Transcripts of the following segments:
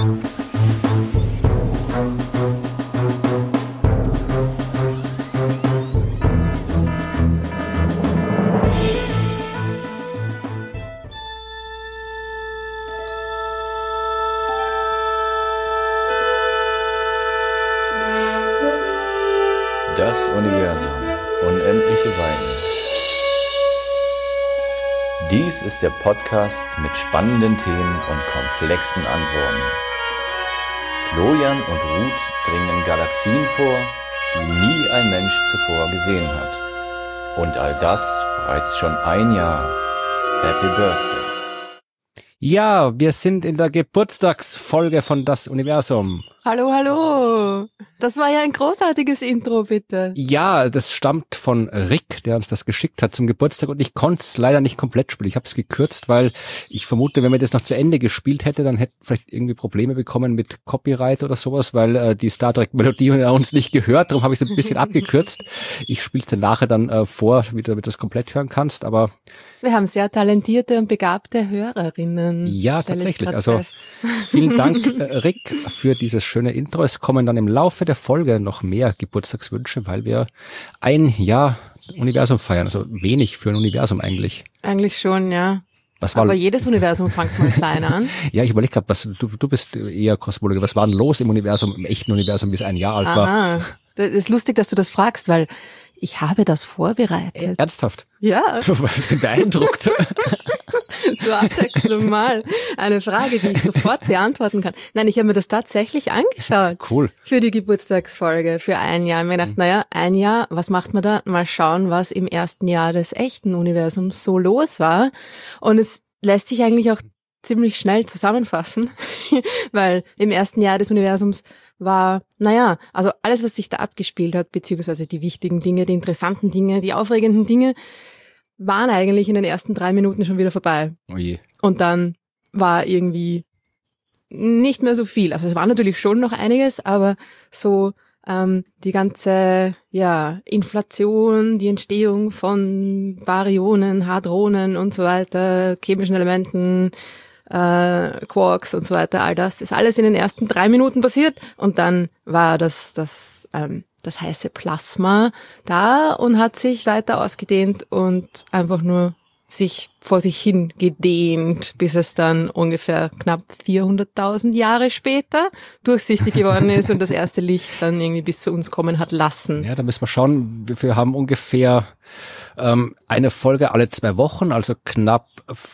Das Universum. Unendliche Weiten. Dies ist der Podcast mit spannenden Themen und komplexen Antworten. Florian und Ruth dringen Galaxien vor, die nie ein Mensch zuvor gesehen hat. Und all das bereits schon ein Jahr. Happy Birthday. Ja, wir sind in der Geburtstagsfolge von Das Universum. Hallo, hallo. Das war ja ein großartiges Intro, bitte. Ja, das stammt von Rick, der uns das geschickt hat zum Geburtstag und ich konnte es leider nicht komplett spielen. Ich habe es gekürzt, weil ich vermute, wenn man das noch zu Ende gespielt hätte, dann hätte vielleicht irgendwie Probleme bekommen mit Copyright oder sowas, weil die Star Trek Melodie uns nicht gehört. Darum habe ich es ein bisschen abgekürzt. Ich spiele es dir nachher dann vor, damit du das komplett hören kannst, aber wir haben sehr talentierte und begabte Hörerinnen. Ja, tatsächlich. Also vielen Dank, Rick, für dieses schöne Intro. Es kommen dann im Laufe der Folge noch mehr Geburtstagswünsche, weil wir ein Jahr Universum feiern. Also wenig für ein Universum eigentlich. Eigentlich schon, ja. Aber jedes Universum fängt mal klein an. Ja, ich überlege gerade, du bist eher Kosmologe. Was war denn los im Universum, im echten Universum, bis ein Jahr alt war? Das ist lustig, dass du das fragst, weil ich habe das vorbereitet. Ernsthaft? Ja. Ich bin beeindruckt. Zur Abwechslung mal eine Frage, die ich sofort beantworten kann. Nein, ich habe mir das tatsächlich angeschaut. Cool. Für die Geburtstagsfolge, für ein Jahr. Ich habe mir gedacht, naja, ein Jahr, was macht man da? Mal schauen, was im ersten Jahr des echten Universums so los war. Und es lässt sich eigentlich auch ziemlich schnell zusammenfassen, weil im ersten Jahr des Universums war, naja, also alles, was sich da abgespielt hat, beziehungsweise die wichtigen Dinge, die interessanten Dinge, die aufregenden Dinge, waren eigentlich in den ersten 3 Minuten schon wieder vorbei. Oh je. Und dann war irgendwie nicht mehr so viel. Also es war natürlich schon noch einiges, aber so die ganze Inflation, die Entstehung von Baryonen, Hadronen und so weiter, chemischen Elementen, Quarks und so weiter, all das ist alles in den ersten 3 Minuten passiert und dann war das heiße Plasma da und hat sich weiter ausgedehnt und einfach nur sich vor sich hin gedehnt, bis es dann ungefähr knapp 400.000 Jahre später durchsichtig geworden ist und das erste Licht dann irgendwie bis zu uns kommen hat lassen. Ja, da müssen wir schauen. Wir haben ungefähr eine Folge alle 2 Wochen, also knapp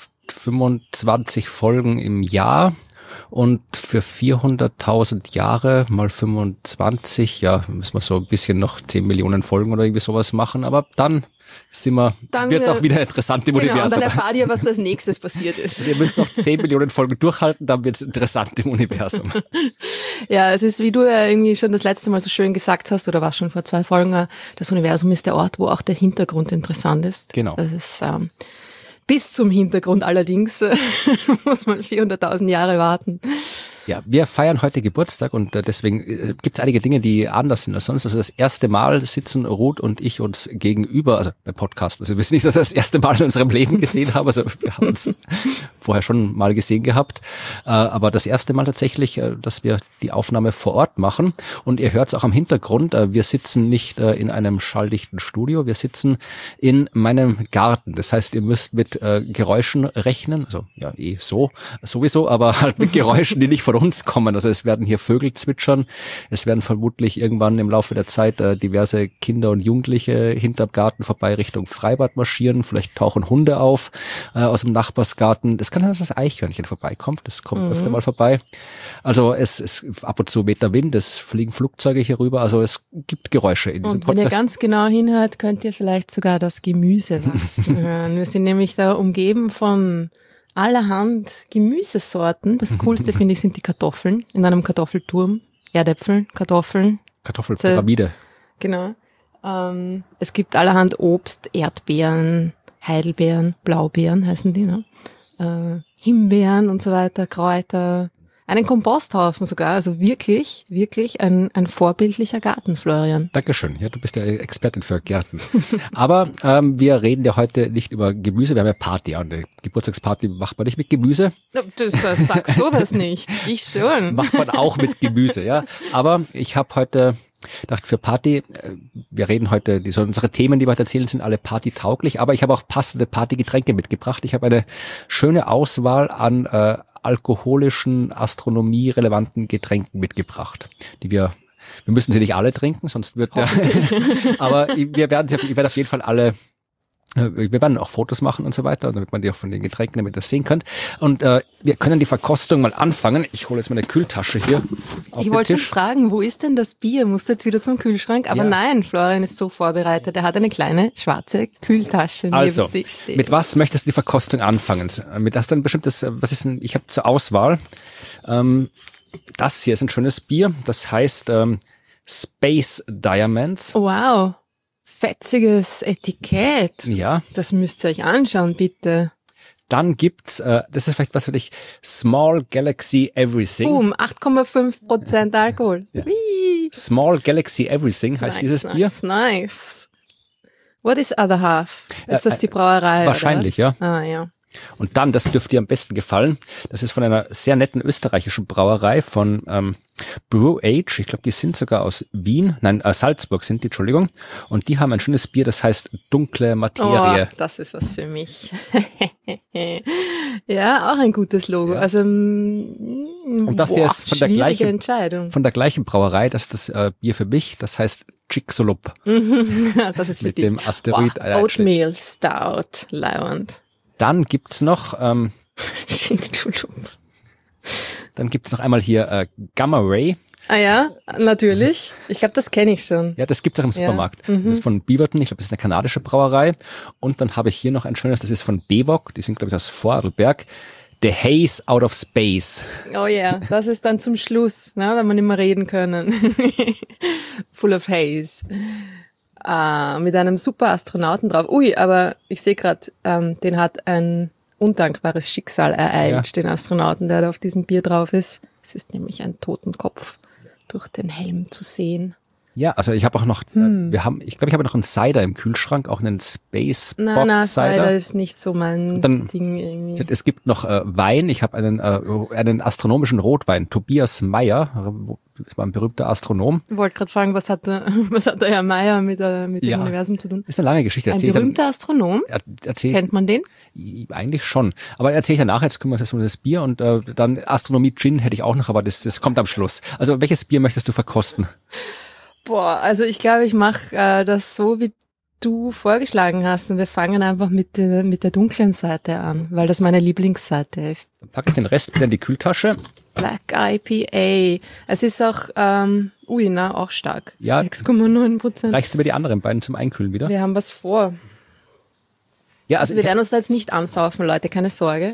25 Folgen im Jahr. Und für 400.000 Jahre mal 25, ja, müssen wir so ein bisschen noch 10 Millionen Folgen oder irgendwie sowas machen, aber dann wird's auch wieder interessant im Universum. Und dann erfahrt ihr, was als nächstes passiert ist. Also ihr müsst noch 10 Millionen Folgen durchhalten, dann wird's interessant im Universum. Ja, es ist, wie du ja irgendwie schon das letzte Mal so schön gesagt hast, oder was schon vor 2 Folgen, das Universum ist der Ort, wo auch der Hintergrund interessant ist. Genau. Das ist bis zum Hintergrund allerdings muss man 400.000 Jahre warten. Ja, wir feiern heute Geburtstag und deswegen gibt's einige Dinge, die anders sind als sonst. Also das erste Mal sitzen Ruth und ich uns gegenüber, also beim Podcast. Also wir wissen nicht, dass wir das erste Mal in unserem Leben gesehen haben. Also wir haben uns vorher schon mal gesehen gehabt. Aber das erste Mal tatsächlich, dass wir die Aufnahme vor Ort machen. Und ihr hört es auch am Hintergrund. Wir sitzen nicht in einem schalldichten Studio. Wir sitzen in meinem Garten. Das heißt, ihr müsst mit Geräuschen rechnen. Also ja, sowieso, aber halt mit Geräuschen, die nicht von uns kommen. Also es werden hier Vögel zwitschern. Es werden vermutlich irgendwann im Laufe der Zeit diverse Kinder und Jugendliche hinterm Garten vorbei Richtung Freibad marschieren. Vielleicht tauchen Hunde auf aus dem Nachbarsgarten. Das kann sein, dass das Eichhörnchen vorbeikommt. Das kommt öfter mal vorbei. Also es ab und zu weht der Wind. Es fliegen Flugzeuge hier rüber. Also es gibt Geräusche in diesem Podcast. Und wenn ihr ganz genau hinhört, könnt ihr vielleicht sogar das Gemüse wachsen hören. Wir sind nämlich da umgeben von allerhand Gemüsesorten. Das Coolste, finde ich, sind die Kartoffeln in einem Kartoffelturm. Erdäpfel, Kartoffeln. Kartoffelpyramide. Genau. Es gibt allerhand Obst, Erdbeeren, Heidelbeeren, Blaubeeren heißen die, ne? Himbeeren und so weiter, Kräuter. einen Komposthaufen sogar. Also wirklich, wirklich ein vorbildlicher Garten, Florian. Dankeschön. Ja, du bist ja Expertin für Gärten. Aber wir reden ja heute nicht über Gemüse. Wir haben ja Party. Und eine Geburtstagsparty macht man nicht mit Gemüse. Das sagst du was nicht. Ich schon. Macht man auch mit Gemüse, ja. Aber ich habe heute gedacht, für Party, wir reden heute, unsere Themen, die wir heute erzählen, sind alle partytauglich, aber ich habe auch passende Partygetränke mitgebracht. Ich habe eine schöne Auswahl an alkoholischen, astronomie-relevanten Getränken mitgebracht, die wir müssen sie nicht alle trinken, sonst wird aber ich werde auf jeden Fall alle. Wir werden auch Fotos machen und so weiter, damit man die auch von den Getränken, damit ihr das sehen könnt. Und wir können die Verkostung mal anfangen. Ich hole jetzt meine Kühltasche hier auf Ich wollte schon fragen, wo ist denn das Bier? Musst du jetzt wieder zum Kühlschrank? Aber nein, Florian ist so vorbereitet. Er hat eine kleine schwarze Kühltasche neben sich stehen. Mit was möchtest du die Verkostung anfangen? Mit das dann bestimmtes, ich habe zur Auswahl. Das hier ist ein schönes Bier. Das heißt Space Diamonds. Wow. Fetziges Etikett. Ja. Das müsst ihr euch anschauen, bitte. Dann gibt's, das ist vielleicht was für dich, Small Galaxy Everything. Boom, 8,5% Alkohol. Ja. Small Galaxy Everything heißt dieses Bier. Nice. What is other half? Ist das die Brauerei? Wahrscheinlich, ja. Ah, ja. Und dann, das dürfte dir am besten gefallen, das ist von einer sehr netten österreichischen Brauerei von Brew Age. Ich glaube, die sind sogar aus Wien. Nein, Salzburg sind die, Entschuldigung. Und die haben ein schönes Bier, das heißt Dunkle Materie. Oh, das ist was für mich. Ja, auch ein gutes Logo. Ja. Also, und das hier ist von der gleichen Brauerei, das ist das Bier für mich, das heißt Chicxulub. Das ist für mit dich. Dem Asteroid. Oatmeal Stout, Leiwand. Dann gibt's noch dann gibt's noch einmal hier Gamma Ray. Ah ja, natürlich. Ich glaube, das kenne ich schon. Ja, das gibt's auch im Supermarkt. Ja. Das ist von Beaverton, ich glaube, das ist eine kanadische Brauerei. Und dann habe ich hier noch ein schönes, das ist von Bewok, die sind, glaube ich, aus Vorarlberg. The Haze Out of Space. Oh ja, yeah. Das ist dann zum Schluss, ne, wenn wir nicht mehr reden können. Full of Haze. Mit einem super Astronauten drauf. Ui, aber ich sehe gerade, den hat ein undankbares Schicksal ereilt, den Astronauten, der da auf diesem Bier drauf ist. Es ist nämlich ein Totenkopf durch den Helm zu sehen. Ja, also ich habe auch noch, ich glaube, ich habe noch einen Cider im Kühlschrank, auch einen Space Bob Cider. Cider Ist nicht so mein Ding irgendwie. Es gibt noch Wein, ich habe einen astronomischen Rotwein, Tobias Meyer, das war ein berühmter Astronom. Ich wollte gerade fragen, was hat der Herr Meyer mit dem Universum zu tun? Ist eine lange Geschichte. Ein berühmter Astronom? Kennt man den? Eigentlich schon. Aber erzähle ich danach, jetzt kümmern wir uns um das Bier und dann Astronomie Gin hätte ich auch noch, aber das kommt am Schluss. Also welches Bier möchtest du verkosten? Boah, also ich glaube, ich mache das so, wie du vorgeschlagen hast und wir fangen einfach mit der dunklen Seite an, weil das meine Lieblingsseite ist. Dann packe ich den Rest wieder in die Kühltasche. Black IPA. Es ist auch, auch stark. Ja. 6,9%. Reichst du mir die anderen beiden zum Einkühlen wieder? Wir haben was vor. Ja, also wir werden uns da jetzt nicht ansaufen, Leute, keine Sorge.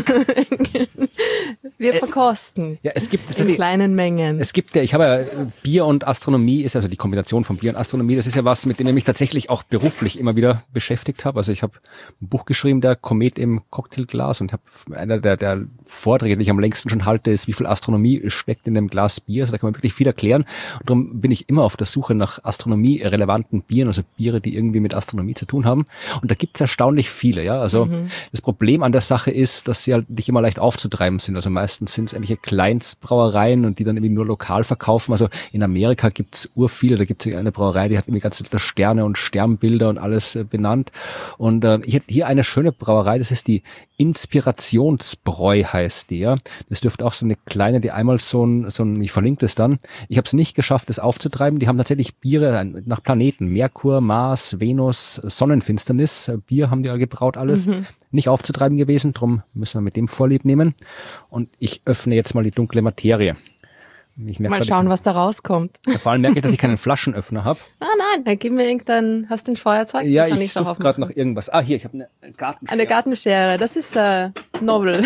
Wir verkosten. Ja, es gibt in kleinen Mengen. Es gibt ja, ich habe ja Bier und Astronomie, ist also die Kombination von Bier und Astronomie, das ist ja was, mit dem ich mich tatsächlich auch beruflich immer wieder beschäftigt habe. Also ich habe ein Buch geschrieben, der Komet im Cocktailglas, und habe einer der Vorträge, die ich am längsten schon halte, ist, wie viel Astronomie steckt in einem Glas Bier. Also da kann man wirklich viel erklären. Und darum bin ich immer auf der Suche nach astronomie-relevanten Bieren, also Biere, die irgendwie mit Astronomie zu tun haben. Und da gibt's erstaunlich viele, ja. Also das Problem an der Sache ist, dass sie halt nicht immer leicht aufzutreiben sind. Also meistens sind es irgendwelche Kleinstbrauereien und die dann irgendwie nur lokal verkaufen. Also in Amerika gibt's urviele, da gibt's eine Brauerei, die hat irgendwie ganz viele Sterne und Sternbilder und alles benannt. Und ich hätte hier eine schöne Brauerei, das ist die Inspirationsbräu heißt die, ja. Das dürfte auch so eine kleine, die einmal so ein, ich verlinke das dann. Ich habe es nicht geschafft, das aufzutreiben. Die haben tatsächlich Biere nach Planeten. Merkur, Mars, Venus, Sonnenfinsternis. Bier haben die alle gebraut, alles. Nicht aufzutreiben gewesen, drum müssen wir mit dem Vorlieb nehmen. Und ich öffne jetzt mal die dunkle Materie. Mal schauen, was da rauskommt. Vor allem merke ich, dass ich keinen Flaschenöffner habe. Ah nein, dann gib mir hast du ein Feuerzeug? Ja, ich suche gerade noch irgendwas. Ah, hier, ich habe eine Gartenschere. Eine Gartenschere, das ist Nobel.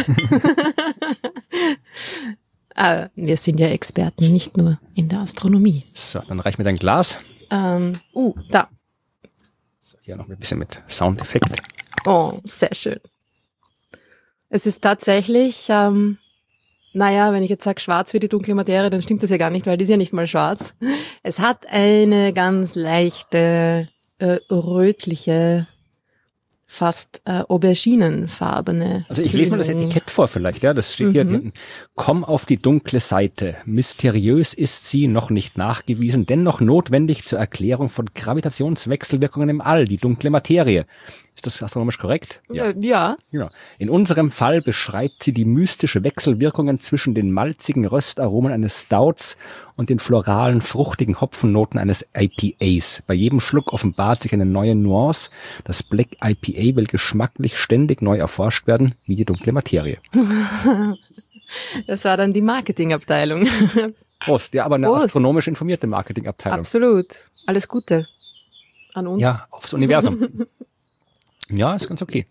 Wir sind ja Experten, nicht nur in der Astronomie. So, dann reich mir dein Glas. Da. So, hier noch ein bisschen mit Soundeffekt. Oh, sehr schön. Es ist tatsächlich naja, wenn ich jetzt sage schwarz wie die dunkle Materie, dann stimmt das ja gar nicht, weil die ist ja nicht mal schwarz. Es hat eine ganz leichte, rötliche, fast auberginenfarbene. Also ich lese mal das Etikett vor vielleicht, ja, das steht hier hinten. Komm auf die dunkle Seite. Mysteriös ist sie, noch nicht nachgewiesen, dennoch notwendig zur Erklärung von Gravitationswechselwirkungen im All, die dunkle Materie. Ist das astronomisch korrekt? Ja. Ja. In unserem Fall beschreibt sie die mystische Wechselwirkungen zwischen den malzigen Röstaromen eines Stouts und den floralen, fruchtigen Hopfennoten eines IPAs. Bei jedem Schluck offenbart sich eine neue Nuance. Das Black IPA will geschmacklich ständig neu erforscht werden, wie die dunkle Materie. Das war dann die Marketingabteilung. Prost, ja, aber eine Prost. astronomisch informierte Marketingabteilung. Absolut. Alles Gute an uns. Ja, aufs Universum. Ja, ist ganz okay.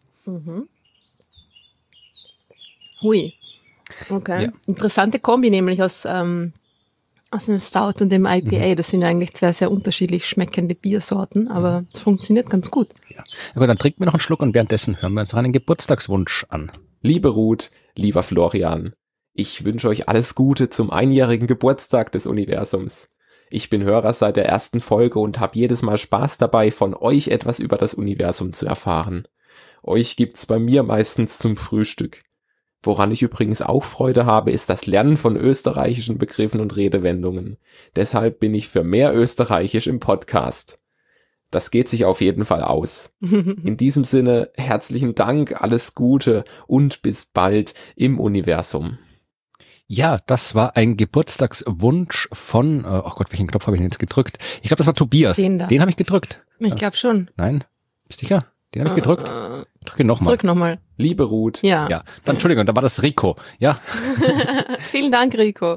Hui. Okay. Ja. Interessante Kombi, nämlich aus dem Stout und dem IPA. Das sind ja eigentlich zwei sehr unterschiedlich schmeckende Biersorten, aber es funktioniert ganz gut. Ja. Na gut, dann trinken wir noch einen Schluck und währenddessen hören wir uns noch einen Geburtstagswunsch an. Liebe Ruth, lieber Florian, ich wünsche euch alles Gute zum einjährigen Geburtstag des Universums. Ich bin Hörer seit der ersten Folge und habe jedes Mal Spaß dabei, von euch etwas über das Universum zu erfahren. Euch gibt's bei mir meistens zum Frühstück. Woran ich übrigens auch Freude habe, ist das Lernen von österreichischen Begriffen und Redewendungen. Deshalb bin ich für mehr Österreichisch im Podcast. Das geht sich auf jeden Fall aus. In diesem Sinne, herzlichen Dank, alles Gute und bis bald im Universum. Ja, das war ein Geburtstagswunsch von, oh Gott, welchen Knopf habe ich denn jetzt gedrückt? Ich glaube, das war Tobias. Den da. Den habe ich gedrückt. Ich glaube schon. Nein? Bist du sicher? Den habe ich gedrückt. Drücke nochmal. Drück nochmal. Liebe Ruth. Ja. Ja, dann Entschuldigung, da war das Rico. Ja, Vielen Dank, Rico.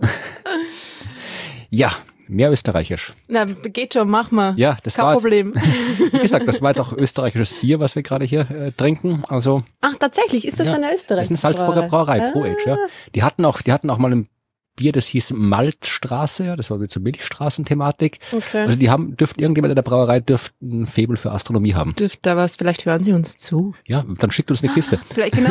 ja, mehr österreichisch. Na, geht schon, mach mal. Ja, das Kein war jetzt, Problem. wie gesagt, das war jetzt auch österreichisches Bier, was wir gerade hier trinken. Also Ach, tatsächlich, ist das ja, eine das Österreich? ist eine Salzburger Brauerei, Pro Age, ja. Die hatten auch mal ein Bier, das hieß Maltstraße, ja, das war so Milchstraßenthematik. Okay. Also dürften irgendjemand in der Brauerei dürften ein Faible für Astronomie haben. Dürft da was, vielleicht hören Sie uns zu. Ja, dann schickt uns eine Kiste. Vielleicht genau.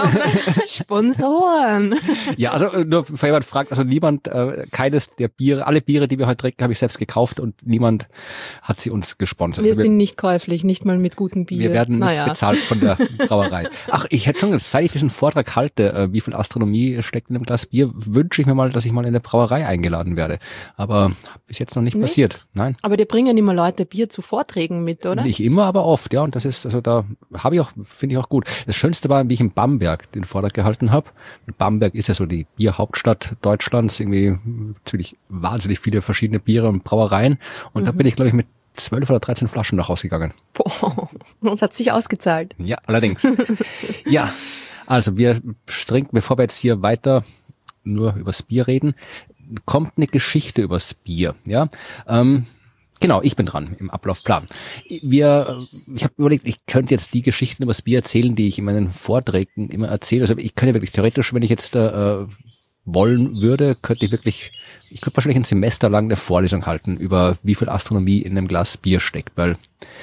Sponsoren. Ja, also nur für jemand fragt, also niemand, keines der Biere, alle Biere, die wir heute trinken, habe ich selbst gekauft und niemand hat sie uns gesponsert. Wir Also sind nicht käuflich, nicht mal mit gutem Bier. wir werden nicht bezahlt von der Brauerei. Ach, ich hätte schon, seit ich diesen Vortrag halte, wie viel Astronomie steckt in einem Glas Bier, wünsche ich mir mal, dass ich mal in eine Brauerei eingeladen werde. Aber bis jetzt noch nicht passiert. Nein. Aber dir bringen immer Leute Bier zu Vorträgen mit, oder? Nicht immer, aber oft, ja. Und das ist, also da habe ich auch, finde ich auch gut. Das Schönste war, wie ich in Bamberg den Vortrag gehalten habe. Bamberg ist ja so die Bierhauptstadt Deutschlands, irgendwie ziemlich wahnsinnig viele verschiedene Biere und Brauereien. Und da bin ich, glaube ich, mit 12 oder 13 Flaschen nach Hause gegangen. Boah, das hat sich ausgezahlt. Ja, allerdings. Ja, also wir trinken, bevor wir jetzt hier weiter nur übers Bier reden, kommt eine Geschichte übers Bier, ja. Genau, ich bin dran im Ablaufplan. Ich habe überlegt, ich könnte jetzt die Geschichten übers Bier erzählen, die ich in meinen Vorträgen immer erzähle. Also ich könnte wirklich theoretisch, wenn ich jetzt wollen würde, könnte ich könnte wahrscheinlich ein Semester lang eine Vorlesung halten über wie viel Astronomie in einem Glas Bier steckt, weil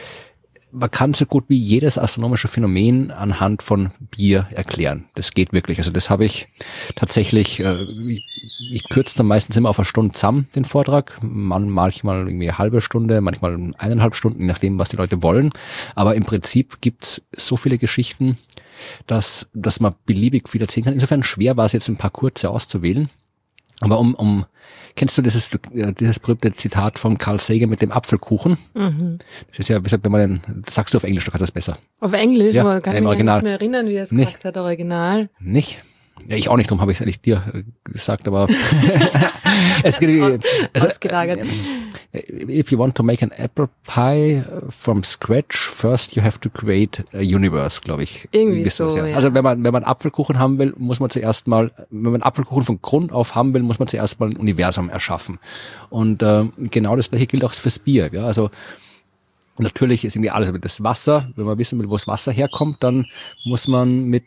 man kann so gut wie jedes astronomische Phänomen anhand von Bier erklären. Das geht wirklich. Also das habe ich tatsächlich, ich kürze dann meistens immer auf eine Stunde zusammen, den Vortrag. Manchmal irgendwie eine halbe Stunde, manchmal 1,5 Stunden, je nachdem, was die Leute wollen. Aber im Prinzip gibt's so viele Geschichten, dass man beliebig viel erzählen kann. Insofern schwer war es jetzt ein paar kurze auszuwählen. Aber kennst du dieses berühmte Zitat von Carl Sagan mit dem Apfelkuchen? Mhm. Das ist ja, das sagst du auf Englisch, du kannst das besser. Auf Englisch? Ja, aber kann ich im mich Original. nicht mehr erinnern, wie er es Nicht. gesagt hat, Original. Nicht? Ja, ich auch nicht, darum habe ich es eigentlich dir gesagt, aber es geht, Ausgelagert. if you want to make an apple pie from scratch, first you have to create a universe, glaube ich. Irgendwie Wisst ihr so, was, ja. Also wenn man Apfelkuchen haben will, muss man zuerst mal, wenn man Apfelkuchen von Grund auf haben will, muss man zuerst mal ein Universum erschaffen. Und genau das gleiche gilt auch fürs Bier. Ja, also natürlich ist irgendwie alles mit das Wasser. Wenn man wissen will, wo das Wasser herkommt, dann muss man mit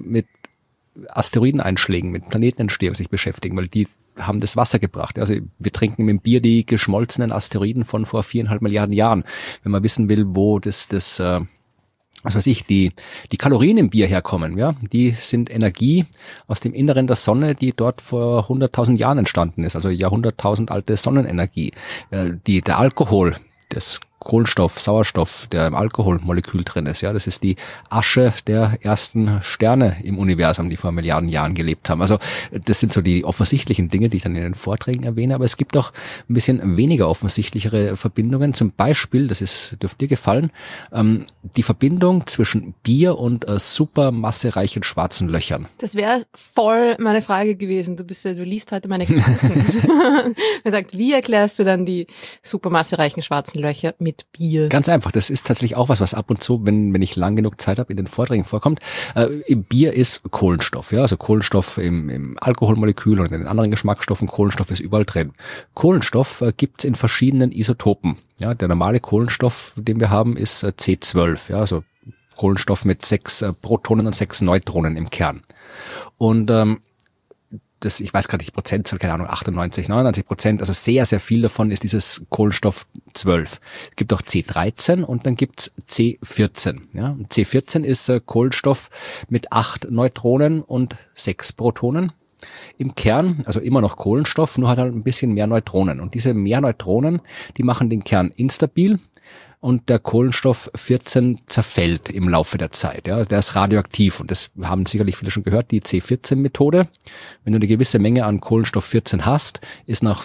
Asteroideneinschlägen, mit Planetenentstehung sich beschäftigen, weil die haben das Wasser gebracht. Also wir trinken mit dem Bier die geschmolzenen Asteroiden von vor 4,5 Milliarden Jahren. Wenn man wissen will, wo das was weiß ich, die Kalorien im Bier herkommen, ja, die sind Energie aus dem Inneren der Sonne, die dort vor 100.000 Jahren entstanden ist, also Jahrhunderttausend alte Sonnenenergie. Der Alkohol, das Kohlenstoff, Sauerstoff, der im Alkoholmolekül drin ist, ja, das ist die Asche der ersten Sterne im Universum, die vor Milliarden Jahren gelebt haben. Also das sind so die offensichtlichen Dinge, die ich dann in den Vorträgen erwähne, aber es gibt auch ein bisschen weniger offensichtlichere Verbindungen. Zum Beispiel, dürfte dir gefallen, die Verbindung zwischen Bier und super massereichen schwarzen Löchern. Das wäre voll meine Frage gewesen. Du liest heute meine Gedanken. Man sagt, wie erklärst du dann die super massereichen schwarzen Löcher mit Bier? Ganz einfach, das ist tatsächlich auch was ab und zu, wenn ich lang genug Zeit habe, in den Vorträgen vorkommt. Im Bier ist Kohlenstoff, ja, also Kohlenstoff im Alkoholmolekül und in den anderen Geschmacksstoffen, Kohlenstoff ist überall drin. Kohlenstoff gibt's in verschiedenen Isotopen. Ja, der normale Kohlenstoff, den wir haben, ist C12, ja, also Kohlenstoff mit 6 Protonen und 6 Neutronen im Kern. Und ich weiß gerade nicht die Prozentzahl, keine Ahnung, 98, 99%, also sehr, sehr viel davon ist dieses Kohlenstoff 12. Es gibt auch C13 und dann gibt's C14. Ja? Und C14 ist Kohlenstoff mit 8 Neutronen und 6 Protonen im Kern, also immer noch Kohlenstoff, nur hat halt ein bisschen mehr Neutronen. Und diese mehr Neutronen, die machen den Kern instabil. Und der Kohlenstoff 14 zerfällt im Laufe der Zeit. Ja, der ist radioaktiv und das haben sicherlich viele schon gehört, die C14-Methode. Wenn du eine gewisse Menge an Kohlenstoff 14 hast, ist nach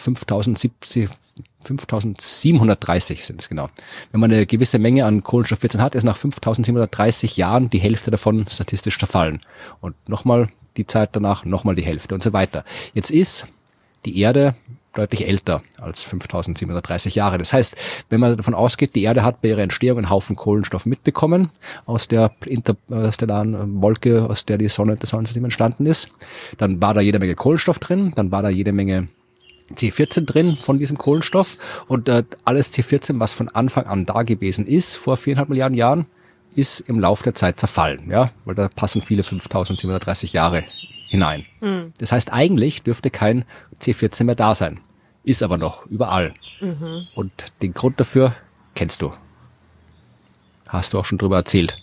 5730 sind es genau. Wenn man eine gewisse Menge an Kohlenstoff 14 hat, ist nach 5730 Jahren die Hälfte davon statistisch zerfallen. Und nochmal die Zeit danach, nochmal die Hälfte und so weiter. Jetzt ist die Erde deutlich älter als 5730 Jahre. Das heißt, wenn man davon ausgeht, die Erde hat bei ihrer Entstehung einen Haufen Kohlenstoff mitbekommen aus der interstellaren Wolke, aus der die Sonne und das Sonnensystem entstanden ist, dann war da jede Menge Kohlenstoff drin, dann war da jede Menge C14 drin von diesem Kohlenstoff und alles C14, was von Anfang an da gewesen ist, vor 4,5 Milliarden Jahren, ist im Laufe der Zeit zerfallen, ja, weil da passen viele 5730 Jahre hinein. Mhm. Das heißt, eigentlich dürfte kein C14 mehr da sein. Ist aber noch überall. Mhm. Und den Grund dafür kennst du. Hast du auch schon drüber erzählt.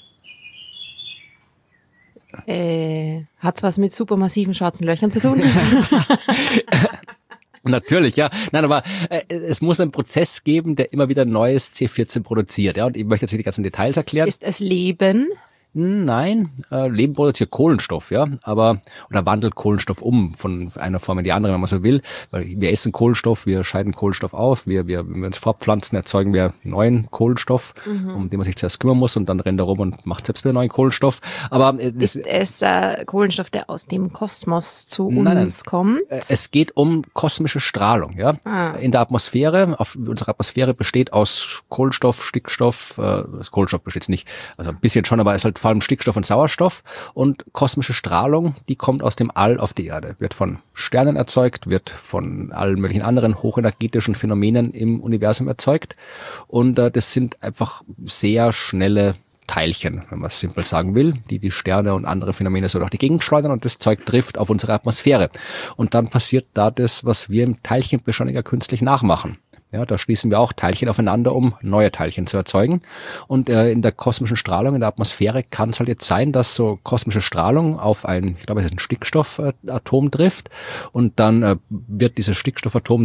Hat's was mit supermassiven schwarzen Löchern zu tun? Natürlich, ja. Nein, aber es muss einen Prozess geben, der immer wieder neues C14 produziert. Ja, und ich möchte jetzt nicht die ganzen Details erklären. Ist es Leben? Nein, Leben produziert Kohlenstoff, ja, oder wandelt Kohlenstoff um von einer Form in die andere, wenn man so will, weil wir essen Kohlenstoff, wir scheiden Kohlenstoff auf, wenn wir uns fortpflanzen, erzeugen wir neuen Kohlenstoff, um den man sich zuerst kümmern muss und dann rennt er rum und macht selbst wieder neuen Kohlenstoff. Aber ist es Kohlenstoff, der aus dem Kosmos zu uns kommt? Es geht um kosmische Strahlung, ja. In der Atmosphäre, unsere Atmosphäre besteht aus Kohlenstoff, Stickstoff, Kohlenstoff besteht nicht, also ein bisschen schon, aber es ist halt vor allem Stickstoff und Sauerstoff und kosmische Strahlung, die kommt aus dem All auf die Erde, wird von Sternen erzeugt, wird von allen möglichen anderen hochenergetischen Phänomenen im Universum erzeugt und das sind einfach sehr schnelle Teilchen, wenn man es simpel sagen will, die Sterne und andere Phänomene so durch die Gegend schleudern und das Zeug trifft auf unsere Atmosphäre und dann passiert da das, was wir im Teilchenbeschleuniger künstlich nachmachen. Ja, da schließen wir auch Teilchen aufeinander, um neue Teilchen zu erzeugen. Und in der kosmischen Strahlung, in der Atmosphäre kann es halt jetzt sein, dass so kosmische Strahlung auf ein Stickstoffatom trifft und dann wird dieses Stickstoffatom,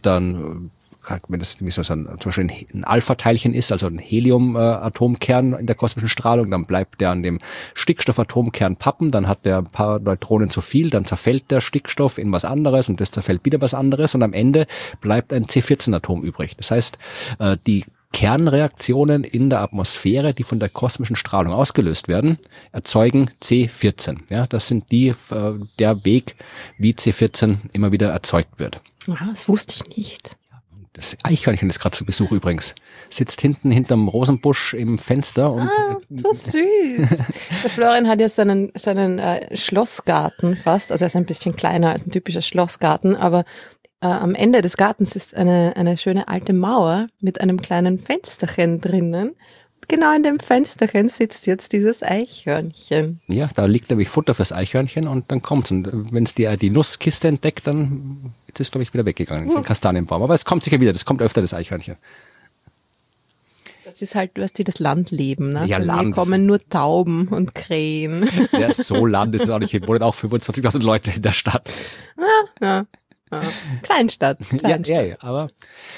wenn das wie so zum Beispiel ein Alpha-Teilchen ist, also ein Helium-Atomkern in der kosmischen Strahlung, dann bleibt der an dem Stickstoffatomkern pappen, dann hat der ein paar Neutronen zu viel, dann zerfällt der Stickstoff in was anderes und das zerfällt wieder was anderes und am Ende bleibt ein C14-Atom übrig. Das heißt, die Kernreaktionen in der Atmosphäre, die von der kosmischen Strahlung ausgelöst werden, erzeugen C14. Ja, das sind der Weg, wie C14 immer wieder erzeugt wird. Aha, das wusste ich nicht. Das Eichhörnchen ist gerade zu Besuch übrigens. Sitzt hinterm Rosenbusch im Fenster und so süß. Der Florian hat ja seinen Schlossgarten fast, also er ist ein bisschen kleiner als ein typischer Schlossgarten, aber am Ende des Gartens ist eine schöne alte Mauer mit einem kleinen Fensterchen drinnen. Genau in dem Fensterchen sitzt jetzt dieses Eichhörnchen. Ja, da liegt nämlich Futter fürs Eichhörnchen und dann kommt's. Und wenn es die Nusskiste entdeckt, dann ist es, glaube ich, wieder weggegangen. Das ist ein Kastanienbaum. Aber es kommt sicher wieder, das kommt öfter, das Eichhörnchen. das ist halt, was die das Landleben, ne? Ja, Von Land. mir kommen nur Tauben und Krähen. Ja, so Land ist es auch nicht. Hier wohnen auch 25.000 Leute in der Stadt. Ja. Kleinstadt. Ja, aber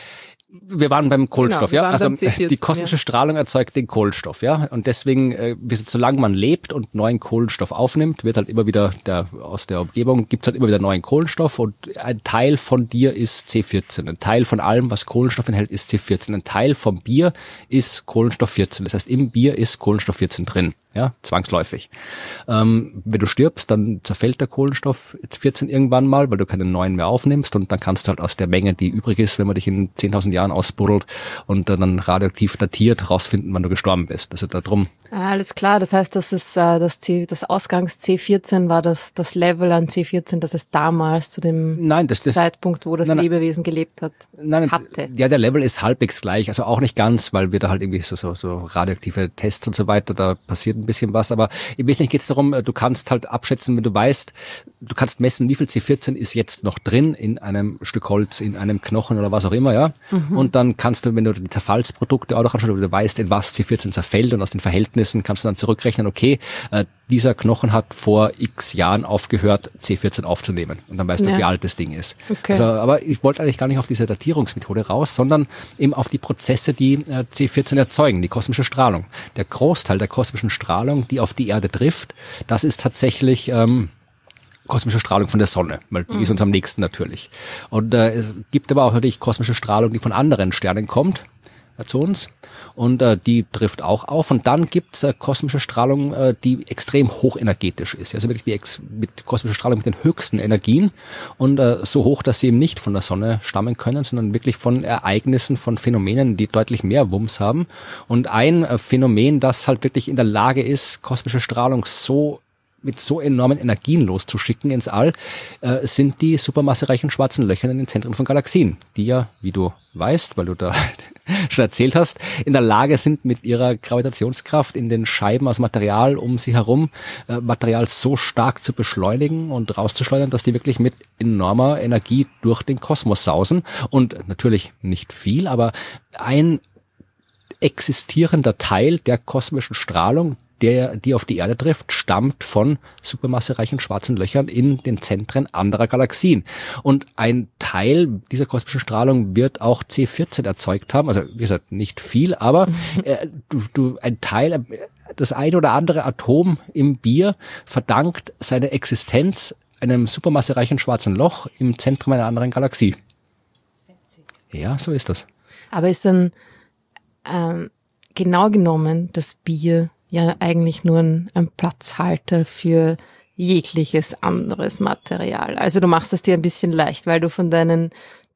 wir waren beim Kohlenstoff, Genau, wir ja. waren Also beim C14, die kosmische Strahlung erzeugt den Kohlenstoff, ja. Und deswegen, solange man lebt und neuen Kohlenstoff aufnimmt, wird halt immer wieder aus der Umgebung gibt's halt immer wieder neuen Kohlenstoff und ein Teil von dir ist C14. Ein Teil von allem, was Kohlenstoff enthält, ist C14. Ein Teil vom Bier ist Kohlenstoff 14. Das heißt, im Bier ist Kohlenstoff 14 drin. Ja, zwangsläufig. Wenn du stirbst, dann zerfällt der Kohlenstoff 14 irgendwann mal, weil du keinen neuen mehr aufnimmst und dann kannst du halt aus der Menge, die übrig ist, wenn man dich in 10.000 Jahren ausbuddelt und dann radioaktiv datiert, rausfinden, wann du gestorben bist. Also darum. Alles klar, das heißt, das ist das Ausgangs C14 war das Level an C14, das es damals zu dem Zeitpunkt, wo das Lebewesen gelebt hat, hatte. Ja, der Level ist halbwegs gleich, also auch nicht ganz, weil wir da halt irgendwie so radioaktive Tests und so weiter, da passiert ein bisschen was, aber im Wesentlichen geht es darum, du kannst halt abschätzen, wenn du weißt, du kannst messen, wie viel C14 ist jetzt noch drin in einem Stück Holz, in einem Knochen oder was auch immer, ja. Und dann kannst du, wenn du die Zerfallsprodukte auch noch anschaust, du weißt, in was C14 zerfällt und aus den Verhältnissen kannst du dann zurückrechnen, okay, dieser Knochen hat vor x Jahren aufgehört, C14 aufzunehmen. Und dann weißt du, wie alt das Ding ist. Okay. Also, aber ich wollte eigentlich gar nicht auf diese Datierungsmethode raus, sondern eben auf die Prozesse, die C14 erzeugen, die kosmische Strahlung. Der Großteil der kosmischen Strahlung, die auf die Erde trifft, das ist tatsächlich kosmische Strahlung von der Sonne, weil die ist uns am nächsten natürlich. Und es gibt aber auch natürlich kosmische Strahlung, die von anderen Sternen kommt zu uns und die trifft auch auf und dann gibt's kosmische Strahlung, die extrem hochenergetisch ist, also wirklich mit kosmischer Strahlung mit den höchsten Energien und so hoch, dass sie eben nicht von der Sonne stammen können, sondern wirklich von Ereignissen, von Phänomenen, die deutlich mehr Wumms haben und ein Phänomen, das halt wirklich in der Lage ist, kosmische Strahlung mit so enormen Energien loszuschicken ins All, sind die supermassereichen schwarzen Löcher in den Zentren von Galaxien, die ja, wie du weißt, weil du da schon erzählt hast, in der Lage sind, mit ihrer Gravitationskraft in den Scheiben aus Material um sie herum Material so stark zu beschleunigen und rauszuschleudern, dass die wirklich mit enormer Energie durch den Kosmos sausen. Und natürlich nicht viel, aber ein existierender Teil der kosmischen Strahlung, die auf die Erde trifft, stammt von supermassereichen schwarzen Löchern in den Zentren anderer Galaxien. Und ein Teil dieser kosmischen Strahlung wird auch C14 erzeugt haben. Also wie gesagt, nicht viel, aber ein Teil, das ein oder andere Atom im Bier verdankt seine Existenz einem supermassereichen schwarzen Loch im Zentrum einer anderen Galaxie. Ja, so ist das. Aber ist dann genau genommen das Bier ja eigentlich nur ein Platzhalter für jegliches anderes Material. Also du machst es dir ein bisschen leicht, weil du von den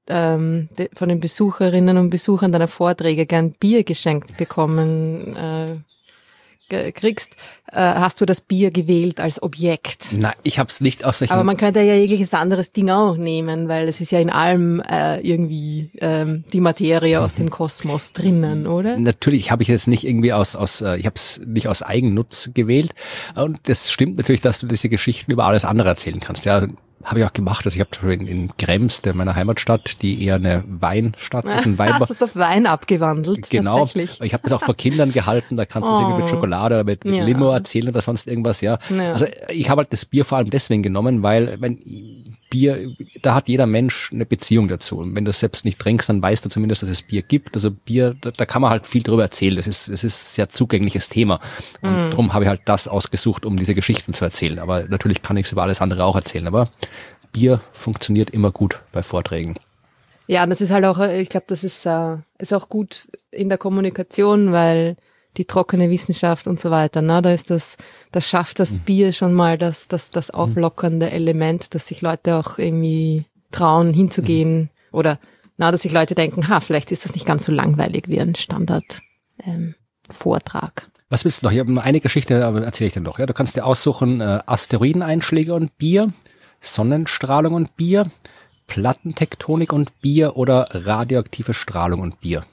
Besucherinnen und Besuchern deiner Vorträge gern Bier geschenkt bekommen kriegst, hast du das Bier gewählt als Objekt. Nein, ich habe es nicht aus solchen... Aber man könnte ja jegliches anderes Ding auch nehmen, weil es ist ja in allem irgendwie die Materie aus dem Kosmos drinnen, oder? Natürlich habe ich jetzt nicht irgendwie ich habe es nicht aus Eigennutz gewählt. Und das stimmt natürlich, dass du diese Geschichten über alles andere erzählen kannst. Ja, habe ich auch gemacht. Also ich habe in Krems, meiner Heimatstadt, die eher eine Weinstadt ist. Hast du es auf Wein abgewandelt? Genau. Tatsächlich. Ich habe das auch vor Kindern gehalten. Da kannst du es irgendwie mit Schokolade oder mit Limo erzählen oder sonst irgendwas. Ja. Also ich habe halt das Bier vor allem deswegen genommen, weil Bier, da hat jeder Mensch eine Beziehung dazu. Und wenn du es selbst nicht trinkst, dann weißt du zumindest, dass es Bier gibt. Also Bier, da kann man halt viel drüber erzählen. Es ist ein sehr zugängliches Thema. Und darum habe ich halt das ausgesucht, um diese Geschichten zu erzählen. Aber natürlich kann ich es über alles andere auch erzählen. Aber Bier funktioniert immer gut bei Vorträgen. Ja, und das ist halt auch, ich glaube, das ist auch gut in der Kommunikation, weil die trockene Wissenschaft und so weiter, das schafft das Bier schon mal das auflockernde Element, dass sich Leute auch irgendwie trauen, hinzugehen oder dass sich Leute denken, vielleicht ist das nicht ganz so langweilig wie ein Standard Vortrag. Was willst du noch? Ich habe eine Geschichte, aber erzähle ich dir noch. Ja, du kannst dir aussuchen, Asteroideneinschläge und Bier, Sonnenstrahlung und Bier, Plattentektonik und Bier oder radioaktive Strahlung und Bier.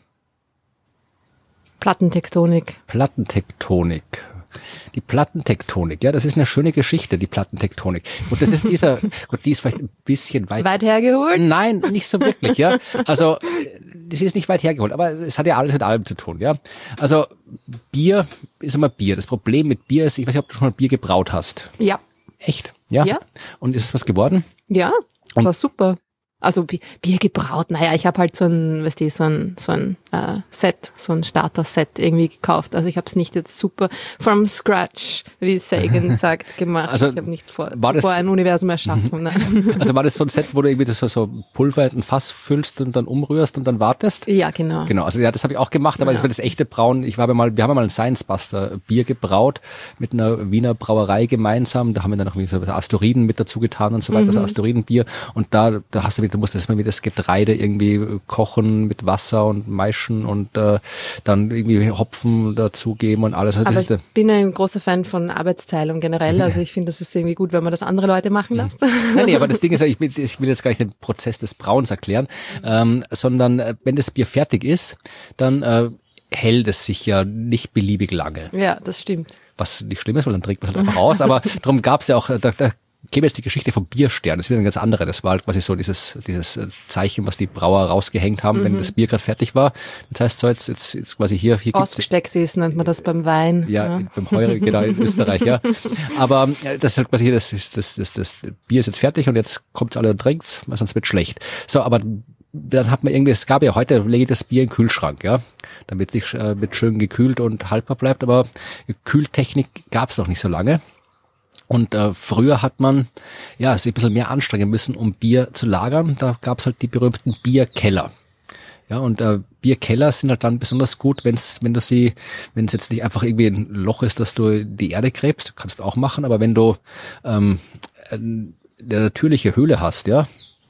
Plattentektonik. Die Plattentektonik, ja, das ist eine schöne Geschichte, die Plattentektonik. Und das ist die ist vielleicht ein bisschen weit hergeholt? Nein, nicht so wirklich, ja. Also, das ist nicht weit hergeholt, aber es hat ja alles mit allem zu tun, ja. Also Bier ist immer Bier. Das Problem mit Bier ist, ich weiß nicht, ob du schon mal Bier gebraut hast. Ja. Echt? Ja. Ja. Und ist es was geworden? Ja, Und- war super. Also Bier gebraut, naja, ich habe halt so ein Set, so ein Starter-Set irgendwie gekauft. Also ich habe es nicht jetzt super from scratch, wie Sagan sagt, gemacht. Also ich habe nicht vor das- ein Universum erschaffen. Nein. Also war das so ein Set, wo du irgendwie so Pulver in ein Fass füllst und dann umrührst und dann wartest? Ja, genau. Genau, also ja, das habe ich auch gemacht, aber das war das echte Brauen. Wir haben mal ein Science Buster Bier gebraut mit einer Wiener Brauerei gemeinsam. Da haben wir dann noch so Astoriden mit dazu getan und so weiter, also Astoridenbier. Und da hast du musstest mal wieder das Getreide irgendwie kochen mit Wasser und maischen und dann irgendwie Hopfen dazugeben und alles. Also Aber das ist ich bin ein großer Fan von Arbeitsteilung generell. Also ich finde, das ist irgendwie gut, wenn man das andere Leute machen lässt. Nein, aber das Ding ist, ich will jetzt gar nicht den Prozess des Brauens erklären, sondern wenn das Bier fertig ist, dann hält es sich ja nicht beliebig lange. Ja, das stimmt. Was nicht schlimm ist, weil dann trinkt man es halt einfach aus, aber darum gab es ja auch, da käme jetzt die Geschichte vom Bierstern, das ist wieder eine ganz andere, das war halt quasi so dieses Zeichen, was die Brauer rausgehängt haben, wenn das Bier gerade fertig war. Das heißt so, jetzt quasi hier gibt's Ausgesteckt ist, nennt man das beim Wein. ja, beim Heure, genau, in Österreich, ja. Aber das ist halt quasi hier, das Bier ist jetzt fertig und jetzt kommt's alle und trinkt's, weil sonst wird schlecht. So, aber dann hat man irgendwie, es gab ja heute, lege ich das Bier in den Kühlschrank, ja, damit sich mit schön gekühlt und haltbar bleibt, aber Kühltechnik gab's noch nicht so lange. Und früher hat man ja sich ein bisschen mehr anstrengen müssen, um Bier zu lagern. Da gab's halt die berühmten Bierkeller. Ja, und Bierkeller sind halt dann besonders gut, wenn es jetzt nicht einfach irgendwie ein Loch ist, dass du die Erde gräbst, kannst du auch machen, aber wenn du eine natürliche Höhle hast, ja,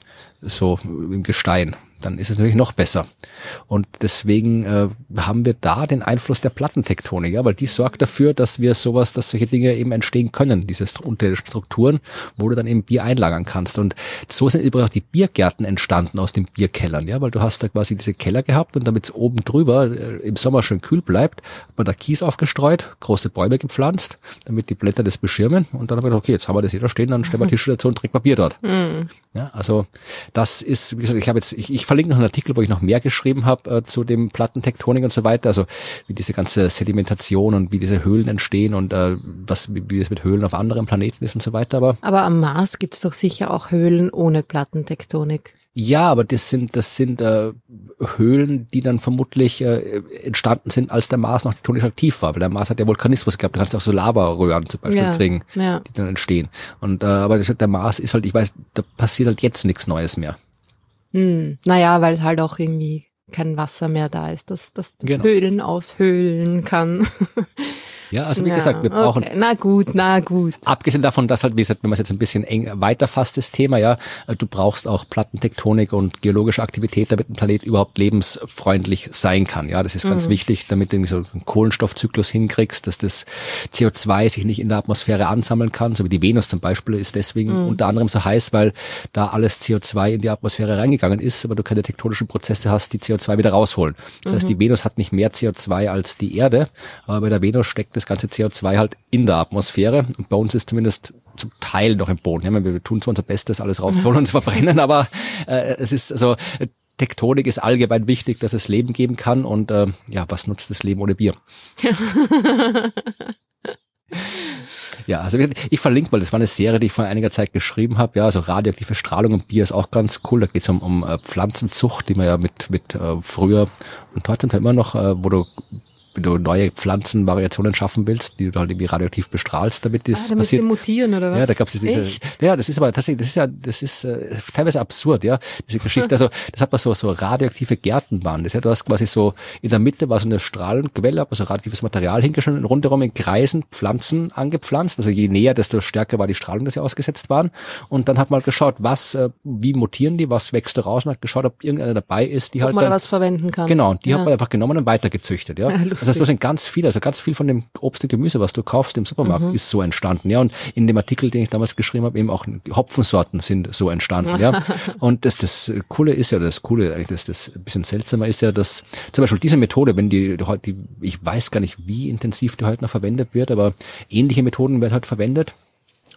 so im Gestein, dann ist es natürlich noch besser. Und deswegen haben wir da den Einfluss der Plattentektonik, ja, weil die sorgt dafür, dass solche Dinge eben entstehen können, diese unterirdischen Strukturen, wo du dann eben Bier einlagern kannst. Und so sind übrigens auch die Biergärten entstanden aus den Bierkellern, ja, weil du hast da quasi diese Keller gehabt und damit es oben drüber im Sommer schön kühl bleibt, hat man da Kies aufgestreut, große Bäume gepflanzt, damit die Blätter das beschirmen. Und dann haben wir gedacht, okay, jetzt haben wir das hier da stehen, dann stellen wir Tische dazu und trinken wir Bier dort. Ja, also das ist, wie gesagt, ich verlinke noch einen Artikel, wo ich noch mehr geschrieben habe zu dem Plattentektonik und so weiter, also wie diese ganze Sedimentation und wie diese Höhlen entstehen und wie es mit Höhlen auf anderen Planeten ist und so weiter. Aber am Mars gibt's doch sicher auch Höhlen ohne Plattentektonik. ja, aber das sind Höhlen, die dann vermutlich entstanden sind, als der Mars noch tektonisch aktiv war, weil der Mars hat ja Vulkanismus gehabt, da kannst du auch so Lavaröhren zum Beispiel kriegen, die dann entstehen. Und aber der Mars ist halt, ich weiß, da passiert halt jetzt nichts Neues mehr. Naja, weil halt auch irgendwie kein Wasser mehr da ist, dass Genau. Höhlen aushöhlen kann. Ja, also wie gesagt, wir brauchen... Okay. Na gut. Abgesehen davon, dass halt, wie gesagt, wenn man es jetzt ein bisschen eng weiterfasst, das Thema, ja, du brauchst auch Plattentektonik und geologische Aktivität, damit ein Planet überhaupt lebensfreundlich sein kann. Ja, das ist ganz wichtig, damit du irgendwie so einen Kohlenstoffzyklus hinkriegst, dass das CO2 sich nicht in der Atmosphäre ansammeln kann, so wie die Venus zum Beispiel ist deswegen unter anderem so heiß, weil da alles CO2 in die Atmosphäre reingegangen ist, aber du keine tektonischen Prozesse hast, die CO2 wieder rausholen. Das heißt, die Venus hat nicht mehr CO2 als die Erde, aber bei der Venus steckt das ganze CO2 halt in der Atmosphäre und bei uns ist zumindest zum Teil noch im Boden. Ja, wir tun zwar unser Bestes, alles rauszuholen und zu verbrennen, aber es ist also Tektonik ist allgemein wichtig, dass es Leben geben kann und ja, was nutzt das Leben ohne Bier? Ja, also ich verlinke mal, das war eine Serie, die ich vor einiger Zeit geschrieben habe, ja, also radioaktive Strahlung und Bier ist auch ganz cool, da geht es um Pflanzenzucht, die man ja mit früher und heute sind immer noch, wenn du neue Pflanzenvariationen schaffen willst, die du halt irgendwie radioaktiv bestrahlst, damit das da passiert. Die mutieren oder was? Ja, da gab's diese, ja, das ist aber tatsächlich, das ist teilweise absurd, ja, diese Geschichte. Also das hat man so radioaktive Gärtenbahnen. Das ja, du hast quasi so in der Mitte war so eine Strahlenquelle, also radioaktives Material hingestellt und rundherum in Kreisen Pflanzen angepflanzt. Also je näher, desto stärker war die Strahlung, dass sie ausgesetzt waren. Und dann hat man halt geschaut, wie mutieren die, was wächst da raus und hat geschaut, ob irgendeiner dabei ist, die ob halt man dann da was verwenden kann. Genau, und die hat man einfach genommen und weitergezüchtet, ja. Lustig. Das heißt, da sind ganz viel von dem Obst und Gemüse, was du kaufst im Supermarkt, ist so entstanden, ja. Und in dem Artikel, den ich damals geschrieben habe, eben auch Hopfensorten sind so entstanden, ja. Und das Coole ist ja, das ein bisschen seltsamer ist ja, dass zum Beispiel diese Methode, wenn die ich weiß gar nicht, wie intensiv die heute noch verwendet wird, aber ähnliche Methoden werden halt verwendet.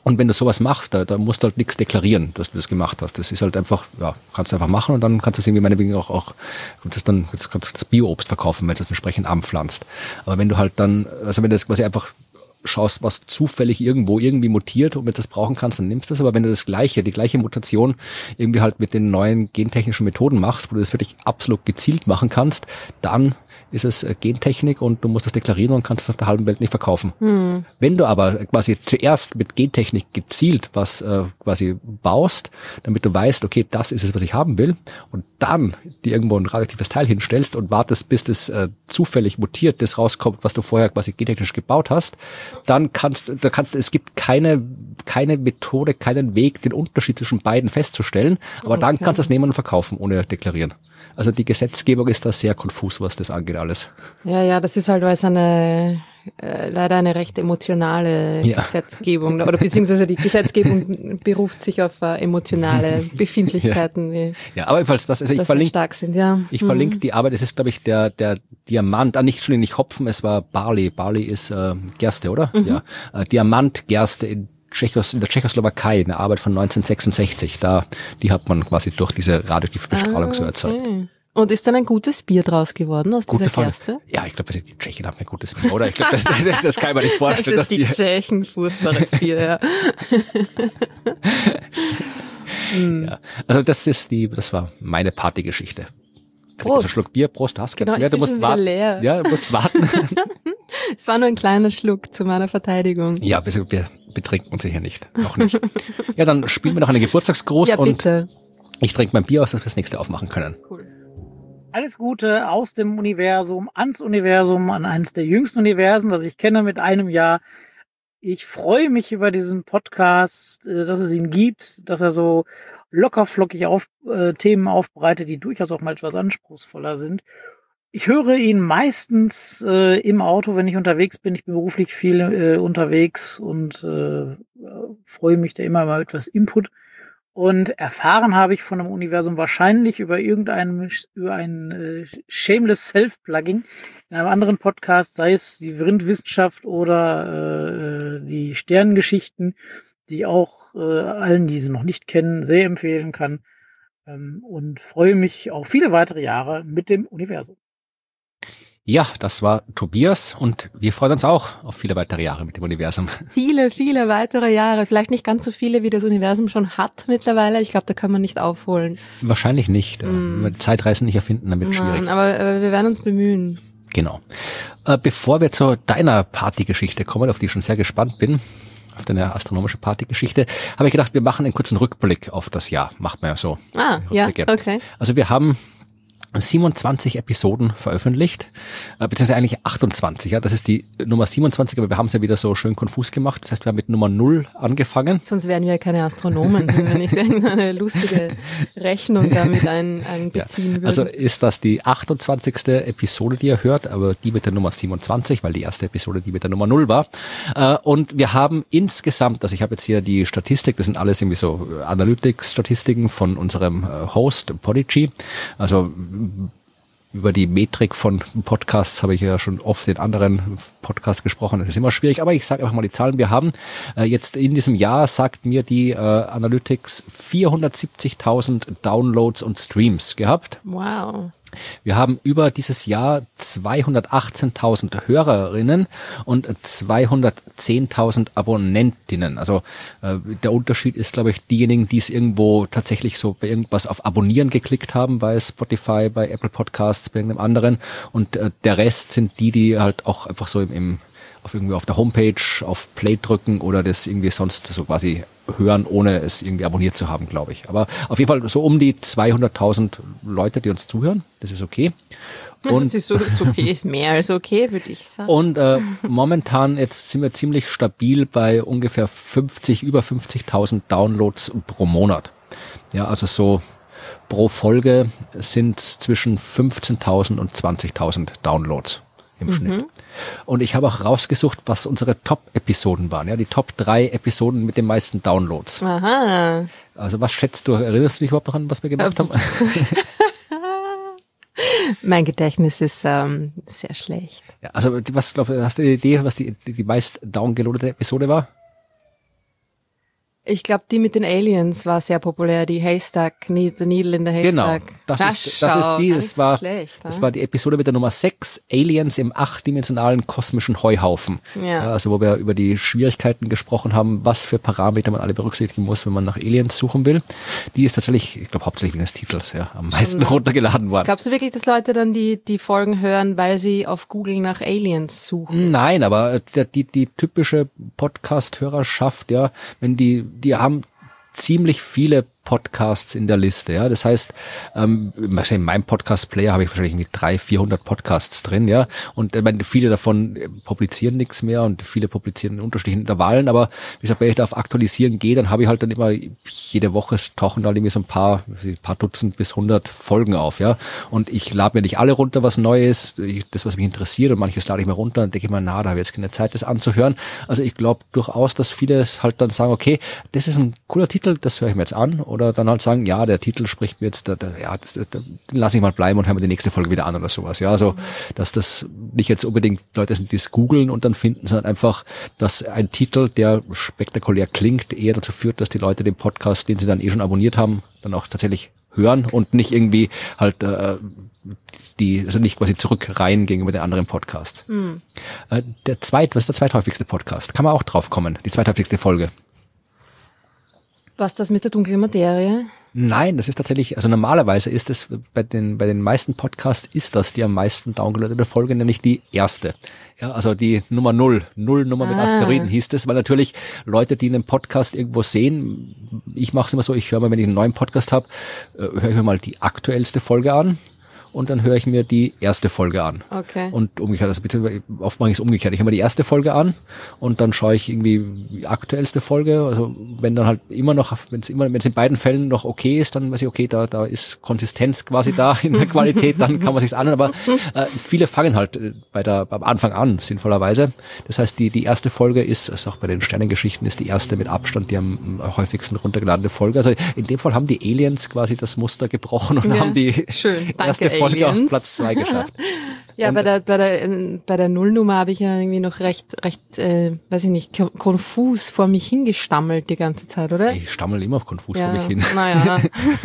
Und wenn du sowas machst, da musst du halt nichts deklarieren, dass du das gemacht hast. Das ist halt einfach, ja, kannst du einfach machen und dann kannst du es irgendwie meinetwegen auch kannst du das Bio-Obst verkaufen, wenn du es entsprechend anpflanzt. Aber wenn du halt dann, also wenn du das quasi einfach schaust, was zufällig irgendwo irgendwie mutiert und wenn du das brauchen kannst, dann nimmst du das. Aber wenn du die gleiche Mutation irgendwie halt mit den neuen gentechnischen Methoden machst, wo du das wirklich absolut gezielt machen kannst, dann ist es Gentechnik und du musst das deklarieren und kannst es auf der halben Welt nicht verkaufen. Wenn du aber quasi zuerst mit Gentechnik gezielt was quasi baust, damit du weißt, okay, das ist es, was ich haben will, und dann dir irgendwo ein radioaktives Teil hinstellst und wartest, bis das zufällig mutiert, das rauskommt, was du vorher quasi gentechnisch gebaut hast, dann es gibt keine Methode, keinen Weg, den Unterschied zwischen beiden festzustellen, aber dann kannst du es nehmen und verkaufen, ohne deklarieren. Also die Gesetzgebung ist da sehr konfus, was das angeht alles. Ja, das ist halt leider eine recht emotionale Gesetzgebung, oder beziehungsweise die Gesetzgebung beruft sich auf emotionale Befindlichkeiten, ja, aber jedenfalls ich verlinke stark sind, ja. Ich verlinke die Arbeit, es ist, glaube ich, der Diamant, nicht Hopfen, es war Barley. Barley ist Gerste, oder? Ja. Diamantgerste in der Tschechoslowakei, eine Arbeit von 1966. Die hat man quasi durch diese radioaktive Bestrahlung so erzeugt. Und ist dann ein gutes Bier draus geworden aus dieser Gerste? Ja, ich glaube, die Tschechen haben ein gutes Bier, oder? Ich glaube, das kann man nicht vorstellen. Das ist die Tschechen, furchtbares Bier, ja. Ja. Also das war meine Partygeschichte. Prost. Also Schluck Bier, Prost, du hast keins mehr, du musst warten. Leer. Ja, du musst warten. Es war nur ein kleiner Schluck zu meiner Verteidigung. Ja, wir betrinken uns hier nicht. Noch nicht. Ja, dann spielen wir noch einen Geburtstagsgruß ja, und bitte. Ich trinke mein Bier aus, dass wir das nächste aufmachen können. Cool. Alles Gute aus dem Universum, ans Universum, an eines der jüngsten Universen, das ich kenne, mit einem Jahr. Ich freue mich über diesen Podcast, dass es ihn gibt, dass er so lockerflockig Themen aufbereitet, die durchaus auch mal etwas anspruchsvoller sind. Ich höre ihn meistens im Auto, wenn ich unterwegs bin. Ich bin beruflich viel unterwegs und freue mich da immer mal etwas Input. Und erfahren habe ich von dem Universum wahrscheinlich über ein Shameless Self-Plugin in einem anderen Podcast, sei es die Vrindwissenschaft oder die Sternengeschichten, die ich auch allen, die sie noch nicht kennen, sehr empfehlen kann. Und freue mich auf viele weitere Jahre mit dem Universum. Ja, das war Tobias und wir freuen uns auch auf viele weitere Jahre mit dem Universum. Viele, viele weitere Jahre. Vielleicht nicht ganz so viele, wie das Universum schon hat mittlerweile. Ich glaube, da kann man nicht aufholen. Wahrscheinlich nicht. Wenn wir Zeitreisen nicht erfinden, dann wird es schwierig. Aber wir werden uns bemühen. Genau. Bevor wir zu deiner Partygeschichte kommen, auf die ich schon sehr gespannt bin, auf deine astronomische Partygeschichte, habe ich gedacht, wir machen einen kurzen Rückblick auf das Jahr. Macht man ja so. Ja, okay. Also wir haben 27 Episoden veröffentlicht, beziehungsweise eigentlich 28, ja, das ist die Nummer 27, aber wir haben es ja wieder so schön konfus gemacht, das heißt, wir haben mit Nummer 0 angefangen. Sonst wären wir ja keine Astronomen, wenn wir nicht irgendeine lustige Rechnung damit einbeziehen würden. Also ist das die 28. Episode, die ihr hört, aber die mit der Nummer 27, weil die erste Episode die mit der Nummer 0 war. Und wir haben insgesamt, also ich habe jetzt hier die Statistik, das sind alles irgendwie so Analytics-Statistiken von unserem Host Podigy, also über die Metrik von Podcasts habe ich ja schon oft in anderen Podcasts gesprochen. Das ist immer schwierig, aber ich sage einfach mal die Zahlen. Wir haben jetzt in diesem Jahr, sagt mir die Analytics, 470.000 Downloads und Streams gehabt. Wow. Wir haben über dieses Jahr 218.000 Hörerinnen und 210.000 Abonnentinnen. Also der Unterschied ist, glaube ich, diejenigen, die es irgendwo tatsächlich so bei irgendwas auf Abonnieren geklickt haben, bei Spotify, bei Apple Podcasts, bei irgendeinem anderen. Und der Rest sind die halt auch einfach so irgendwie auf der Homepage auf Play drücken oder das irgendwie sonst so quasi hören, ohne es irgendwie abonniert zu haben, glaube ich. Aber auf jeden Fall so um die 200.000 Leute, die uns zuhören. Das ist okay. Und das ist okay, ist mehr als okay, würde ich sagen. Und momentan jetzt sind wir ziemlich stabil bei ungefähr über 50.000 Downloads pro Monat. Ja, also so pro Folge sind zwischen 15.000 und 20.000 Downloads im Schnitt. Und ich habe auch rausgesucht, was unsere Top-Episoden waren. Ja, die Top 3 Episoden mit den meisten Downloads. Aha. Also was schätzt du, erinnerst du dich überhaupt noch an, was wir gemacht haben? Mein Gedächtnis ist sehr schlecht. Ja, also was glaubst du, hast du eine Idee, was die meist downgeloadete Episode war? Ich glaube, die mit den Aliens war sehr populär, die Haystack, The Needle in the Haystack. Genau, das ist die, das war die Episode mit der Nummer 6, Aliens im 8-dimensionalen kosmischen Heuhaufen. Ja. Also wo wir über die Schwierigkeiten gesprochen haben, was für Parameter man alle berücksichtigen muss, wenn man nach Aliens suchen will. Die ist tatsächlich, ich glaube hauptsächlich wegen des Titels, am meisten runtergeladen worden. Glaubst du wirklich, dass Leute dann die Folgen hören, weil sie auf Google nach Aliens suchen? Nein, aber die typische Podcast-Hörerschaft, wenn die haben ziemlich viele Podcasts in der Liste, ja. Das heißt, in meinem Podcast-Player habe ich wahrscheinlich irgendwie 300-400 Podcasts drin, ja. Und viele davon publizieren nichts mehr und viele publizieren in unterschiedlichen Intervallen, aber wie gesagt, wenn ich da auf Aktualisieren gehe, dann habe ich halt dann immer jede Woche tauchen da irgendwie so ein paar Dutzend bis 100 Folgen auf, ja. Und ich lade mir nicht alle runter, was neu ist, das, was mich interessiert, und manches lade ich mir runter und denke ich mir, da habe ich jetzt keine Zeit, das anzuhören. Also ich glaube durchaus, dass viele halt dann sagen, okay, das ist ein cooler Titel, das höre ich mir jetzt an. Oder dann halt sagen, ja, der Titel spricht mir jetzt, den lasse ich mal bleiben und höre mir die nächste Folge wieder an oder sowas. Ja, also, dass das nicht jetzt unbedingt Leute sind, die es googeln und dann finden, sondern einfach, dass ein Titel, der spektakulär klingt, eher dazu führt, dass die Leute den Podcast, den sie dann schon abonniert haben, dann auch tatsächlich hören und nicht irgendwie halt also nicht quasi zurückreihen gegenüber den anderen Podcasts. Was ist der zweithäufigste Podcast? Kann man auch drauf kommen, die zweithäufigste Folge. Was das mit der dunklen Materie? Nein, das ist tatsächlich, also normalerweise ist es bei den meisten Podcasts ist das die am meisten downgeloadete Folge, nämlich die erste. Ja, also die Nummer 0 Nummer mit Asteroiden hieß das, weil natürlich Leute, die einen Podcast irgendwo sehen, ich mache es immer so, ich höre mal, wenn ich einen neuen Podcast habe, höre ich mir mal die aktuellste Folge an. Und dann höre ich mir die erste Folge an. Okay. Und umgekehrt, also oft mache ich es umgekehrt. Ich höre mir die erste Folge an und dann schaue ich irgendwie die aktuellste Folge. Also wenn dann halt immer noch, wenn es in beiden Fällen noch okay ist, dann weiß ich, okay, da ist Konsistenz quasi da in der Qualität, dann kann man sich's anhören. Aber viele fangen halt am Anfang an, sinnvollerweise. Das heißt, die erste Folge ist auch bei den Sternengeschichten, ist die erste mit Abstand die am häufigsten runtergeladene Folge. Also in dem Fall haben die Aliens quasi das Muster gebrochen und haben die erste Folge auf Platz 2 geschafft. Ja, bei der Nullnummer habe ich ja irgendwie noch recht, weiß ich nicht, konfus vor mich hingestammelt die ganze Zeit, oder? Ich stammel immer konfus vor mich hin. Naja.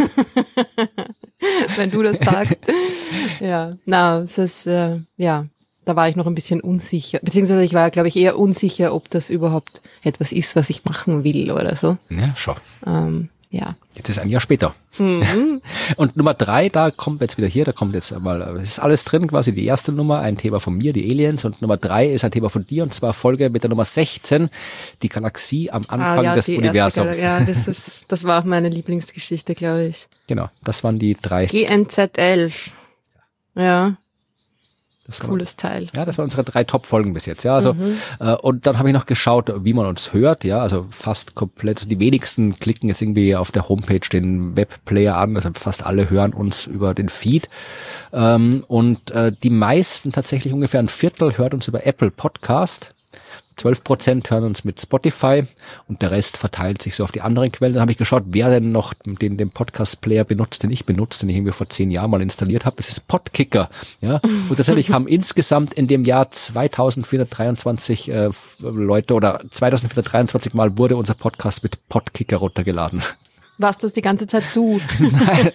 Wenn du das sagst. Ja, es ist, da war ich noch ein bisschen unsicher. Beziehungsweise ich war, glaube ich, eher unsicher, ob das überhaupt etwas ist, was ich machen will oder so. Ja, schon. Ja. Jetzt ist ein Jahr später. Und Nummer 3, da kommt jetzt wieder hier, da kommt jetzt mal, es ist alles drin, quasi die erste Nummer, ein Thema von mir, die Aliens, und Nummer 3 ist ein Thema von dir, und zwar Folge mit der Nummer 16, die Galaxie am Anfang des Universums. Ja, das war auch meine Lieblingsgeschichte, glaube ich. Genau, das waren die 3. GNZ11. Ja. Cooles Teil. Ja, das waren unsere 3 Top-Folgen bis jetzt, ja, also, und dann habe ich noch geschaut, wie man uns hört, ja, also fast komplett, die wenigsten klicken jetzt irgendwie auf der Homepage den Webplayer an, also fast alle hören uns über den Feed, und die meisten, tatsächlich ungefähr ein Viertel, hört uns über Apple Podcast, 12% hören uns mit Spotify und der Rest verteilt sich so auf die anderen Quellen. Dann habe ich geschaut, wer denn noch den Podcast-Player benutzt, den ich benutze, den ich irgendwie vor 10 Jahren mal installiert habe. Das ist Podkicker. Ja? Und tatsächlich haben insgesamt in dem Jahr 2423 Leute oder 2423 Mal wurde unser Podcast mit Podkicker runtergeladen. Warst das die ganze Zeit du? Nein,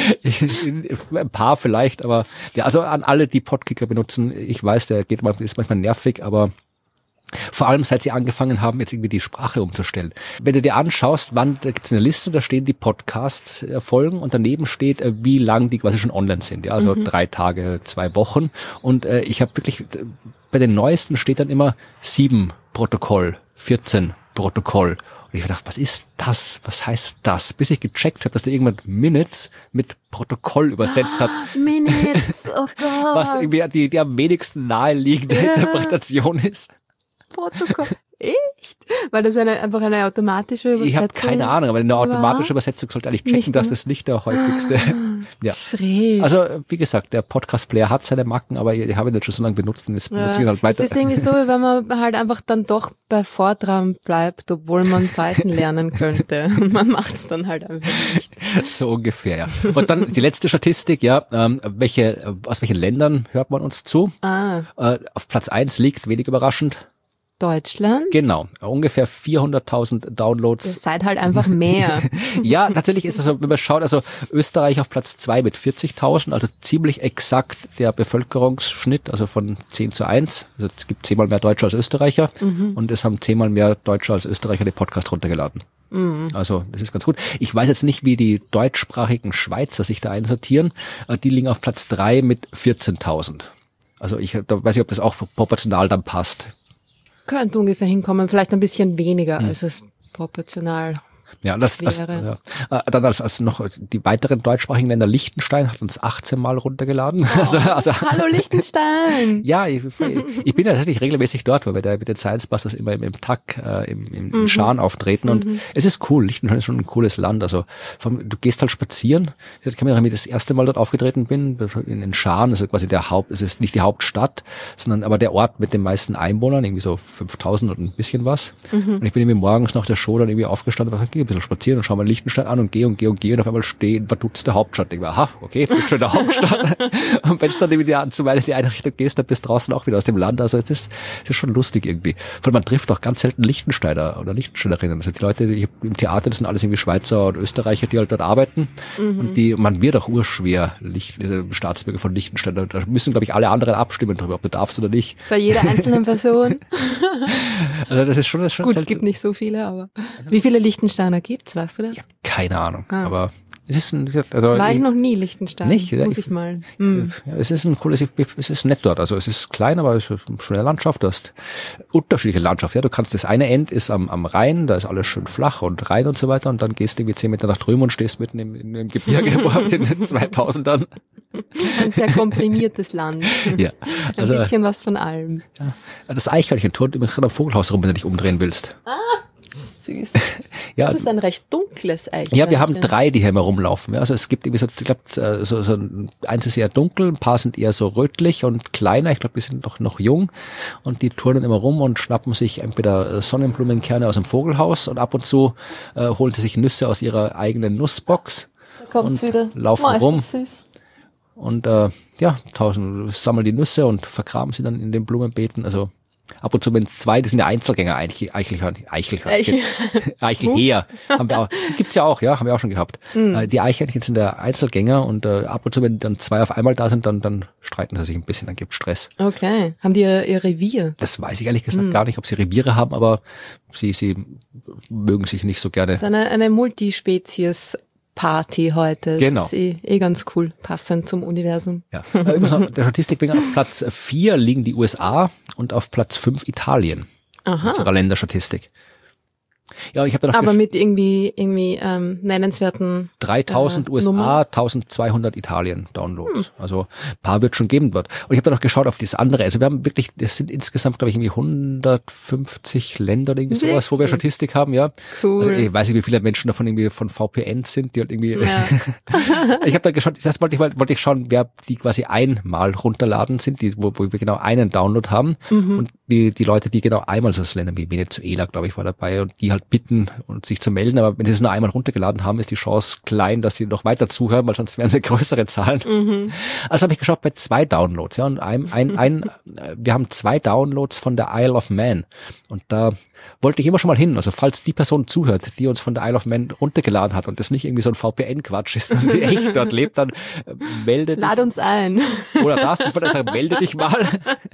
ein paar vielleicht, aber ja, also an alle, die Podkicker benutzen, ich weiß, der ist manchmal nervig, aber vor allem, seit sie angefangen haben, jetzt irgendwie die Sprache umzustellen. Wenn du dir anschaust, da gibt's eine Liste, da stehen die Podcasts Folgen und daneben steht, wie lang die quasi schon online sind. Ja, also 3 Tage, 2 Wochen. Und ich habe wirklich, bei den neuesten steht dann immer 7 Protokoll, 14 Protokoll. Und ich habe gedacht, was ist das? Was heißt das? Bis ich gecheckt habe, dass da irgendwann Minutes mit Protokoll übersetzt hat. Minutes, oh Gott. Was irgendwie die am wenigsten naheliegende Interpretation ist. Protokoll. Echt? Weil das einfach eine automatische Übersetzung? Ich habe keine Ahnung, aber eine automatische Übersetzung sollte eigentlich checken, dass das nicht der häufigste. Ja. Schräg. Also wie gesagt, der Podcast-Player hat seine Macken, aber ich habe ihn jetzt schon so lange benutzt und jetzt benutze ich ihn halt weiter. Es ist irgendwie so, wenn man halt einfach dann doch bei Fortran bleibt, obwohl man Python lernen könnte. Und man macht es dann halt einfach nicht. So ungefähr, ja. Und dann die letzte Statistik, ja, aus welchen Ländern hört man uns zu? Auf Platz 1 liegt, wenig überraschend, Deutschland? Genau, ungefähr 400.000 Downloads. Ihr seid halt einfach mehr. Ja, tatsächlich ist es so, wenn man schaut, also Österreich auf Platz 2 mit 40.000, also ziemlich exakt der Bevölkerungsschnitt, also von 10:1. Also es gibt 10-mal mehr Deutsche als Österreicher und es haben 10-mal mehr Deutsche als Österreicher den Podcast runtergeladen. Also das ist ganz gut. Ich weiß jetzt nicht, wie die deutschsprachigen Schweizer sich da einsortieren. Die liegen auf Platz 3 mit 14.000. Also da weiß ich, ob das auch proportional dann passt. Könnte ungefähr hinkommen, vielleicht ein bisschen weniger, als es proportional Ja, dann als noch die weiteren deutschsprachigen Länder, Liechtenstein hat uns 18 Mal runtergeladen. Oh, hallo Liechtenstein! Ja, ich bin ja tatsächlich regelmäßig dort, weil wir mit den Science Busters immer im TAC, im Schaan auftreten und es ist cool. Liechtenstein ist schon ein cooles Land. Also du gehst halt spazieren. Ich kann mich erinnern, wie ich das erste Mal dort aufgetreten bin, in Schaan, also quasi es ist nicht die Hauptstadt, sondern aber der Ort mit den meisten Einwohnern, irgendwie so 5.000 und ein bisschen was. Und ich bin irgendwie morgens nach der Show dann irgendwie aufgestanden und gehe ein bisschen spazieren und schaue mal Liechtenstein an und gehe und auf einmal stehen, verdutzt der Hauptstadt. Ich war, aha, okay, bist schon in der Hauptstadt. Und wenn du dann irgendwie zu weit in die eine Richtung gehst, dann bist du draußen auch wieder aus dem Land. Also es ist schon lustig irgendwie. Vor allem man trifft auch ganz selten Liechtensteiner oder Liechtensteinerinnen. Also die Leute im Theater, das sind alles irgendwie Schweizer und Österreicher, die halt dort arbeiten. Und man wird auch urschwer Staatsbürger von Liechtenstein. Da müssen, glaube ich, alle anderen abstimmen darüber, ob du darfst oder nicht. Bei jeder einzelnen Person. Also das ist schon gut, selten. Gibt nicht so viele, aber wie viele Liechtensteiner gibt's, weißt du das? Ja, keine Ahnung, aber es ist war ich noch nie Liechtenstein. Nicht? Muss ich mal. Ja, es ist es ist nett dort. Also es ist klein, aber es ist eine schöne Landschaft. Du hast unterschiedliche Landschaft. Ja, du kannst, das eine End ist am Rhein, da ist alles schön flach und Rhein und so weiter und dann gehst du irgendwie 10 Meter nach drüben und stehst mitten im Gebirge in den 2000ern. Ein sehr komprimiertes Land. Ja. Also, ein bisschen was von allem. Ja. Das Eichhörnchen turnt übrigens gerade am Vogelhaus rum, wenn du dich umdrehen willst. Süß. Ja, das ist ein recht dunkles Eichhörnchen. Ja, wir haben 3, die hier immer rumlaufen. Ja, also es gibt irgendwie so, ich glaube, so eins ist eher dunkel, ein paar sind eher so rötlich und kleiner. Ich glaube, die sind noch jung und die turnen immer rum und schnappen sich entweder Sonnenblumenkerne aus dem Vogelhaus und ab und zu holen sie sich Nüsse aus ihrer eigenen Nussbox und laufen rum. Süß. Und sammeln die Nüsse und vergraben sie dann in den Blumenbeeten. Also ab und zu, wenn 2, die sind ja Einzelgänger, Eichelhäher, haben wir auch, gibt's ja auch, ja, haben wir auch schon gehabt. Die Eichhörnchen sind der Einzelgänger und ab und zu, wenn dann 2 auf einmal da sind, dann streiten sie sich ein bisschen, dann gibt's Stress. Okay. Haben die ihr Revier? Das weiß ich ehrlich gesagt gar nicht, ob sie Reviere haben, aber sie mögen sich nicht so gerne. Das ist eine Multispezies Party heute. Genau. Das ist eh ganz cool, passend zum Universum. Ja. Der Statistik wegen auf Platz 4 liegen die USA und auf Platz 5 Italien. Aha. Unserer Länderstatistik. Ja, ich habe da noch aber mit irgendwie nennenswerten 3.000 USA, Nummer? 1.200 Italien Downloads. Also ein paar wird schon geben dort. Und ich habe da noch geschaut auf das andere. Also wir haben wirklich, das sind insgesamt, glaube ich, irgendwie 150 Länder oder irgendwie sowas, wo wir Statistik haben, ja. Cool. Also ich weiß nicht, wie viele Menschen davon irgendwie von VPN sind, die halt irgendwie. Ja. Ich habe da geschaut, das heißt, wollte ich schauen, wer die quasi einmal runterladen sind, wo wir genau einen Download haben. Und die Leute, die genau einmal so Länder wie Venezuela, glaube ich, war dabei und die halt bitten und sich zu melden, aber wenn sie es nur einmal runtergeladen haben, ist die Chance klein, dass sie noch weiter zuhören, weil sonst wären sie größere Zahlen. Also habe ich geschaut bei 2 Downloads, ja, und wir haben 2 Downloads von der Isle of Man und da wollte ich immer schon mal hin, also falls die Person zuhört, die uns von der Isle of Man runtergeladen hat und das nicht irgendwie so ein VPN-Quatsch ist, sondern die echt dort lebt, dann melde dich. Lad uns ein. Oder darfst du von der sagen, melde dich mal.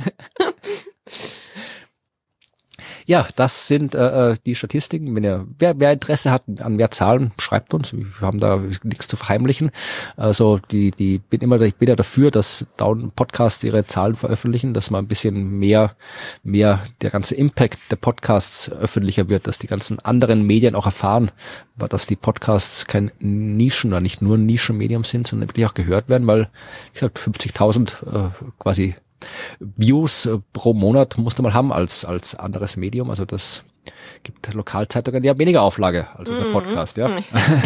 Ja, das sind die Statistiken. Wenn wer Interesse hat an mehr Zahlen, schreibt uns. Wir haben da nichts zu verheimlichen. Also ich bin ja dafür, dass Podcasts ihre Zahlen veröffentlichen, dass man ein bisschen mehr der ganze Impact der Podcasts öffentlicher wird, dass die ganzen anderen Medien auch erfahren, dass die Podcasts kein Nischen oder nicht nur ein Nischenmedium sind, sondern wirklich auch gehört werden, weil, wie gesagt, 50.000 quasi Views pro Monat musst du mal haben als anderes Medium. Also das gibt Lokalzeitungen, die haben weniger Auflage als unser Podcast, ja.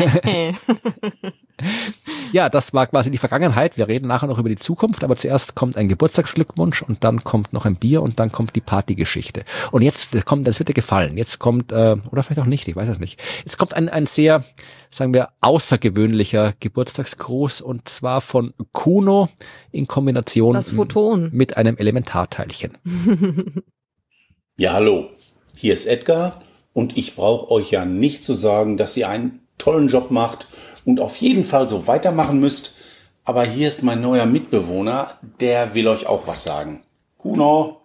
Ja, das war quasi die Vergangenheit. Wir reden nachher noch über die Zukunft, aber zuerst kommt ein Geburtstagsglückwunsch und dann kommt noch ein Bier und dann kommt die Partygeschichte. Und jetzt das wird dir gefallen. Jetzt kommt, oder vielleicht auch nicht, ich weiß es nicht. Jetzt kommt ein sehr, sagen wir, außergewöhnlicher Geburtstagsgruß und zwar von Kuno in Kombination mit einem Elementarteilchen. Ja, hallo, hier ist Edgar und ich brauche euch ja nicht zu sagen, dass ihr einen tollen Job macht und auf jeden Fall so weitermachen müsst. Aber hier ist mein neuer Mitbewohner, der will euch auch was sagen. Kuno.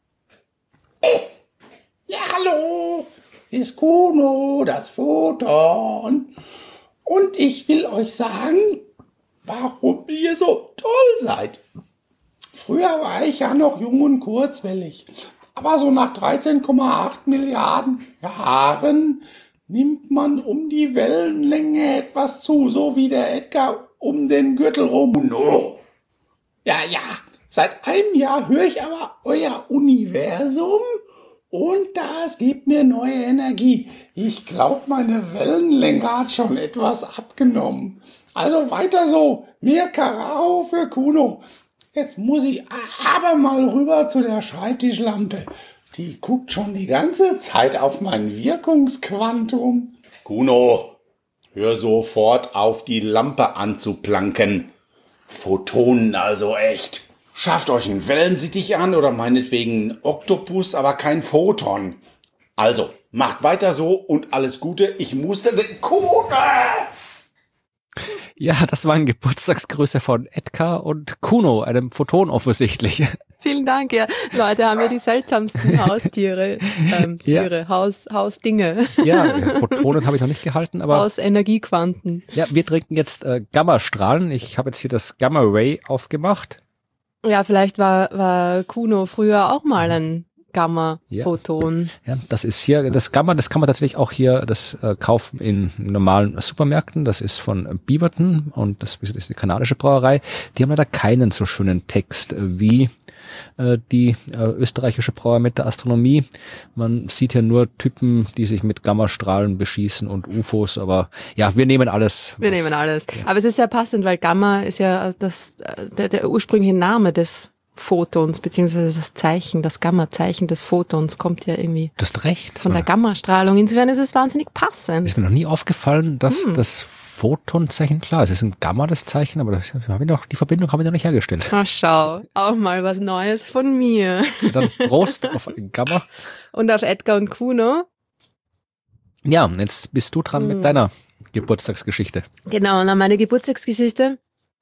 Ja, hallo, hier ist Kuno, das Photon. Und ich will euch sagen, warum ihr so toll seid. Früher war ich ja noch jung und kurzwellig. Aber so nach 13,8 Milliarden Jahren nimmt man um die Wellenlänge etwas zu, so wie der Edgar um den Gürtel rum. No. Ja, seit einem Jahr höre ich aber euer Universum und das gibt mir neue Energie. Ich glaube, meine Wellenlänge hat schon etwas abgenommen. Also weiter so, mehr Karacho für Kuno. Jetzt muss ich aber mal rüber zu der Schreibtischlampe. Die guckt schon die ganze Zeit auf mein Wirkungsquantum. Kuno, hör sofort auf, die Lampe anzuplanken. Photonen also echt. Schafft euch einen Wellensittich an oder meinetwegen einen Oktopus, aber kein Photon. Also, macht weiter so und alles Gute. Ich musste den Kuno. Ja, das waren Geburtstagsgrüße von Edgar und Kuno, einem Photon offensichtlich. Vielen Dank, ja. Leute haben ja die seltsamsten Haustiere, Hausdinge. Ja, Photonen habe ich noch nicht gehalten, aber Aus Energiequanten. ja, wir trinken jetzt Gammastrahlen. Ich habe jetzt hier das Gamma Ray aufgemacht. Ja, vielleicht war Kuno früher auch mal ein Gamma-Photon. Ja, das ist hier, das Gamma, das kann man tatsächlich auch hier, das kaufen in normalen Supermärkten. Das ist von Beaverton und das ist die kanadische Brauerei. Die haben leider keinen so schönen Text wie die österreichische Brauerei mit der Astronomie. Man sieht hier nur Typen, die sich mit Gammastrahlen beschießen und UFOs, aber ja, wir nehmen alles. Wir nehmen alles. Aber es ist sehr passend, weil Gamma ist ja der ursprüngliche Name des Photons, beziehungsweise das Zeichen, das Gamma-Zeichen des Photons kommt ja irgendwie Du hast recht. von der Gammastrahlung. Insofern ist es wahnsinnig passend. Ist mir noch nie aufgefallen, dass das Photonzeichen, klar, es ist ein Gamma, das Zeichen, aber die Verbindung haben wir noch nicht hergestellt. Ach, schau, auch mal was Neues von mir. Dann Prost auf Gamma. Und auf Edgar und Kuno. Ja, jetzt bist du dran mit deiner Geburtstagsgeschichte. Genau, na, meine Geburtstagsgeschichte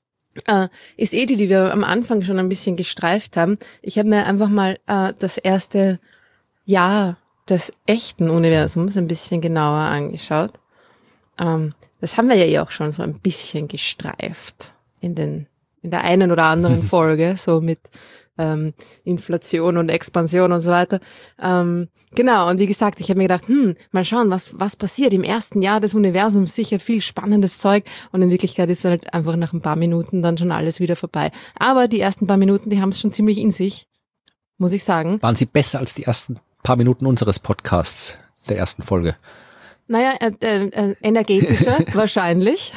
ist die wir am Anfang schon ein bisschen gestreift haben. Ich habe mir einfach mal das erste Jahr des echten Universums ein bisschen genauer angeschaut. Das haben wir ja eh auch schon so ein bisschen gestreift in der einen oder anderen Folge, so mit Inflation und Expansion und so weiter. Genau, und wie gesagt, ich habe mir gedacht, mal schauen, was passiert im ersten Jahr des Universums, sicher viel spannendes Zeug und in Wirklichkeit ist halt einfach nach ein paar Minuten dann schon alles wieder vorbei. Aber die ersten paar Minuten, die haben es schon ziemlich in sich, muss ich sagen. Waren sie besser als die ersten paar Minuten unseres Podcasts, der ersten Folge? Naja, energetischer wahrscheinlich.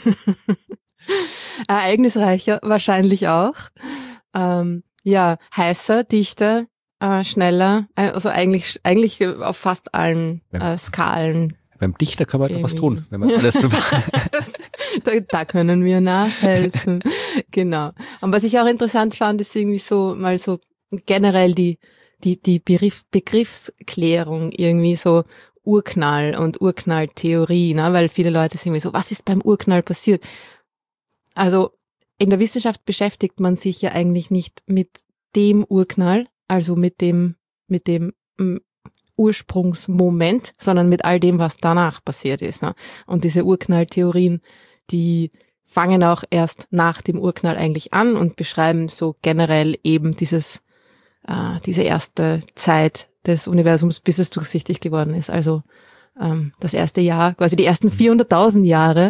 Ereignisreicher wahrscheinlich auch. Ja, heißer, dichter, schneller, also eigentlich auf fast allen Skalen. Beim Dichter kann man was tun, wenn man alles da können wir nachhelfen. Genau. Und was ich auch interessant fand, ist irgendwie so mal so generell die Begriffsklärung, irgendwie so Urknall und Urknalltheorie, ne? Weil viele Leute sind irgendwie so, was ist beim Urknall passiert? Also in der Wissenschaft beschäftigt man sich ja eigentlich nicht mit dem Urknall, also mit dem Ursprungsmoment, sondern mit all dem, was danach passiert ist. Ne? Und diese Urknalltheorien, die fangen auch erst nach dem Urknall eigentlich an und beschreiben so generell eben diese erste Zeit des Universums, bis es durchsichtig geworden ist. Also das erste Jahr, quasi die ersten 400.000 Jahre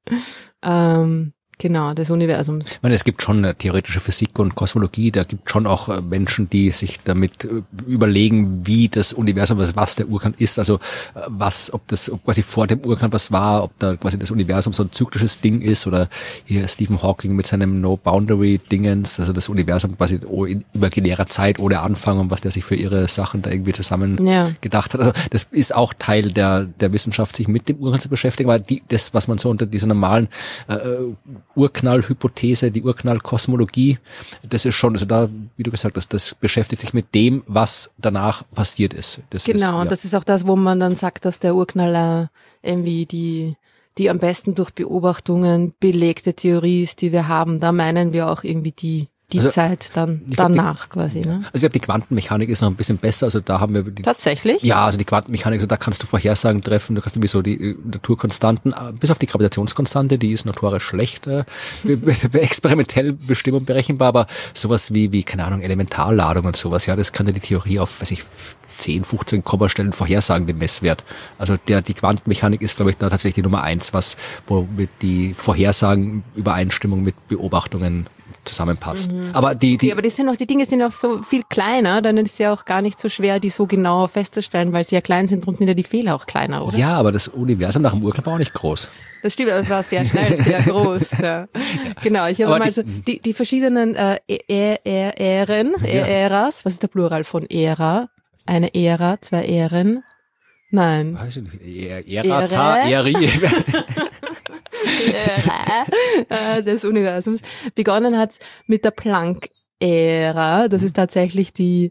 Genau, des Universums. Ich meine, es gibt schon theoretische Physik und Kosmologie, da gibt schon auch Menschen, die sich damit überlegen, wie das Universum, was der Urknall ist, also ob quasi vor dem Urknall was war, ob da quasi das Universum so ein zyklisches Ding ist oder hier Stephen Hawking mit seinem No-Boundary-Dingens, also das Universum quasi in imaginärer Zeit ohne Anfang und was der sich für ihre Sachen da irgendwie zusammen gedacht hat. Also das ist auch Teil der Wissenschaft, sich mit dem Urknall zu beschäftigen, weil das, was man so unter dieser normalen Urknallhypothese, die Urknallkosmologie, das ist schon, also da, wie du gesagt hast, das beschäftigt sich mit dem, was danach passiert ist. Das ist, Genau, und das ist auch das, wo man dann sagt, dass der Urknall irgendwie die am besten durch Beobachtungen belegte Theorie ist, die wir haben. Da meinen wir auch irgendwie die Also, Zeit dann danach quasi. Ne? Also ich glaube, die Quantenmechanik ist noch ein bisschen besser, also da haben wir Tatsächlich? Ja, also die Quantenmechanik, also da kannst du Vorhersagen treffen, du kannst sowieso die Naturkonstanten, bis auf die Gravitationskonstante, die ist notorisch schlecht, experimentell bestimmt und berechenbar, aber sowas wie, keine Ahnung, Elementarladung und sowas, ja, das kann ja die Theorie auf, 10, 15 Kommastellen vorhersagen, den Messwert. Also die Quantenmechanik ist, glaube ich, da tatsächlich die Nummer 1, womit die Vorhersagen Übereinstimmung mit Beobachtungen zusammenpasst. Aber die die Dinge sind auch so viel kleiner, dann ist es ja auch gar nicht so schwer, die so genau festzustellen, weil sie ja klein sind, darum sind ja die Fehler auch kleiner, oder? Ja, aber das Universum nach dem Urknall war auch nicht groß. Das stimmt, das war sehr schnell, sehr groß. Ja. Genau, ich habe mal so die verschiedenen Äras, was ist der Plural von Ära? Eine Ära, 2 Ähren? Nein. Weiß ich nicht. Erata, Eri. Des Universums. Begonnen hat's mit der Planck-Ära. Das ist tatsächlich die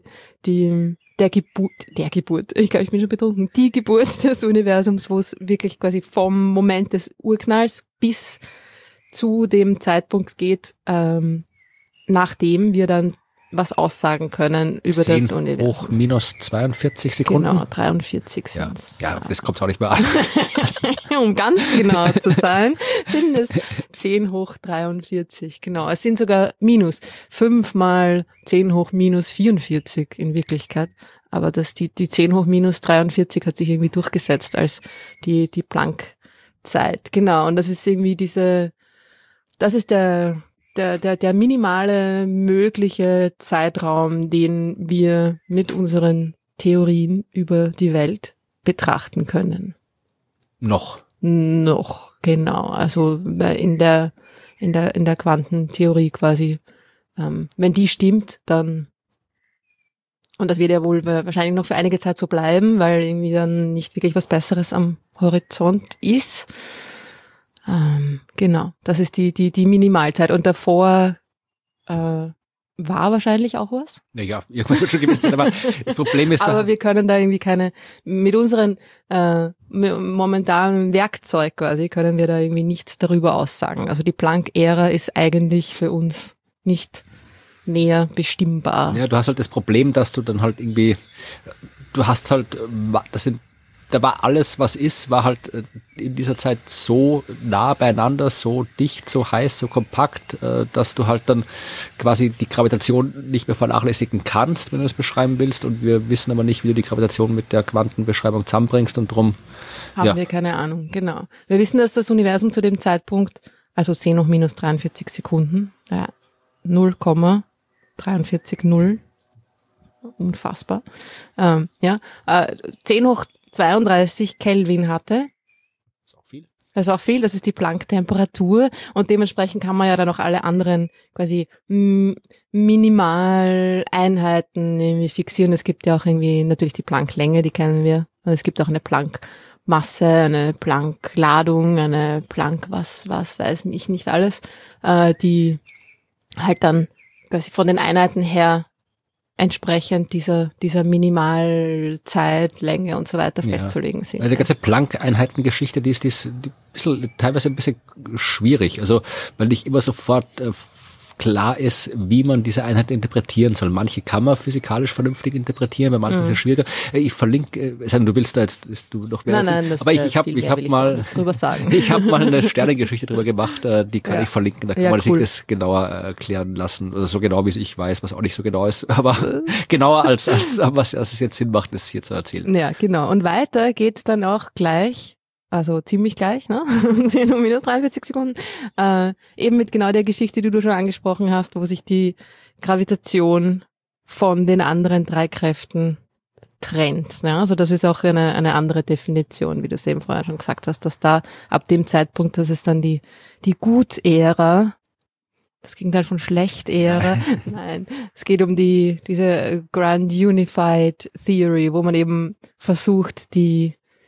Geburt, ich glaube, ich bin schon betrunken, die Geburt des Universums, wo es wirklich quasi vom Moment des Urknalls bis zu dem Zeitpunkt geht, nachdem wir dann was aussagen können über 10 das Universum. hoch minus 42 Sekunden. Genau, 43 sind's. Ja, das kommt auch nicht mehr an. Um ganz genau zu sein, sind es 10 hoch 43. Genau, es sind sogar minus 5 mal 10 hoch minus 44 in Wirklichkeit. Aber die 10 hoch minus 43 hat sich irgendwie durchgesetzt als die Planck-Zeit. Genau, und das ist irgendwie das ist der minimale mögliche Zeitraum, den wir mit unseren Theorien über die Welt betrachten können. Noch, genau. Also in der Quantentheorie quasi, wenn die stimmt, dann, und das wird ja wohl wahrscheinlich noch für einige Zeit so bleiben, weil irgendwie dann nicht wirklich was Besseres am Horizont ist. Genau, das ist die Minimalzeit. Und davor war wahrscheinlich auch was. Naja, irgendwas wird schon gewesen sein, aber das Problem ist aber wir können da irgendwie mit unseren momentanen Werkzeug quasi, können wir da irgendwie nichts darüber aussagen. Also die Planck-Ära ist eigentlich für uns nicht näher bestimmbar. Ja, du hast halt das Problem, dass du dann halt irgendwie, du hast halt, da war alles, was ist, war halt in dieser Zeit so nah beieinander, so dicht, so heiß, so kompakt, dass du halt dann quasi die Gravitation nicht mehr vernachlässigen kannst, wenn du das beschreiben willst. Und wir wissen aber nicht, wie du die Gravitation mit der Quantenbeschreibung zusammenbringst, und drum haben wir keine Ahnung, genau. Wir wissen, dass das Universum zu dem Zeitpunkt, also 10 hoch minus 43 Sekunden, 0,430, unfassbar, 10 hoch 32 Kelvin hatte. Das ist auch viel. Das ist auch viel, das ist die Planck-Temperatur, und dementsprechend kann man ja dann auch alle anderen quasi Minimaleinheiten irgendwie fixieren. Es gibt ja auch irgendwie natürlich die Planck-Länge, die kennen wir. Und es gibt auch eine Planck-Masse, eine Planck-Ladung, eine Planck was weiß ich nicht alles, die halt dann quasi von den Einheiten her entsprechend dieser Minimalzeitlänge und so weiter festzulegen sind. Die ganze Planck-Einheitengeschichte, die ist teilweise ein bisschen schwierig. Also, weil nicht immer sofort klar ist, wie man diese Einheit interpretieren soll. Manche kann man physikalisch vernünftig interpretieren, bei manchen ist es schwieriger. Ich verlinke, du willst da jetzt du noch mehr nein, das aber ich habe mal drüber sagen. Ich habe mal eine Sternengeschichte drüber gemacht, die kann ich verlinken, da kann man sich das genauer erklären lassen, oder so genau, wie ich weiß, was auch nicht so genau ist, aber genauer als was es jetzt Sinn macht, das hier zu erzählen. Ja, genau. Und weiter geht's dann auch gleich, also ziemlich gleich, ne? 10 hoch minus 43 Sekunden. Eben mit genau der Geschichte, die du schon angesprochen hast, wo sich die Gravitation von den anderen 3 Kräften trennt. Ne? Also das ist auch eine andere Definition, wie du es eben vorher schon gesagt hast, dass da ab dem Zeitpunkt, das ist dann die Gut-Ära, das Gegenteil von Schlecht-Ära. Nein, es geht um diese Grand Unified Theory, wo man eben versucht, die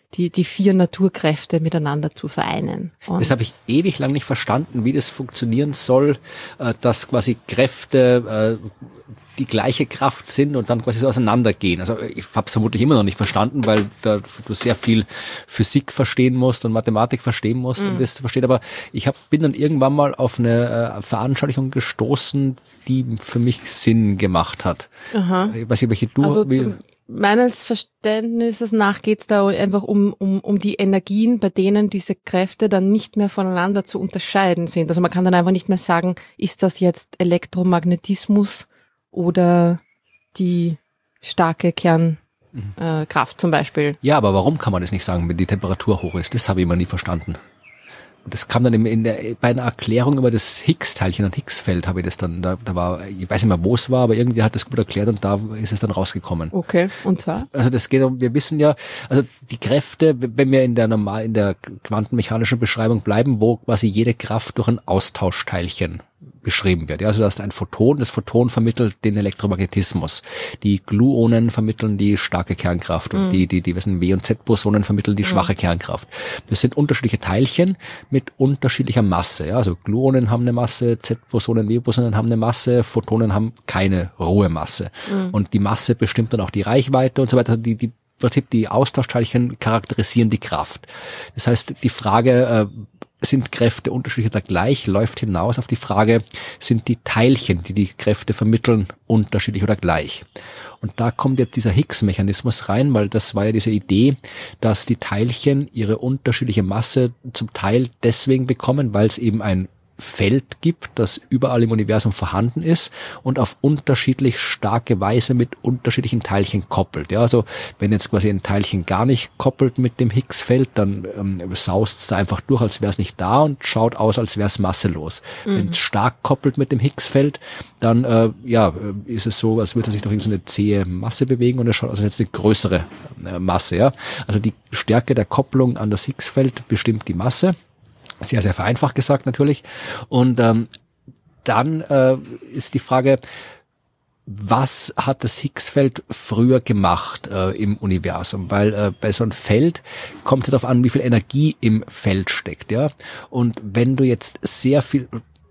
die 4 Naturkräfte miteinander zu vereinen. Und das habe ich ewig lang nicht verstanden, wie das funktionieren soll, dass quasi Kräfte die gleiche Kraft sind und dann quasi so auseinandergehen. Also ich habe es vermutlich immer noch nicht verstanden, weil da du sehr viel Physik verstehen musst und Mathematik verstehen musst, um das zu verstehen. Aber ich bin dann irgendwann mal auf eine Veranschaulichung gestoßen, die für mich Sinn gemacht hat. Aha. Ich weiß nicht, welche du... Also meines Verständnisses nach geht es da einfach um die Energien, bei denen diese Kräfte dann nicht mehr voneinander zu unterscheiden sind. Also man kann dann einfach nicht mehr sagen, ist das jetzt Elektromagnetismus oder die starke Kernkraft zum Beispiel. Ja, aber warum kann man das nicht sagen, wenn die Temperatur hoch ist? Das habe ich immer nie verstanden. Und das kam dann bei einer Erklärung über das Higgs-Teilchen und Higgs-Feld habe ich das dann, da war, ich weiß nicht mehr, wo es war, aber irgendwie hat das gut erklärt und da ist es dann rausgekommen. Okay, und zwar? Also das geht um, wir wissen ja, also die Kräfte, wenn wir in der quantenmechanischen Beschreibung bleiben, wo quasi jede Kraft durch ein Austauschteilchen beschrieben wird. Ja, also du hast ein Photon, das Photon vermittelt den Elektromagnetismus. Die Gluonen vermitteln die starke Kernkraft und die W- und Z-Bosonen vermitteln die schwache Kernkraft. Das sind unterschiedliche Teilchen mit unterschiedlicher Masse. Ja, also Gluonen haben eine Masse, Z-Bosonen, W-Bosonen haben eine Masse, Photonen haben keine rohe Masse. Und die Masse bestimmt dann auch die Reichweite und so weiter. Im Prinzip die Austauschteilchen charakterisieren die Kraft. Das heißt, die Frage, sind Kräfte unterschiedlich oder gleich, läuft hinaus auf die Frage, sind die Teilchen, die die Kräfte vermitteln, unterschiedlich oder gleich? Und da kommt jetzt dieser Higgs-Mechanismus rein, weil das war ja diese Idee, dass die Teilchen ihre unterschiedliche Masse zum Teil deswegen bekommen, weil es eben ein Feld gibt, das überall im Universum vorhanden ist und auf unterschiedlich starke Weise mit unterschiedlichen Teilchen koppelt. Ja, also wenn jetzt quasi ein Teilchen gar nicht koppelt mit dem Higgs-Feld, dann saust es da einfach durch, als wäre es nicht da und schaut aus, als wäre es masselos. Wenn es stark koppelt mit dem Higgs-Feld, dann ist es so, als würde es sich durch so eine zähe Masse bewegen und es schaut aus, als hätte es eine größere Masse. Ja, also die Stärke der Kopplung an das Higgs-Feld bestimmt die Masse. Sehr, sehr vereinfacht gesagt natürlich. Und dann ist die Frage, was hat das Higgs-Feld früher gemacht im Universum? Weil bei so einem Feld kommt es darauf an, wie viel Energie im Feld steckt. Ja. Und wenn du jetzt sehr viel,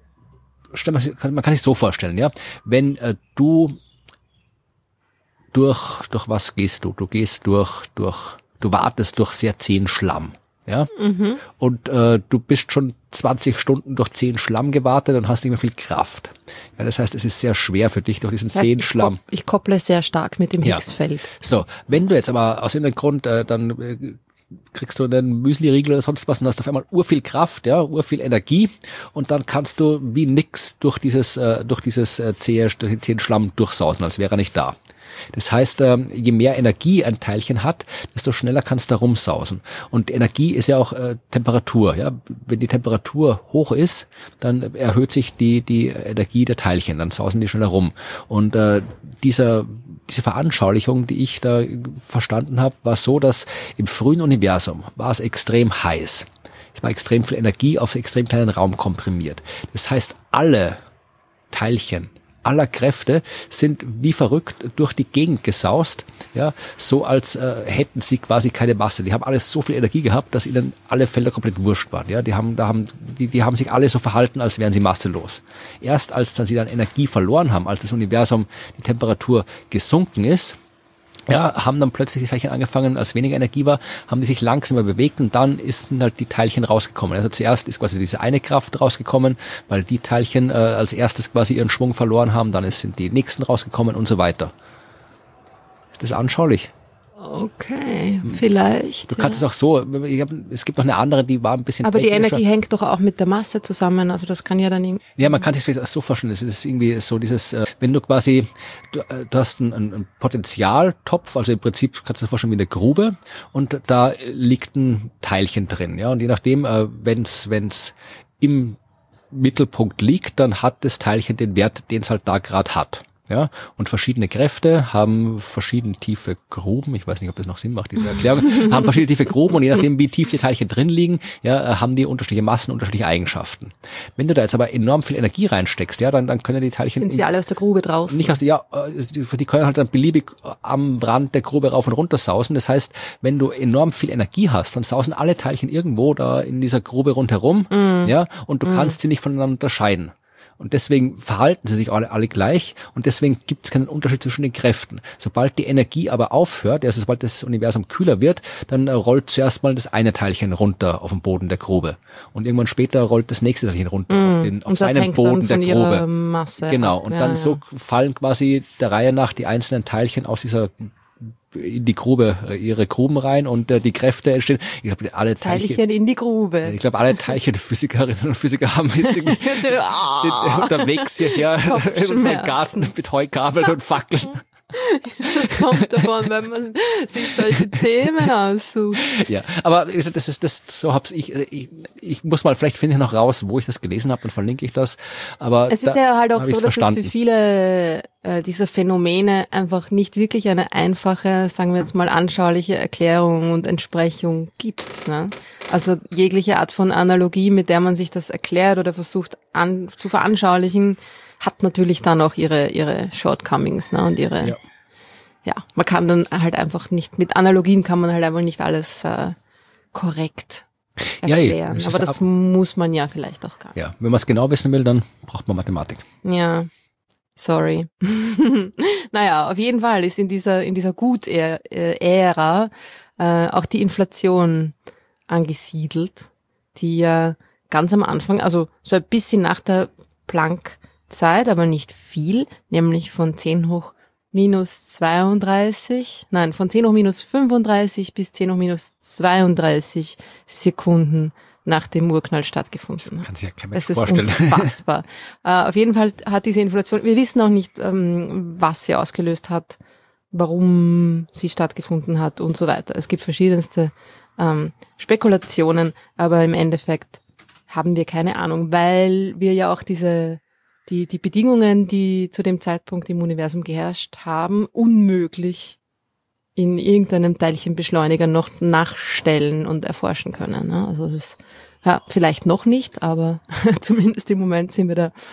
man kann sich so vorstellen, ja, wenn du durch was gehst du? Du gehst du wartest durch sehr zähen Schlamm. Ja, und du bist schon 20 Stunden durch 10 Schlamm gewartet und hast nicht mehr viel Kraft. Ja, das heißt, es ist sehr schwer für dich durch diesen 10 Schlamm. Ich kopple sehr stark mit dem Higgsfeld. So, wenn du jetzt aber aus irgendeinem Grund dann kriegst du einen Müsli-Riegel oder sonst was und hast auf einmal urviel Kraft, ja, urviel Energie und dann kannst du wie nix durch den zähen Schlamm durchsausen, als wäre er nicht da. Das heißt, je mehr Energie ein Teilchen hat, desto schneller kann es da rumsausen. Und Energie ist ja auch Temperatur. Ja, wenn die Temperatur hoch ist, dann erhöht sich die Energie der Teilchen, dann sausen die schneller rum. Und diese Veranschaulichung, die ich da verstanden habe, war so, dass im frühen Universum war es extrem heiß. Es war extrem viel Energie auf extrem kleinen Raum komprimiert. Das heißt, alle Teilchen aller Kräfte sind wie verrückt durch die Gegend gesaust, ja, so als hätten sie quasi keine Masse. Die haben alles so viel Energie gehabt, dass ihnen alle Felder komplett wurscht waren. Ja, die haben sich alle so verhalten, als wären sie masselos. Erst als dann sie dann Energie verloren haben, als das Universum die Temperatur gesunken ist, ja, haben dann plötzlich die Teilchen angefangen, als weniger Energie war, haben die sich langsamer bewegt und dann sind halt die Teilchen rausgekommen. Also zuerst ist quasi diese eine Kraft rausgekommen, weil die Teilchen als erstes quasi ihren Schwung verloren haben, dann sind die nächsten rausgekommen und so weiter. Ist das anschaulich? Okay, vielleicht. Du kannst es auch so, es gibt noch eine andere, die war ein bisschen aber die Energie hängt doch auch mit der Masse zusammen, also das kann ja dann irgendwie... Ja, man kann sich das so vorstellen, es ist irgendwie so dieses, wenn du quasi, du hast einen Potentialtopf, also im Prinzip kannst du dir vorstellen wie eine Grube und da liegt ein Teilchen drin, ja, und je nachdem, wenn's im Mittelpunkt liegt, dann hat das Teilchen den Wert, den es halt da gerade hat. Ja, und verschiedene Kräfte haben verschieden tiefe Gruben. Ich weiß nicht, ob das noch Sinn macht, diese Erklärung. Haben verschiedene tiefe Gruben und je nachdem, wie tief die Teilchen drin liegen, ja, haben die unterschiedliche Massen, unterschiedliche Eigenschaften. Wenn du da jetzt aber enorm viel Energie reinsteckst, ja, dann können die Teilchen... Sind sie alle aus der Grube draußen? Nicht aus der, die können halt dann beliebig am Rand der Grube rauf und runter sausen. Das heißt, wenn du enorm viel Energie hast, dann sausen alle Teilchen irgendwo da in dieser Grube rundherum, ja, und du kannst sie nicht voneinander unterscheiden. Und deswegen verhalten sie sich alle gleich und deswegen gibt es keinen Unterschied zwischen den Kräften. Sobald die Energie aber aufhört, also sobald das Universum kühler wird, dann rollt zuerst mal das eine Teilchen runter auf den Boden der Grube. Und irgendwann später rollt das nächste Teilchen runter auf seinen Boden der Grube. Masse genau. Und dann so fallen quasi der Reihe nach die einzelnen Teilchen aus dieser in die Grube, ihre Gruben rein und die Kräfte entstehen. Ich glaube, alle Teilchen in die Grube. Ich glaube, alle Teilchenphysikerinnen und Physiker haben jetzt sind unterwegs hierher in unserem Garten mit Heugabeln und Fackeln. Das kommt davon, wenn man sich solche Themen aussucht. Ja, aber wie gesagt, so hab's ich muss mal, vielleicht finde ich noch raus, wo ich das gelesen habe, dann verlinke ich das. Aber es ist ja halt auch so, dass es für viele dieser Phänomene einfach nicht wirklich eine einfache, sagen wir jetzt mal, anschauliche Erklärung und Entsprechung gibt. Ne? Also jegliche Art von Analogie, mit der man sich das erklärt oder versucht zu veranschaulichen, hat natürlich dann auch ihre Shortcomings, ne, und ihre, ja, man kann dann halt einfach nicht, mit Analogien kann man halt einfach nicht alles korrekt erklären. Aber das muss man ja vielleicht auch gar nicht. Ja, wenn man es genau wissen will, dann braucht man Mathematik. Ja, sorry. Naja, auf jeden Fall ist in dieser Gut-Ära auch die Inflation angesiedelt, die ja ganz am Anfang, also so ein bisschen nach der Planck-Zeit, aber nicht viel, nämlich von 10 hoch minus 32, nein, von 10 hoch minus 35 bis 10 hoch minus 32 Sekunden nach dem Urknall stattgefunden. Kann sich ja kein Mensch Es ist vorstellen. unfassbar. Auf jeden Fall hat diese Inflation, wir wissen auch nicht, was sie ausgelöst hat, warum sie stattgefunden hat und so weiter. Es gibt verschiedenste Spekulationen, aber im Endeffekt haben wir keine Ahnung, weil wir ja auch die Bedingungen, die zu dem Zeitpunkt im Universum geherrscht haben, unmöglich in irgendeinem Teilchenbeschleuniger noch nachstellen und erforschen können. Ne? Also das ist, ja, vielleicht noch nicht, aber zumindest im Moment sind wir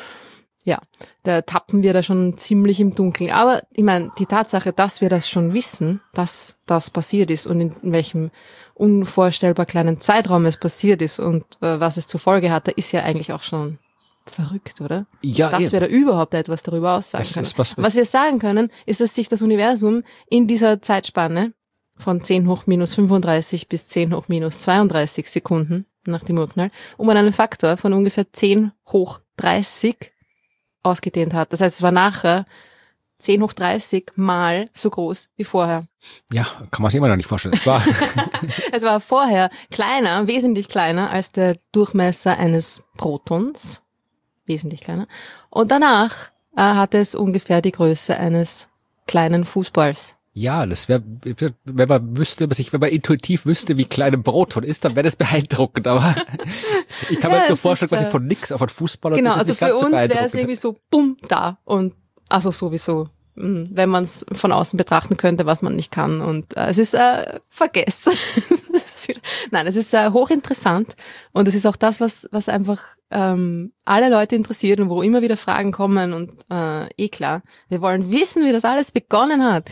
da tappen wir da schon ziemlich im Dunkeln. Aber ich meine, die Tatsache, dass wir das schon wissen, dass das passiert ist und in welchem unvorstellbar kleinen Zeitraum es passiert ist und was es zur Folge hatte, ist ja eigentlich auch schon verrückt, oder? Ja, dass wir da überhaupt etwas darüber aussagen können. Was wir sagen können, ist, dass sich das Universum in dieser Zeitspanne von 10 hoch minus 35 bis 10 hoch minus 32 Sekunden nach dem Urknall um einen Faktor von ungefähr 10 hoch 30 ausgedehnt hat. Das heißt, es war nachher 10 hoch 30 mal so groß wie vorher. Ja, kann man sich immer noch nicht vorstellen. Es war vorher kleiner, wesentlich kleiner als der Durchmesser eines Protons. Wesentlich kleiner. Und danach hatte es ungefähr die Größe eines kleinen Fußballs. Ja, das wäre, wenn man intuitiv wüsste, wie klein ein Proton ist, dann wäre das beeindruckend, aber ich kann mir nur vorstellen, quasi von nix auf einen Fußball. Genau, und das also ist nicht für ganz uns so wäre es irgendwie so, bumm, da und also sowieso, wenn man es von außen betrachten könnte, was man nicht kann und es ist, vergesst. Nein, es ist hochinteressant und es ist auch das, was einfach alle Leute interessiert und wo immer wieder Fragen kommen und klar, wir wollen wissen, wie das alles begonnen hat.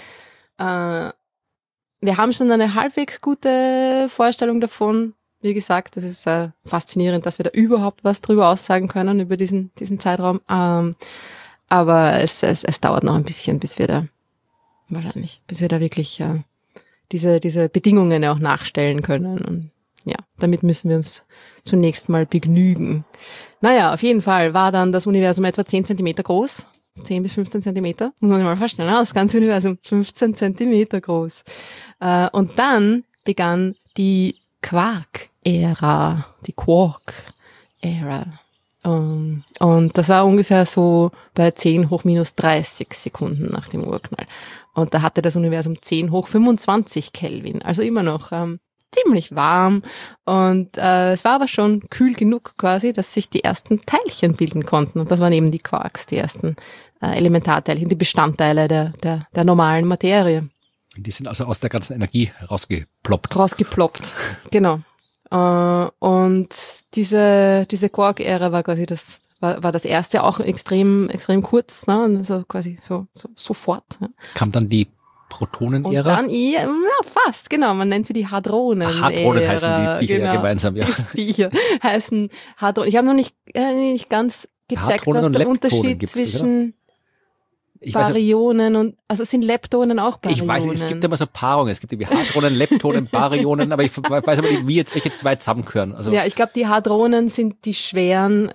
Wir haben schon eine halbwegs gute Vorstellung davon. Wie gesagt, das ist faszinierend, dass wir da überhaupt was drüber aussagen können über diesen Zeitraum. Aber es dauert noch ein bisschen, bis wir da wirklich diese Bedingungen auch nachstellen können. Und ja, damit müssen wir uns zunächst mal begnügen. Naja, auf jeden Fall war dann das Universum etwa 10 Zentimeter groß. 10 bis 15 Zentimeter. Muss man sich mal vorstellen, das ganze Universum 15 Zentimeter groß. Und dann begann die Quark-Ära, die Quark-Ära. Und das war ungefähr so bei 10 hoch minus 30 Sekunden nach dem Urknall. Und da hatte das Universum 10 hoch 25 Kelvin, also immer noch ziemlich warm und es war aber schon kühl genug quasi, dass sich die ersten Teilchen bilden konnten. Und das waren eben die Quarks, die ersten Elementarteilchen, die Bestandteile der normalen Materie. Die sind also aus der ganzen Energie rausgeploppt. Genau. Und diese Quark-Ära war quasi war das erste, auch extrem kurz, ne? Und so quasi so sofort. Ja. Kam dann die Protonen-Ära? Und dann, fast, genau. Man nennt sie die Hadronen. Hadronen heißen die Viecher ja gemeinsam, ja. Die Viecher heißen Hadronen. Ich habe noch nicht ganz gecheckt, was der Unterschied zwischen Baryonen und, also sind Leptonen auch Baryonen? Ich weiß, es gibt immer so Paarungen. Es gibt irgendwie Hadronen, Leptonen, Baryonen, aber ich weiß aber nicht, wie jetzt welche zwei zusammengehören. Also ja, ich glaube, die Hadronen sind die schweren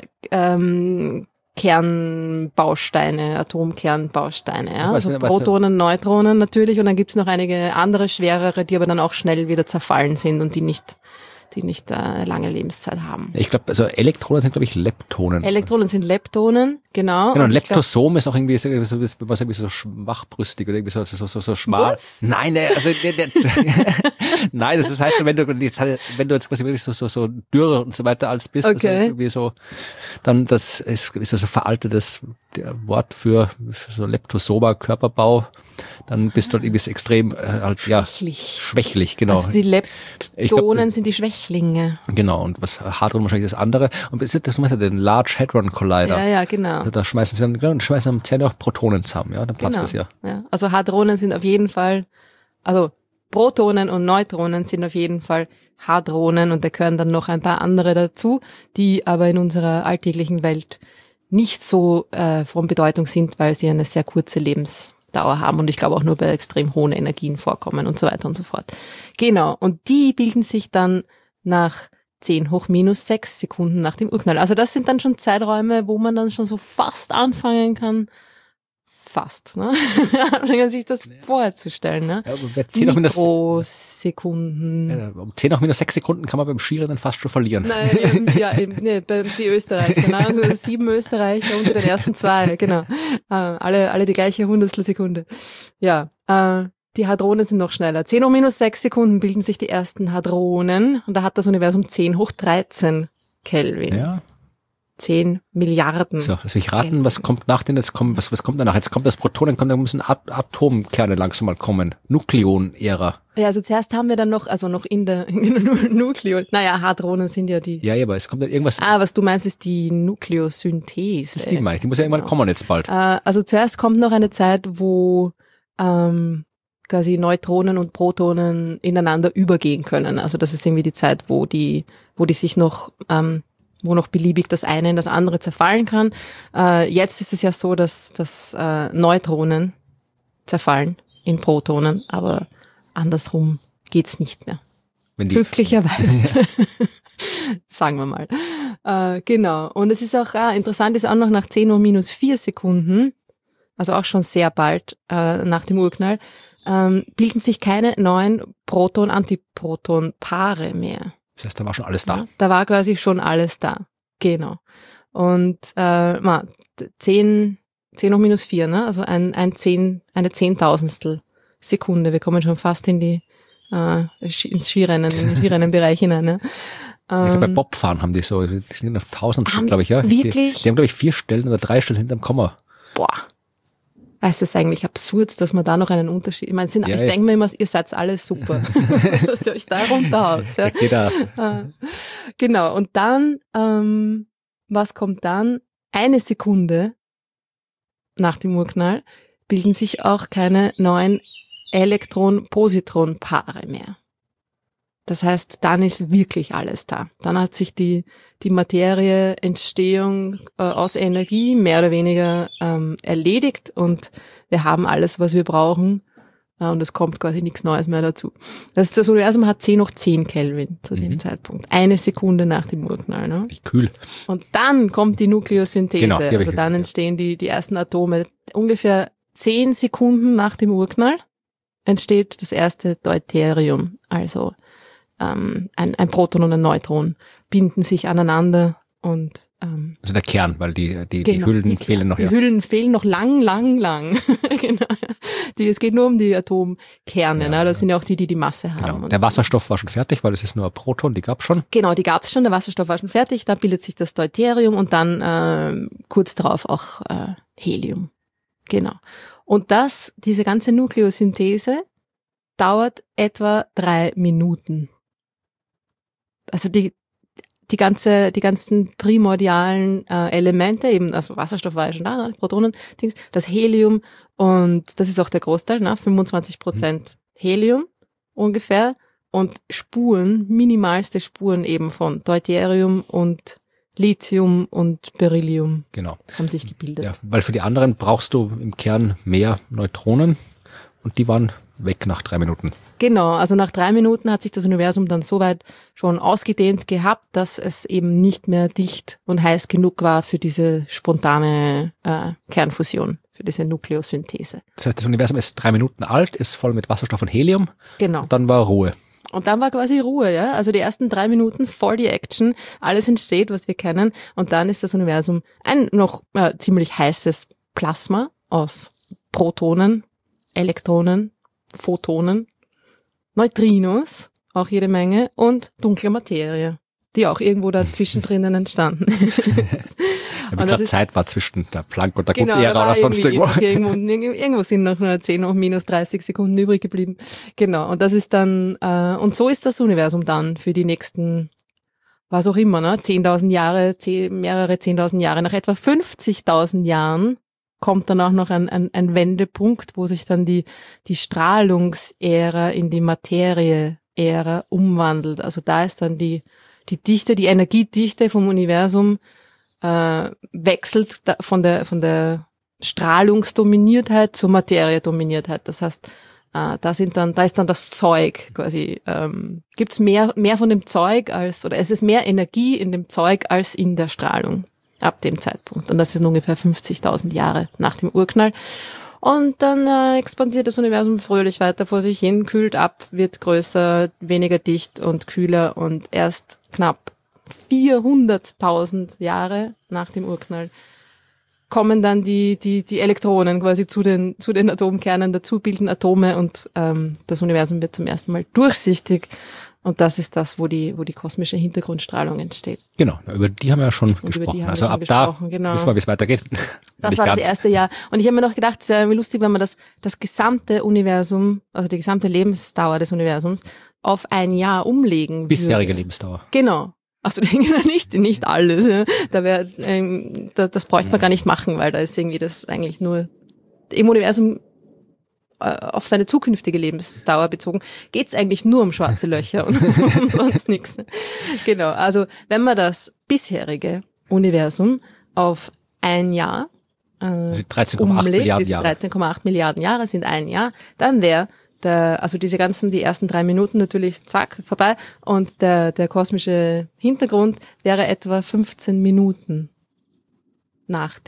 Kernbausteine, Atomkernbausteine. Ja? Also Protonen, Neutronen natürlich, und dann gibt's noch einige andere schwerere, die aber dann auch schnell wieder zerfallen sind und die nicht lange Lebenszeit haben. Ich glaube, also Elektronen sind, glaube ich, Leptonen. Elektronen sind Leptonen, genau. Genau, und Leptosom ist auch irgendwie so schwachbrüstig oder irgendwie so schmal. Was? Nein, also nein, das heißt, wenn du jetzt quasi wirklich so dürr und so weiter als bist, okay. Also irgendwie so, dann das ist so veraltetes Wort für so Leptosoma, Körperbau. Dann bist du halt irgendwie extrem schwächlich, genau. Also die Leptonen sind die Schwächlinge. Genau, und was Hadron wahrscheinlich das andere. Und das meinst du den Large Hadron Collider. Ja, genau. Also da schmeißen sie dann auch Protonen zusammen, ja, dann passt das ja. Also Hadronen sind auf jeden Fall, also Protonen und Neutronen sind auf jeden Fall Hadronen, und da gehören dann noch ein paar andere dazu, die aber in unserer alltäglichen Welt nicht so von Bedeutung sind, weil sie eine sehr kurze Lebensdauer haben und ich glaube auch nur bei extrem hohen Energien vorkommen und so weiter und so fort. Genau, und die bilden sich dann nach 10⁻⁻⁶ Sekunden nach dem Urknall. Also das sind dann schon Zeiträume, wo man dann schon so fast anfangen kann, anfangen sich das vorzustellen. Ne? Ja, bei 10⁻⁻⁶ Mikrosekunden. Um 10⁻⁻⁶ Sekunden kann man beim Skirennen fast schon verlieren. Nein, die Österreicher, also 7 Österreicher unter den ersten 2, genau. Alle die gleiche Hundertstelsekunde. Ja, die Hadronen sind noch schneller. 10⁻⁶ Sekunden bilden sich die ersten Hadronen, und da hat das Universum 10⁻13 Kelvin. Ja. 10 Milliarden. So, lass mich raten, was kommt nach denn? Was kommt danach? Jetzt kommt das Protonen, da müssen Atomkerne langsam mal kommen. Nukleon-Ära. Ja, also zuerst haben wir dann noch in der Nukleon. Naja, Hadronen sind ja die. Ja, aber es kommt dann irgendwas. Was du meinst, ist die Nukleosynthese. Das ist die, meine ich. Die muss ja irgendwann kommen jetzt bald. Also zuerst kommt noch eine Zeit, wo quasi Neutronen und Protonen ineinander übergehen können. Also das ist irgendwie die Zeit, wo die sich noch wo noch beliebig das eine in das andere zerfallen kann. Jetzt ist es ja so, dass Neutronen zerfallen in Protonen, aber andersrum geht's nicht mehr. Glücklicherweise. Sagen wir mal. Genau. Und es ist auch interessant, ist auch noch nach 10⁻⁻⁴ Sekunden, also auch schon sehr bald nach dem Urknall, bilden sich keine neuen Proton-Antiproton-Paare mehr. Das heißt, da war schon alles da. Ja, da war quasi schon alles da. Genau. Und 10⁻⁴, ne? Also eine Zehntausendstel Sekunde. Wir kommen schon fast ins Skirennen, in den Skirennenbereich hinein. Ne? Bei Bobfahren haben die sind auf Tausendstel, glaube ich, ja. Wirklich? Die haben, glaube ich, 4 Stellen oder 3 Stellen hinterm Komma. Boah. Es ist eigentlich absurd, dass man da noch einen Unterschied, ich denke mir immer, ihr seid alles super, dass ihr euch da runterhaut. Ja. Genau, und dann, was kommt dann? 1 Sekunde nach dem Urknall bilden sich auch keine neuen Elektron-Positron-Paare mehr. Das heißt, dann ist wirklich alles da. Dann hat sich die Materieentstehung aus Energie mehr oder weniger erledigt, und wir haben alles, was wir brauchen, und es kommt quasi nichts Neues mehr dazu. Das Universum hat 10⁻10 Kelvin zu dem Zeitpunkt. 1 Sekunde nach dem Urknall. Ne? Kühl. Und dann kommt die Nukleosynthese. Genau, also dann entstehen die ersten Atome. Ungefähr 10 Sekunden nach dem Urknall entsteht das erste Deuterium, also ein Proton und ein Neutron binden sich aneinander Und also der Kern, weil die genau, Hüllen fehlen noch. Die Hüllen fehlen noch lang. Genau. Es geht nur um die Atomkerne, Ja, ne? Das sind ja auch die Masse haben. Genau. Und Der Wasserstoff war schon fertig, weil es ist nur ein Proton, die gab's schon. genau, die gab's schon, der Wasserstoff war schon fertig, da bildet sich das Deuterium und dann kurz darauf auch Helium. Genau. Und diese ganze Nukleosynthese dauert etwa 3 Minuten. Also die ganzen primordialen Elemente, eben, also Wasserstoff war ja schon da, Protonen, das Helium, und das ist auch der Großteil, 25% Helium ungefähr, und minimalste Spuren eben von Deuterium und Lithium und Beryllium Genau. haben sich gebildet. Ja, weil für die anderen brauchst du im Kern mehr Neutronen und die waren weg nach 3 Minuten. Genau, also nach 3 Minuten hat sich das Universum dann so weit schon ausgedehnt gehabt, dass es eben nicht mehr dicht und heiß genug war für diese spontane Kernfusion, für diese Nukleosynthese. Das heißt, das Universum ist 3 Minuten alt, ist voll mit Wasserstoff und Helium. Genau. Und dann war Ruhe. Und dann war quasi Ruhe, ja. Also die ersten 3 Minuten voll die Action, alles entsteht, was wir kennen. Und dann ist das Universum ein noch ziemlich heißes Plasma aus Protonen, Elektronen, Photonen, Neutrinos, auch jede Menge, und dunkle Materie, die auch irgendwo dazwischen drinnen entstanden ist. Ja, wie gerade Zeit war zwischen der Planck und der Guck-Ära da oder sonst irgendwo. Irgendwo sind noch nur 10 hoch minus 30 Sekunden übrig geblieben. Genau, und das ist dann, und so ist das Universum dann für die nächsten, was auch immer, 10.000 Jahre, mehrere 10.000 Jahre. Nach etwa 50.000 Jahren kommt dann auch noch ein Wendepunkt, wo sich dann die Strahlungsära in die Materie-Ära umwandelt. Also da ist dann die Dichte, die Energiedichte vom Universum wechselt von der Strahlungsdominiertheit zur Materiedominiertheit. Das heißt, da ist dann das Zeug quasi. Gibt's mehr von dem Zeug oder es ist mehr Energie in dem Zeug als in der Strahlung ab dem Zeitpunkt. Und das sind ungefähr 50.000 Jahre nach dem Urknall. Und dann expandiert das Universum fröhlich weiter vor sich hin, kühlt ab, wird größer, weniger dicht und kühler, und erst knapp 400.000 Jahre nach dem Urknall kommen dann die Elektronen quasi zu den Atomkernen dazu, bilden Atome, und das Universum wird zum ersten Mal durchsichtig. Und das ist das, wo die kosmische Hintergrundstrahlung entsteht. Genau, über die haben wir ja schon gesprochen. Also ab da genau. wissen wir, wie es weitergeht. Das war das erste Jahr. Und ich habe mir noch gedacht, es wäre irgendwie lustig, wenn man das gesamte Universum, also die gesamte Lebensdauer des Universums, auf ein Jahr umlegen würde. Bisherige Lebensdauer. Genau. Achso, nicht alles. Ja. Das bräuchte man gar nicht machen, weil da ist irgendwie das eigentlich nur im Universum auf seine zukünftige Lebensdauer bezogen, geht's eigentlich nur um schwarze Löcher und um sonst nichts. Genau, also wenn man das bisherige Universum auf ein Jahr 13,8 Milliarden Jahre. 13,8 Milliarden Jahre sind ein Jahr, dann wäre die ersten 3 Minuten natürlich zack, vorbei, und der kosmische Hintergrund wäre etwa 15 Minuten nach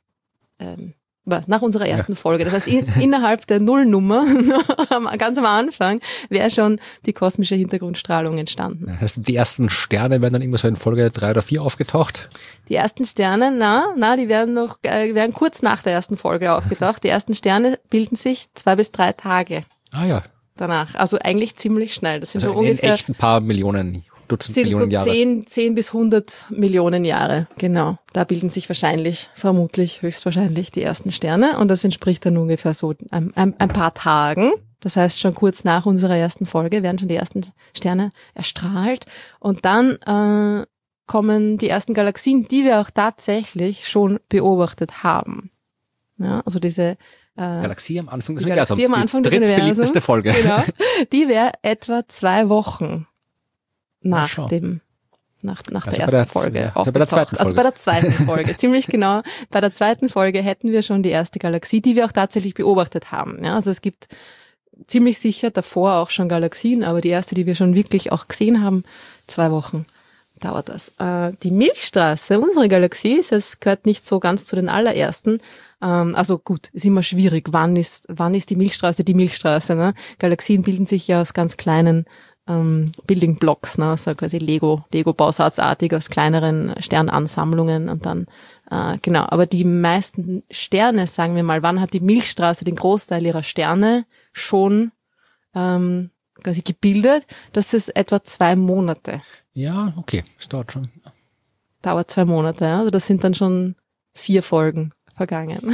unserer ersten Folge. Das heißt, innerhalb der Nullnummer, ganz am Anfang, wäre schon die kosmische Hintergrundstrahlung entstanden. Das heißt, die ersten Sterne werden dann irgendwas so in Folge 3 oder 4 aufgetaucht? Die ersten Sterne, die werden kurz nach der ersten Folge aufgetaucht. Die ersten Sterne bilden sich 2 bis 3 Tage. Ah ja. Danach. Also eigentlich ziemlich schnell. Das sind also so ungefähr. In echt ein paar Millionen, Dutzend Millionen Jahre. 10 bis 100 Millionen Jahre. Genau. Da bilden sich höchstwahrscheinlich die ersten Sterne. Und das entspricht dann ungefähr so ein paar Tagen. Das heißt, schon kurz nach unserer ersten Folge werden schon die ersten Sterne erstrahlt. Und dann kommen die ersten Galaxien, die wir auch tatsächlich schon beobachtet haben. Ja, also diese Galaxie am Anfang des Universums. Die drittbeliebteste Folge. Genau. Die wäre etwa 2 Wochen nach der ersten Folge aufgetaucht. Bei der zweiten Folge. Also bei der zweiten Folge. Ziemlich genau. Bei der zweiten Folge hätten wir schon die erste Galaxie, die wir auch tatsächlich beobachtet haben. Ja, also es gibt ziemlich sicher davor auch schon Galaxien, aber die erste, die wir schon wirklich auch gesehen haben, 2 Wochen dauert das. Die Milchstraße, unsere Galaxie, es gehört nicht so ganz zu den allerersten. Also gut, ist immer schwierig. Wann ist die Milchstraße die Milchstraße? Ne? Galaxien bilden sich ja aus ganz kleinen Building Blocks, ne, so quasi Lego-Bausatzartig aus kleineren Sternansammlungen und dann, genau. Aber die meisten Sterne, sagen wir mal, wann hat die Milchstraße den Großteil ihrer Sterne schon quasi gebildet? Das ist etwa 2 Monate. Ja, okay, es dauert schon. Dauert 2 Monate, ja. Also das sind dann schon 4 Folgen vergangen.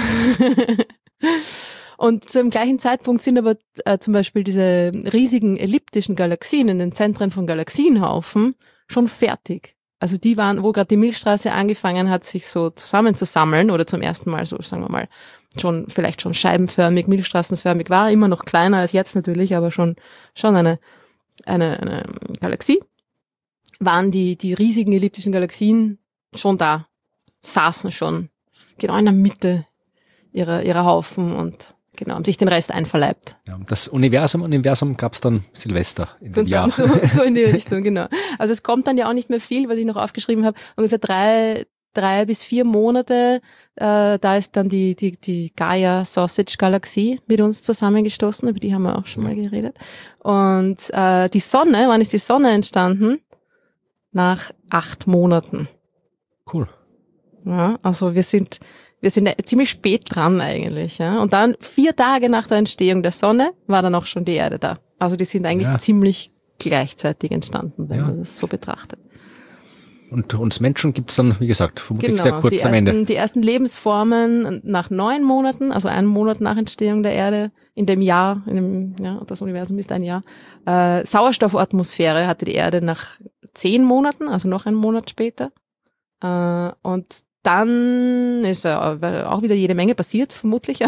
Und zu dem gleichen Zeitpunkt sind aber zum Beispiel diese riesigen elliptischen Galaxien in den Zentren von Galaxienhaufen schon fertig. Also die waren, wo gerade die Milchstraße angefangen hat, sich so zusammenzusammeln oder zum ersten Mal so, sagen wir mal, vielleicht schon scheibenförmig, milchstraßenförmig war, immer noch kleiner als jetzt natürlich, aber schon eine Galaxie, waren die riesigen elliptischen Galaxien schon da, saßen schon genau in der Mitte ihrer Haufen und genau, haben sich den Rest einverleibt. Ja, das Universum gab es dann Silvester in dem Jahr. So in die Richtung, genau. Also es kommt dann ja auch nicht mehr viel, was ich noch aufgeschrieben habe, ungefähr 3 bis 4 Monate, da ist dann die Gaia Sausage Galaxie mit uns zusammengestoßen, über die haben wir auch schon mal geredet. Und die Sonne, wann ist die Sonne entstanden? Nach 8 Monaten. Cool. Ja, also wir sind ziemlich spät dran eigentlich. Ja. Und dann 4 Tage nach der Entstehung der Sonne war dann auch schon die Erde da. Also die sind eigentlich ziemlich gleichzeitig entstanden, wenn man das so betrachtet. Und uns Menschen gibt's dann, wie gesagt, vermutlich sehr kurz am Ende. Die ersten Lebensformen nach 9 Monaten, also 1 Monat nach Entstehung der Erde, in dem Jahr, das Universum ist ein Jahr. Sauerstoffatmosphäre hatte die Erde nach 10 Monaten, also noch 1 Monat später. Und dann ist auch wieder jede Menge passiert, vermutlich.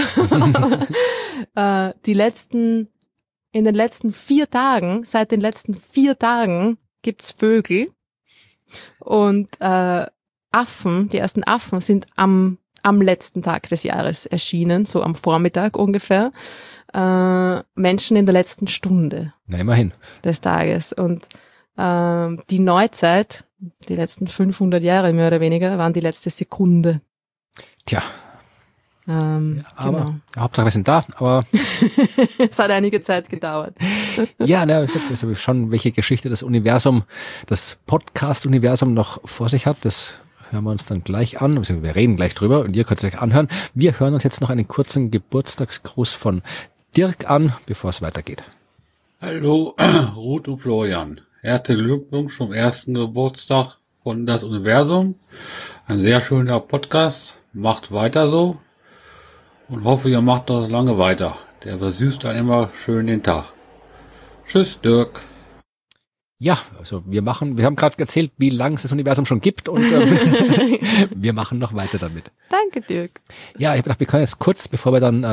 In den letzten 4 Tagen, seit den letzten 4 Tagen gibt's Vögel. Und die ersten Affen sind am letzten Tag des Jahres erschienen, so am Vormittag ungefähr. Menschen in der letzten Stunde. Na, immerhin. Des Tages. Und die Neuzeit, die letzten 500 Jahre mehr oder weniger, waren die letzte Sekunde. Tja. Aber genau. Hauptsache wir sind da, aber es hat einige Zeit gedauert. Ja, also schon, welche Geschichte das Podcast-Universum noch vor sich hat, das hören wir uns dann gleich an, wir reden gleich drüber und ihr könnt es euch anhören. Wir hören uns jetzt noch einen kurzen Geburtstagsgruß von Dirk an, bevor es weitergeht. Hallo, Ruth und Florian. Herzlichen Glückwunsch zum 1. Geburtstag von Das Universum. Ein sehr schöner Podcast. Macht weiter so. Und hoffe, ihr macht das lange weiter. Der versüßt dann immer schön den Tag. Tschüss, Dirk. Ja, also wir haben gerade erzählt, wie lange es das Universum schon gibt und wir machen noch weiter damit. Danke, Dirk. Ja, ich habe gedacht, wir können jetzt kurz, bevor wir dann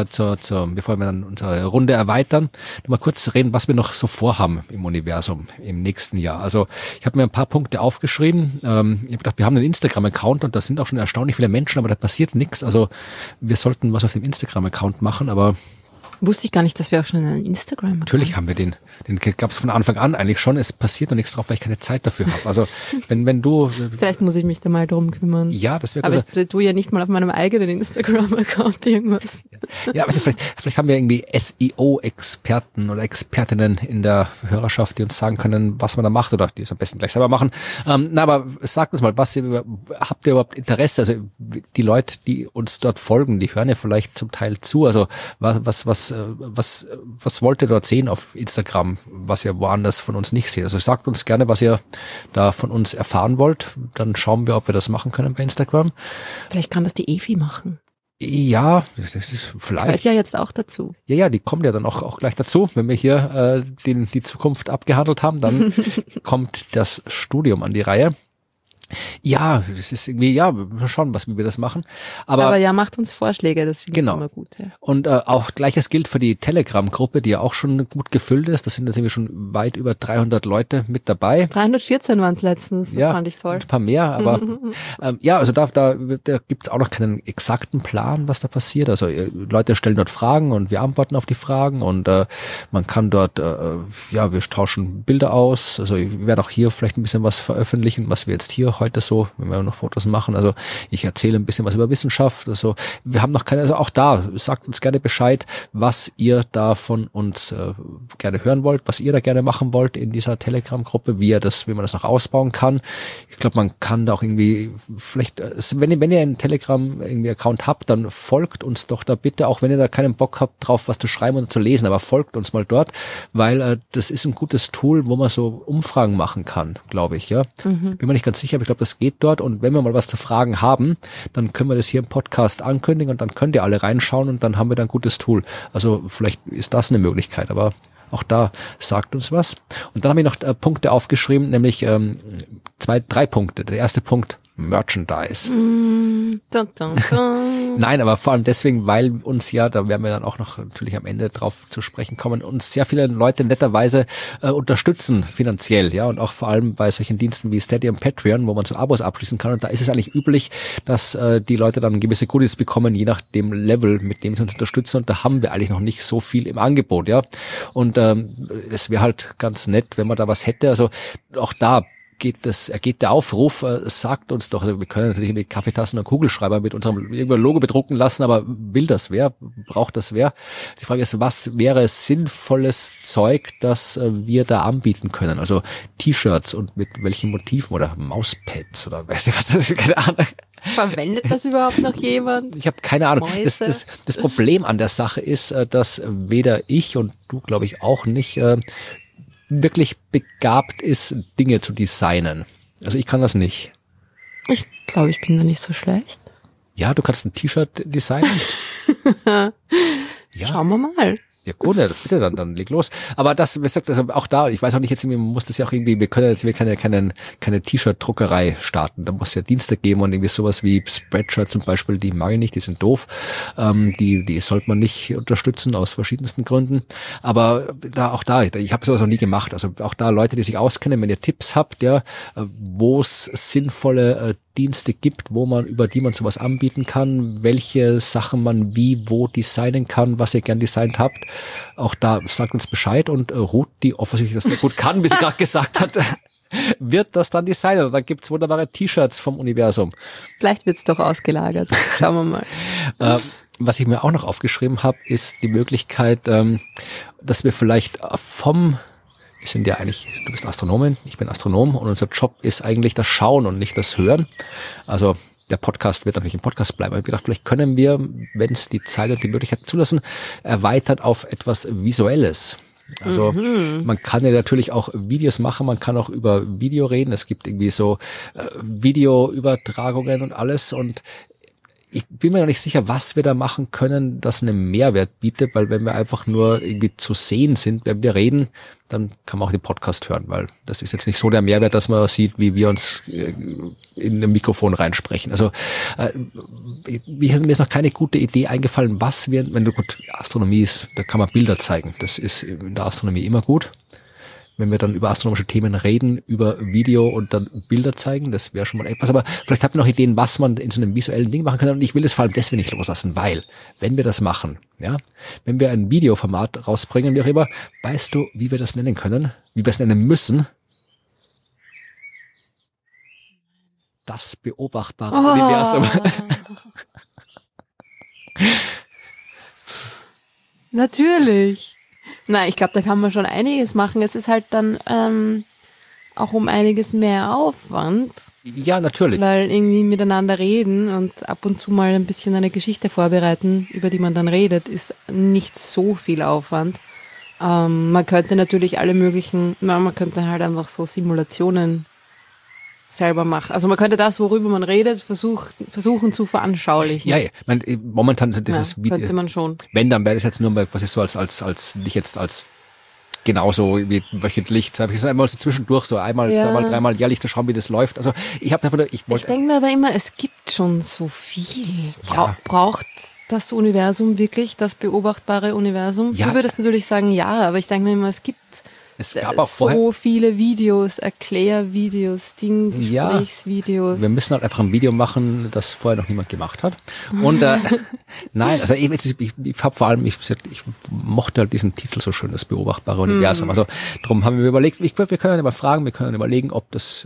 unsere Runde erweitern, noch mal kurz reden, was wir noch so vorhaben im Universum im nächsten Jahr. Also ich habe mir ein paar Punkte aufgeschrieben. Ich habe gedacht, wir haben einen Instagram-Account und da sind auch schon erstaunlich viele Menschen, aber da passiert nichts. Also wir sollten was auf dem Instagram-Account machen, aber wusste ich gar nicht, dass wir auch schon einen Instagram haben. Natürlich haben wir den gab es von Anfang an eigentlich schon. Es passiert noch nichts drauf, weil ich keine Zeit dafür habe. Also wenn du vielleicht muss ich mich da mal drum kümmern. Ja, das wäre gut. Aber ich tue ja nicht mal auf meinem eigenen Instagram-Account irgendwas. Ja, also vielleicht haben wir irgendwie SEO-Experten oder Expertinnen in der Hörerschaft, die uns sagen können, was man da macht oder die es am besten gleich selber machen. Aber sagt uns mal, habt ihr überhaupt Interesse? Also die Leute, die uns dort folgen, die hören ja vielleicht zum Teil zu. Also was wollt ihr dort sehen auf Instagram, was ihr woanders von uns nicht seht? Also sagt uns gerne, was ihr da von uns erfahren wollt. Dann schauen wir, ob wir das machen können bei Instagram. Vielleicht kann das die Evi machen. Ja, das ist vielleicht. Gehört ja jetzt auch dazu. Ja, die kommt ja dann auch gleich dazu. Wenn wir hier die Zukunft abgehandelt haben, dann kommt das Studium an die Reihe. Ja, das ist irgendwie, wir schauen, wie wir das machen. Aber ja, macht uns Vorschläge, das finde ich immer gut. Ja. Und auch Gleiches gilt für die Telegram-Gruppe, die ja auch schon gut gefüllt ist. Da sind jetzt irgendwie schon weit über 300 Leute mit dabei. 314 waren es letztens, das fand ich toll. Ein paar mehr, aber also da gibt's auch noch keinen exakten Plan, was da passiert. Also Leute stellen dort Fragen und wir antworten auf die Fragen und man kann dort, wir tauschen Bilder aus. Also wir werden auch hier vielleicht ein bisschen was veröffentlichen, was wir jetzt hier heute so, wenn wir noch Fotos machen. Also ich erzähle ein bisschen was über Wissenschaft. Also wir haben noch keine, also auch da, sagt uns gerne Bescheid, was ihr da von uns gerne hören wollt, was ihr da gerne machen wollt in dieser Telegram-Gruppe, wie man das noch ausbauen kann. Ich glaube, man kann da auch irgendwie, vielleicht, wenn ihr einen Telegram-Account habt, dann folgt uns doch da bitte, auch wenn ihr da keinen Bock habt drauf, was zu schreiben und zu lesen, aber folgt uns mal dort, weil das ist ein gutes Tool, wo man so Umfragen machen kann, glaube ich, ja. Bin mir nicht ganz sicher, aber ich glaube, das geht dort, und wenn wir mal was zu fragen haben, dann können wir das hier im Podcast ankündigen und dann könnt ihr alle reinschauen und dann haben wir da ein gutes Tool. Also vielleicht ist das eine Möglichkeit, aber auch da sagt uns was. Und dann habe ich noch Punkte aufgeschrieben, nämlich 3 Punkte. Der erste Punkt, Merchandise. Nein, aber vor allem deswegen, weil uns ja, da werden wir dann auch noch natürlich am Ende drauf zu sprechen kommen, uns sehr viele Leute netterweise unterstützen finanziell, ja, und auch vor allem bei solchen Diensten wie Steady und Patreon, wo man so Abos abschließen kann, und da ist es eigentlich üblich, dass die Leute dann gewisse Goodies bekommen, je nach dem Level, mit dem sie uns unterstützen, und da haben wir eigentlich noch nicht so viel im Angebot, und es wäre halt ganz nett, wenn man da was hätte, also auch da geht der Aufruf, sagt uns doch, also wir können natürlich mit Kaffeetassen und Kugelschreiber mit unserem Logo bedrucken lassen, aber will das wer? Braucht das wer? Die Frage ist, was wäre sinnvolles Zeug, das wir da anbieten können? Also T-Shirts, und mit welchen Motiven, oder Mauspads oder weiß ich was, keine Ahnung. Verwendet das überhaupt noch jemand? Ich habe keine Ahnung. Das Problem an der Sache ist, dass weder ich und du, glaube ich, auch nicht wirklich begabt ist, Dinge zu designen. Also ich kann das nicht. Ich glaube, ich bin da nicht so schlecht. Ja, du kannst ein T-Shirt designen. Ja. Schauen wir mal. Ja gut, bitte, dann leg los. Aber das, wie gesagt, also auch da, ich weiß auch nicht, jetzt irgendwie, man muss das ja auch irgendwie, wir können jetzt keine T-Shirt-Druckerei starten. Da muss es ja Dienste geben, und irgendwie sowas wie Spreadshirt zum Beispiel, die mag ich nicht, die sind doof. Die sollte man nicht unterstützen, aus verschiedensten Gründen. Aber ich habe sowas noch nie gemacht. Also auch da Leute, die sich auskennen, wenn ihr Tipps habt, ja, wo es sinnvolle Dienste gibt, über die man sowas anbieten kann, welche Sachen man wo designen kann, was ihr gern designt habt. Auch da sagt uns Bescheid, und Ruth, die offensichtlich das sehr gut kann, wie sie gerade gesagt hat, wird das dann designen. Und dann gibt's wunderbare T-Shirts vom Universum. Vielleicht wird's doch ausgelagert. Schauen wir mal. Was ich mir auch noch aufgeschrieben habe, ist die Möglichkeit, dass wir vielleicht wir sind ja eigentlich, du bist Astronomin, ich bin Astronom, und unser Job ist eigentlich das Schauen und nicht das Hören. Also der Podcast wird natürlich ein Podcast bleiben. Ich habe gedacht, vielleicht können wir, wenn es die Zeit und die Möglichkeit zulassen, erweitern auf etwas Visuelles. Also man kann ja natürlich auch Videos machen, man kann auch über Video reden. Es gibt irgendwie so Videoübertragungen und alles, und ich bin mir noch nicht sicher, was wir da machen können, das einen Mehrwert bietet, weil wenn wir einfach nur irgendwie zu sehen sind, wenn wir reden, dann kann man auch den Podcast hören, weil das ist jetzt nicht so der Mehrwert, dass man sieht, wie wir uns in ein Mikrofon reinsprechen. Also mir ist noch keine gute Idee eingefallen, Astronomie ist, da kann man Bilder zeigen. Das ist in der Astronomie immer gut. Wenn wir dann über astronomische Themen reden, über Video und dann Bilder zeigen, das wäre schon mal etwas. Aber vielleicht habt ihr noch Ideen, was man in so einem visuellen Ding machen kann. Und ich will es vor allem deswegen nicht loslassen, weil, wenn wir das machen, ja, wenn wir ein Videoformat rausbringen, wie auch immer, weißt du, wie wir das nennen können? Wie wir es nennen müssen? Das beobachtbare Universum. Natürlich. Nein, ich glaube, da kann man schon einiges machen. Es ist halt dann auch um einiges mehr Aufwand. Ja, natürlich. Weil irgendwie miteinander reden und ab und zu mal ein bisschen eine Geschichte vorbereiten, über die man dann redet, ist nicht so viel Aufwand. Man könnte natürlich man könnte halt einfach so Simulationen selber machen. Also man könnte das, worüber man redet, versuchen zu veranschaulichen. Ja, momentan sind dieses Video. Könnte man schon. Wenn, dann wäre das jetzt nur mal quasi so als nicht jetzt als genauso wie wöchentlich. Es ist einmal so zwischendurch, so einmal, zweimal, dreimal jährlich zu schauen, wie das läuft. Also ich denke mir aber immer, es gibt schon so viel. Braucht das Universum wirklich, das beobachtbare Universum? Ja. Du würdest natürlich sagen, ja, aber ich denke mir immer, es gab auch so viele Videos, Erklärvideos, Gesprächsvideos. Wir müssen halt einfach ein Video machen, das vorher noch niemand gemacht hat. Und nein, also ich habe vor allem, ich mochte halt diesen Titel so schön, das beobachtbare Universum. Also darum haben wir überlegt, wir können ja mal fragen, wir können überlegen, ob das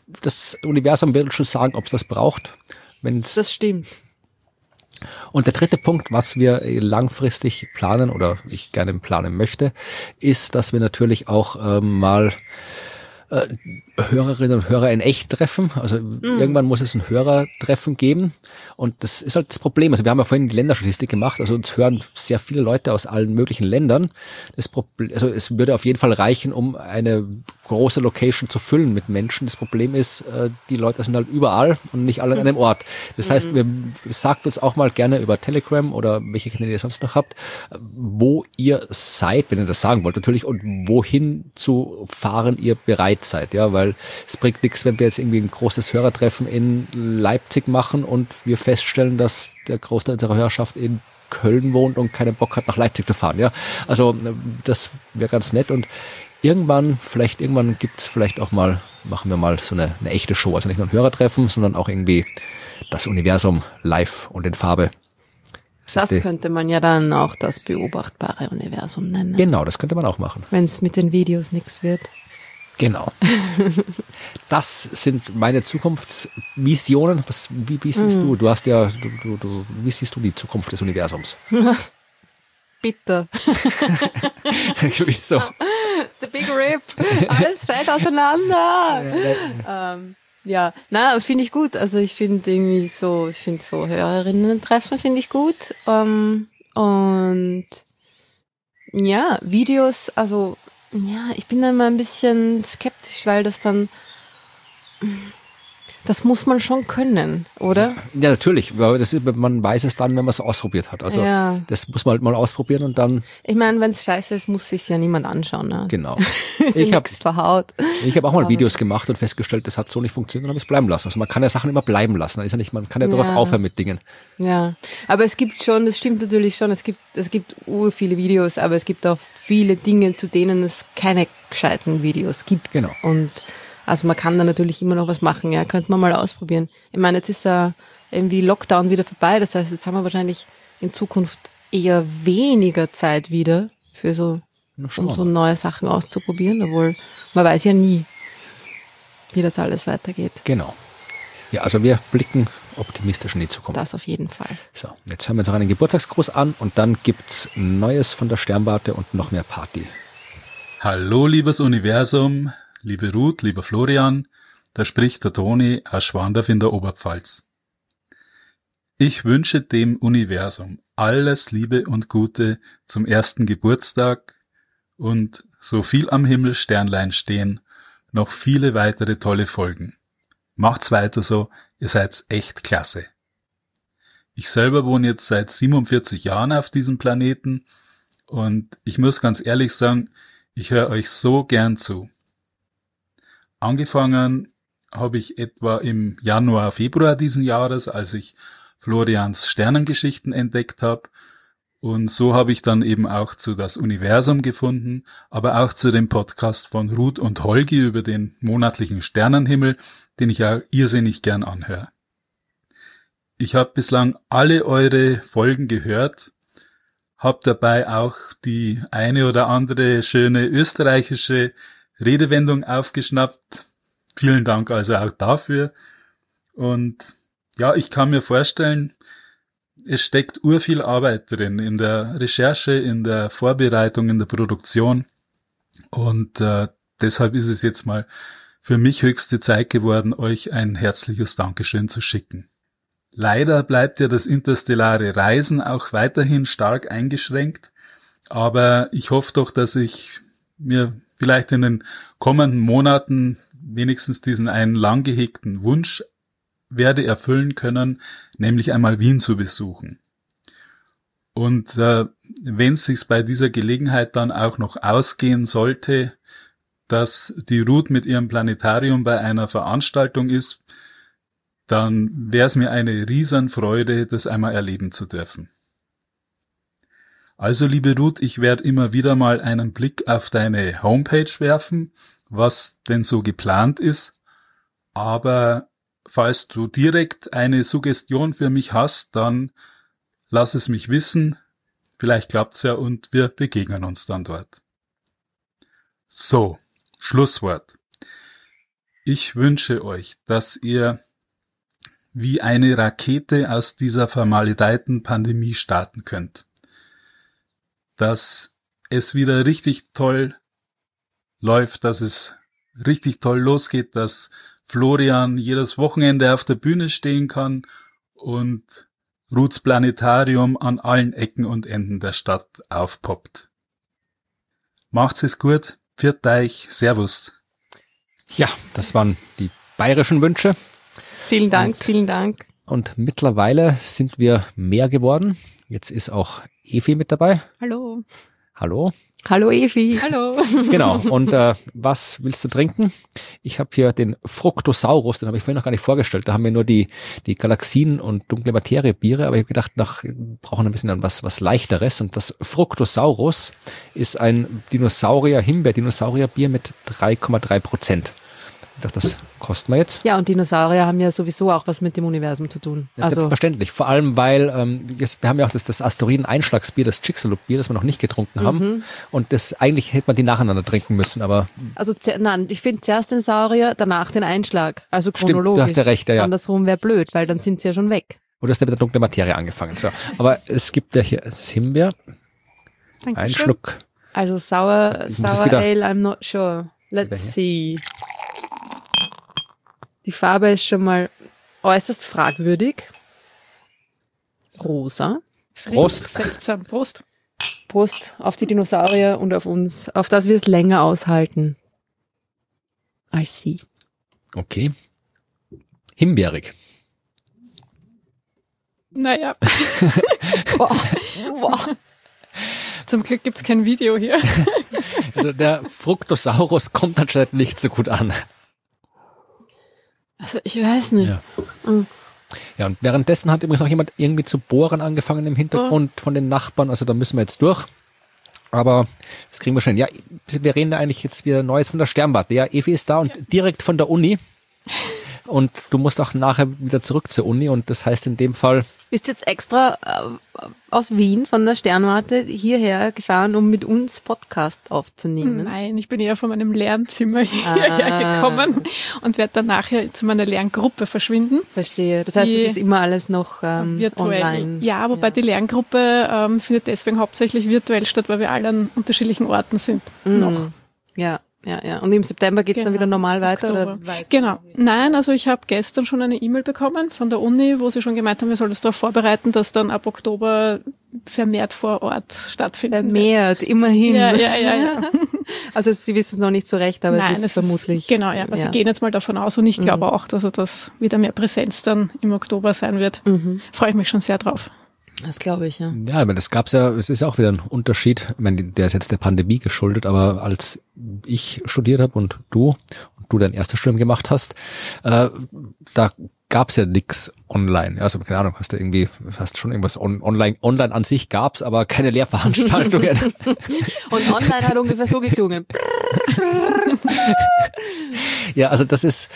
das Universum wird schon sagen, ob es das braucht. Wenn's Das stimmt. Und der dritte Punkt, was wir langfristig planen oder ich gerne planen möchte, ist, dass wir natürlich auch mal Hörerinnen und Hörer in echt treffen. Also irgendwann muss es ein Hörertreffen geben. Und das ist halt das Problem. Also wir haben ja vorhin die Länderstatistik gemacht. Also uns hören sehr viele Leute aus allen möglichen Ländern. Also es würde auf jeden Fall reichen, um eine große Location zu füllen mit Menschen. Das Problem ist, die Leute sind halt überall und nicht alle an einem Ort. Das heißt, sagt uns auch mal gerne über Telegram oder welche Kanäle ihr sonst noch habt, wo ihr seid, wenn ihr das sagen wollt natürlich, und wohin zu fahren ihr bereit seid. Ja, weil es bringt nichts, wenn wir jetzt irgendwie ein großes Hörertreffen in Leipzig machen und wir feststellen, dass der Großteil unserer Hörerschaft in Köln wohnt und keinen Bock hat, nach Leipzig zu fahren. Ja, also das wäre ganz nett und irgendwann gibt's vielleicht auch mal, machen wir mal so eine echte Show, also nicht nur ein Hörertreffen, sondern auch irgendwie das Universum live und in Farbe. Das könnte man ja dann auch das beobachtbare Universum nennen. Genau, das könnte man auch machen. Wenn es mit den Videos nichts wird. Genau. Das sind meine Zukunftsvisionen. Wie siehst du? Du hast ja, wie siehst du die Zukunft des Universums? Bitter. Wieso? The Big Rip. Alles fällt auseinander. Finde ich gut. Also ich finde irgendwie so Hörerinnen-Treffen finde ich gut. Und ja, Videos, also ja, ich bin da immer ein bisschen skeptisch, weil das muss man schon können, oder? Ja, natürlich. Aber man weiß es dann, wenn man es ausprobiert hat. Also das muss man halt mal ausprobieren und dann. Ich meine, wenn es scheiße ist, muss sich ja niemand anschauen. Ne? Genau. Ich habe verhaut. Ich habe auch mal Videos gemacht und festgestellt, das hat so nicht funktioniert und habe es bleiben lassen. Also man kann ja Sachen immer bleiben lassen. Ist ja nicht, man kann ja durchaus aufhören mit Dingen. Ja, aber es gibt schon, das stimmt natürlich schon, es gibt viele Videos, aber es gibt auch viele Dinge, zu denen es keine gescheiten Videos gibt. Genau. Und also man kann da natürlich immer noch was machen, ja, könnte man mal ausprobieren. Ich meine, jetzt ist ja irgendwie Lockdown wieder vorbei, das heißt, jetzt haben wir wahrscheinlich in Zukunft eher weniger Zeit wieder für so neue Sachen auszuprobieren, obwohl man weiß ja nie, wie das alles weitergeht. Genau. Ja, also wir blicken optimistisch in die Zukunft. Das auf jeden Fall. So, jetzt hören wir uns noch einen Geburtstagsgruß an und dann gibt's Neues von der Sternwarte und noch mehr Party. Hallo, liebes Universum. Liebe Ruth, lieber Florian, da spricht der Toni aus Schwandorf in der Oberpfalz. Ich wünsche dem Universum alles Liebe und Gute zum 1. Geburtstag und so viel am Himmel Sternlein stehen, noch viele weitere tolle Folgen. Macht's weiter so, ihr seid echt klasse. Ich selber wohne jetzt seit 47 Jahren auf diesem Planeten und ich muss ganz ehrlich sagen, ich höre euch so gern zu. Angefangen habe ich etwa im Januar, Februar diesen Jahres, als ich Florians Sternengeschichten entdeckt habe. Und so habe ich dann eben auch zu das Universum gefunden, aber auch zu dem Podcast von Ruth und Holgi über den monatlichen Sternenhimmel, den ich auch irrsinnig gern anhöre. Ich habe bislang alle eure Folgen gehört, habe dabei auch die eine oder andere schöne österreichische Redewendung aufgeschnappt. Vielen Dank also auch dafür. Und ja, ich kann mir vorstellen, es steckt urviel Arbeit drin in der Recherche, in der Vorbereitung, in der Produktion. Und deshalb ist es jetzt mal für mich höchste Zeit geworden, euch ein herzliches Dankeschön zu schicken. Leider bleibt ja das interstellare Reisen auch weiterhin stark eingeschränkt, aber ich hoffe doch, dass ich mir vielleicht in den kommenden Monaten wenigstens diesen einen lang gehegten Wunsch werde erfüllen können, nämlich einmal Wien zu besuchen. Und wenn es sich bei dieser Gelegenheit dann auch noch ausgehen sollte, dass die Ruth mit ihrem Planetarium bei einer Veranstaltung ist, dann wäre es mir eine Riesenfreude, das einmal erleben zu dürfen. Also, liebe Ruth, ich werde immer wieder mal einen Blick auf deine Homepage werfen, was denn so geplant ist. Aber falls du direkt eine Suggestion für mich hast, dann lass es mich wissen. Vielleicht klappt's ja und wir begegnen uns dann dort. So, Schlusswort. Ich wünsche euch, dass ihr wie eine Rakete aus dieser vermaledeiten Pandemie starten könnt. Dass es wieder richtig toll läuft, dass es richtig toll losgeht, dass Florian jedes Wochenende auf der Bühne stehen kann und Ruths Planetarium an allen Ecken und Enden der Stadt aufpoppt. Macht's es gut, pfiat euch, servus. Ja, das waren die bayerischen Wünsche. Vielen Dank. Und mittlerweile sind wir mehr geworden. Jetzt ist auch Evi mit dabei. Hallo. Hallo. Hallo Evi. Hallo. Genau. Und was willst du trinken? Ich habe hier den Fructosaurus, den habe ich vorhin noch gar nicht vorgestellt. Da haben wir nur die Galaxien und dunkle Materie Biere, aber ich habe gedacht, wir brauchen ein bisschen dann was leichteres. Und das Fructosaurus ist ein Himbeer-Dinosaurier-Bier mit 3,3%. Ich dachte, das kosten wir jetzt. Ja, und Dinosaurier haben ja sowieso auch was mit dem Universum zu tun. Ja, selbstverständlich. Vor allem, weil wir haben ja auch das Asteroiden-Einschlagsbier, das Chicxulub-Bier, das wir noch nicht getrunken haben. Und das eigentlich hätte man die nacheinander trinken müssen, aber... Also nein, ich finde zuerst den Saurier, danach den Einschlag. Also chronologisch. Stimmt, du hast ja recht, ja. Andersrum wäre blöd, weil dann sind sie ja schon weg. Oder hast du mit der dunklen Materie angefangen. So. Aber es gibt ja hier das Himbeer. Dankeschön. Ein Schluck. Also Sour Ale, I'm not sure. Let's see. Die Farbe ist schon mal äußerst fragwürdig. Rosa. Prost. Seltsam. Prost. Prost auf die Dinosaurier und auf uns, auf das wir es länger aushalten als sie. Okay. Himbeerig. Naja. Wow. Zum Glück gibt's kein Video hier. Also der Fructosaurus kommt anscheinend nicht so gut an. Also ich weiß nicht. Ja. Ja, und währenddessen hat übrigens noch jemand irgendwie zu bohren angefangen im Hintergrund von den Nachbarn. Also da müssen wir jetzt durch. Aber das kriegen wir schon hin. Ja, wir reden da eigentlich jetzt wieder Neues von der Sternwarte. Ja, Evi ist da und direkt von der Uni. Und du musst auch nachher wieder zurück zur Uni. Und das heißt in dem Fall... Bist du jetzt extra aus Wien von der Sternwarte hierher gefahren, um mit uns Podcast aufzunehmen? Nein, ich bin eher von meinem Lernzimmer hierher gekommen und werde dann nachher zu meiner Lerngruppe verschwinden. Verstehe. Das heißt, es ist immer alles noch virtuell. Online. Ja, wobei die Lerngruppe findet deswegen hauptsächlich virtuell statt, weil wir alle an unterschiedlichen Orten sind. Noch. Ja. Und im September geht es dann wieder normal weiter? Oder genau. Nein, also ich habe gestern schon eine E-Mail bekommen von der Uni, wo sie schon gemeint haben, wir sollen uns darauf vorbereiten, dass dann ab Oktober vermehrt vor Ort stattfindet. Vermehrt, immerhin. Ja. Also Sie wissen es noch nicht so recht, aber Nein, es ist vermutlich... Genau, ja. Also Sie gehen jetzt mal davon aus und ich glaube auch, dass das wieder mehr Präsenz dann im Oktober sein wird. Freue ich mich schon sehr drauf. Das glaube ich, ja. Ja, aber das gab's ja, es ist auch wieder ein Unterschied. Ich meine, der ist jetzt der Pandemie geschuldet, aber als ich studiert habe und du dein erstes Studium gemacht hast, da gab's ja nix online. Also keine Ahnung, hast schon irgendwas online an sich gab's, aber keine Lehrveranstaltungen. Und online hat ungefähr so geklungen. Ja, also das ist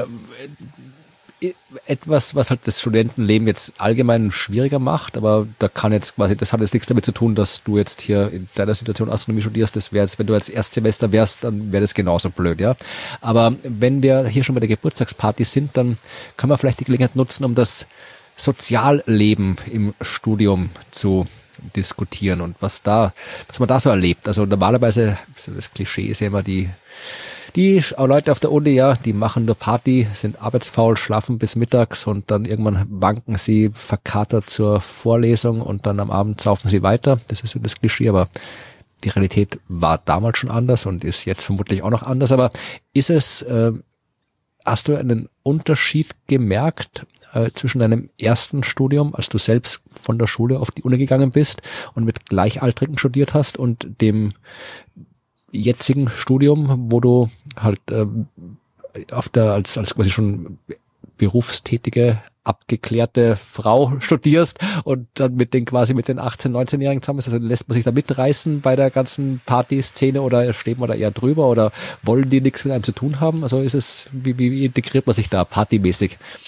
etwas, was halt das Studentenleben jetzt allgemein schwieriger macht, aber das hat jetzt nichts damit zu tun, dass du jetzt hier in deiner Situation Astronomie studierst. Das wäre jetzt, wenn du als Erstsemester wärst, dann wäre das genauso blöd, ja. Aber wenn wir hier schon bei der Geburtstagsparty sind, dann können wir vielleicht die Gelegenheit nutzen, um das Sozialleben im Studium zu diskutieren und was man da so erlebt. Also normalerweise, das Klischee ist ja immer die Leute auf der Uni, ja, die machen nur Party, sind arbeitsfaul, schlafen bis mittags und dann irgendwann wanken sie verkatert zur Vorlesung und dann am Abend saufen sie weiter. Das ist so das Klischee, aber die Realität war damals schon anders und ist jetzt vermutlich auch noch anders. Aber hast du einen Unterschied gemerkt zwischen deinem ersten Studium, als du selbst von der Schule auf die Uni gegangen bist und mit Gleichaltrigen studiert hast und dem jetzigen Studium, wo du halt als quasi schon berufstätige, abgeklärte Frau studierst und dann mit den 18-, 19-Jährigen zusammen ist? Also lässt man sich da mitreißen bei der ganzen Partyszene oder steht man da eher drüber oder wollen die nichts mit einem zu tun haben? Also wie integriert man sich da partymäßig?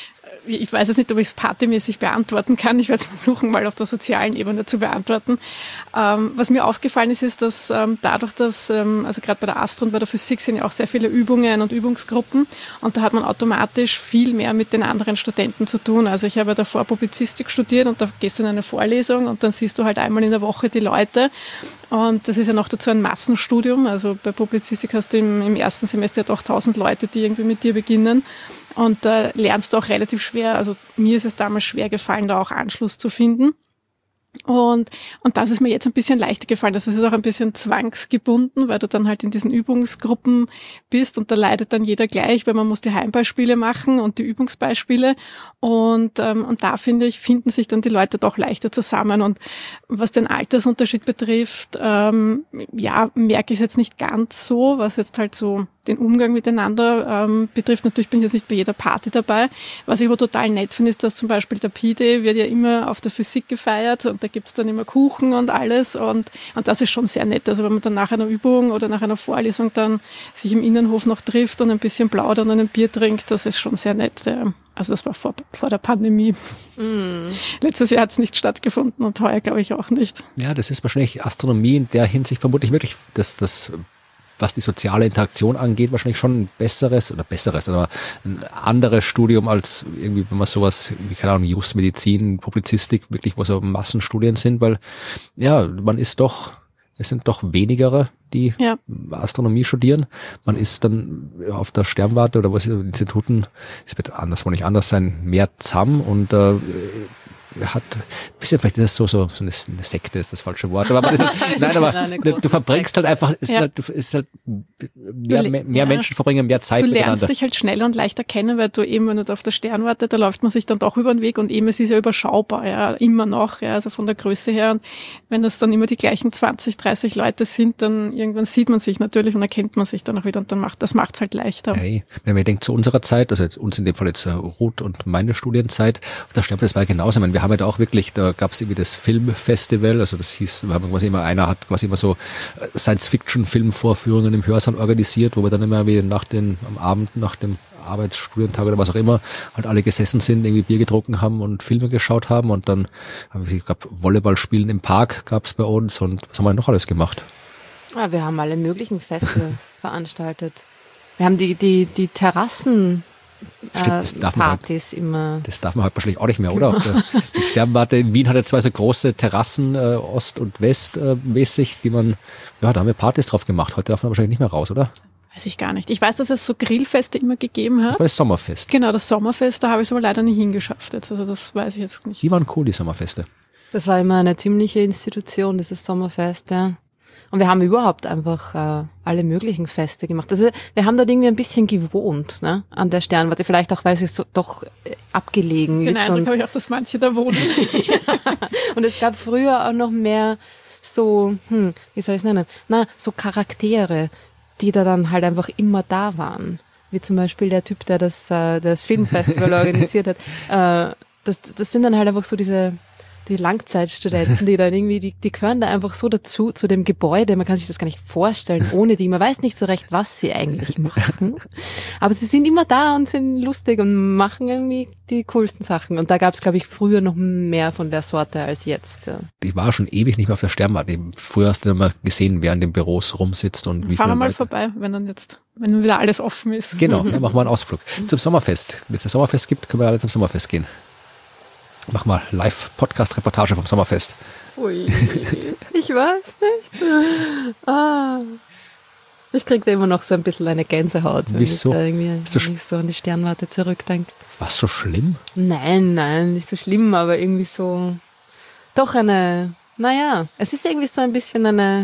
ich weiß jetzt nicht, ob ich es partymäßig beantworten kann. Ich werde es versuchen, mal auf der sozialen Ebene zu beantworten. Was mir aufgefallen ist, dass dadurch, dass, also gerade bei der Astro und bei der Physik sind ja auch sehr viele Übungen und Übungsgruppen und da hat man automatisch viel mehr mit den anderen Studenten zu tun. Also ich habe ja davor Publizistik studiert und da gehst du in eine Vorlesung und dann siehst du halt einmal in der Woche die Leute und das ist ja noch dazu ein Massenstudium. Also bei Publizistik hast du im ersten Semester ja doch 1000 Leute, die irgendwie mit dir beginnen. Und da lernst du auch relativ schwer, also mir ist es damals schwer gefallen, da auch Anschluss zu finden. Und das ist mir jetzt ein bisschen leichter gefallen. Das ist auch ein bisschen zwangsgebunden, weil du dann halt in diesen Übungsgruppen bist und da leidet dann jeder gleich, weil man muss die Heimbeispiele machen und die Übungsbeispiele. Und da finde ich, finden sich dann die Leute doch leichter zusammen. Und was den Altersunterschied betrifft, ja, merke ich es jetzt nicht ganz so, was jetzt halt so den Umgang miteinander betrifft. Natürlich bin ich jetzt nicht bei jeder Party dabei. Was ich aber total nett finde, ist, dass zum Beispiel der P-Day wird ja immer auf der Physik gefeiert und da gibt's dann immer Kuchen und alles und das ist schon sehr nett. Also wenn man dann nach einer Übung oder nach einer Vorlesung dann sich im Innenhof noch trifft und ein bisschen plaudert und ein Bier trinkt, das ist schon sehr nett. Also das war vor der Pandemie. Letztes Jahr hat's nicht stattgefunden und heuer glaube ich auch nicht. Ja, das ist wahrscheinlich Astronomie in der Hinsicht vermutlich wirklich das was die soziale Interaktion angeht, wahrscheinlich schon ein besseres, aber ein anderes Studium als irgendwie, wenn man sowas, wie keine Ahnung, Just, Medizin, Publizistik, wirklich, wo so Massenstudien sind, weil, ja, es sind doch wenigere, die Astronomie studieren. Man ist dann auf der Sternwarte oder was in den Instituten, es wird wohl nicht anders sein, mehr zusammen und hat ein bisschen, vielleicht ist es so eine Sekte ist das falsche Wort, aber du verbringst halt einfach, mehr Menschen verbringen mehr Zeit miteinander. Du lernst dich halt schneller und leichter kennen, weil du eben, wenn du auf der Sternwarte, da läuft man sich dann doch über den Weg und eben, es ist ja überschaubar, ja, immer noch, ja, also von der Größe her und wenn das dann immer die gleichen 20, 30 Leute sind, dann irgendwann sieht man sich natürlich und erkennt man sich dann auch wieder und dann macht's halt leichter. Hey, wenn man denkt zu unserer Zeit, also jetzt uns in dem Fall jetzt Ruth und meine Studienzeit, auf der Sternwarte, das war ja genauso, ich meine, wir haben halt auch wirklich, da gab es irgendwie das Filmfestival, also das hieß, wir haben quasi immer, einer hat quasi immer so Science-Fiction-Filmvorführungen im Hörsaal organisiert, wo wir dann immer wie am Abend nach dem Arbeitsstudientag oder was auch immer, halt alle gesessen sind, irgendwie Bier getrunken haben und Filme geschaut haben und dann gab Volleyballspielen im Park gab's bei uns und was haben wir noch alles gemacht? Ja, wir haben alle möglichen Feste veranstaltet. Wir haben die Terrassen Partys immer. Das darf man halt wahrscheinlich auch nicht mehr, oder? Die Sternwarte in Wien hat ja zwei so große Terrassen, Ost- und West mäßig, da haben wir Partys drauf gemacht. Heute darf man wahrscheinlich nicht mehr raus, oder? Weiß ich gar nicht. Ich weiß, dass es so Grillfeste immer gegeben hat. Das war das Sommerfest. Genau, das Sommerfest, da habe ich es aber leider nie hingeschafft. Also das weiß ich jetzt nicht. Die waren cool, die Sommerfeste. Das war immer eine ziemliche Institution, dieses Sommerfest, ja. Und wir haben überhaupt einfach alle möglichen Feste gemacht. Also wir haben dort irgendwie ein bisschen gewohnt, ne, an der Sternwarte. Vielleicht auch, weil es so doch abgelegen ist. Den Eindruck habe ich auch, dass manche da wohnen. Und es gab früher auch noch mehr so, wie soll ich es nennen? So Charaktere, die da dann halt einfach immer da waren. Wie zum Beispiel der Typ, der das Filmfestival organisiert hat. Das sind dann halt einfach so die Langzeitstudenten, die dann irgendwie, die gehören da einfach so dazu, zu dem Gebäude, man kann sich das gar nicht vorstellen, ohne die, man weiß nicht so recht, was sie eigentlich machen, aber sie sind immer da und sind lustig und machen irgendwie die coolsten Sachen und da gab es, glaube ich, früher noch mehr von der Sorte als jetzt. Ja. Ich war schon ewig nicht mehr auf der Sternwarte. Früher hast du immer gesehen, wer in den Büros rumsitzt und wie fahren wir mal vorbei, wenn wieder alles offen ist. Genau, ja, machen wir einen Ausflug. Zum Sommerfest. Wenn es ein Sommerfest gibt, können wir alle zum Sommerfest gehen. Mach mal Live-Podcast-Reportage vom Sommerfest. Ui, ich weiß nicht. Ich krieg da immer noch so ein bisschen eine Gänsehaut, wenn Wieso? Ich da irgendwie so an die Sternwarte zurückdenke. War's so schlimm? Nein, nicht so schlimm, aber irgendwie so, doch es ist irgendwie so ein bisschen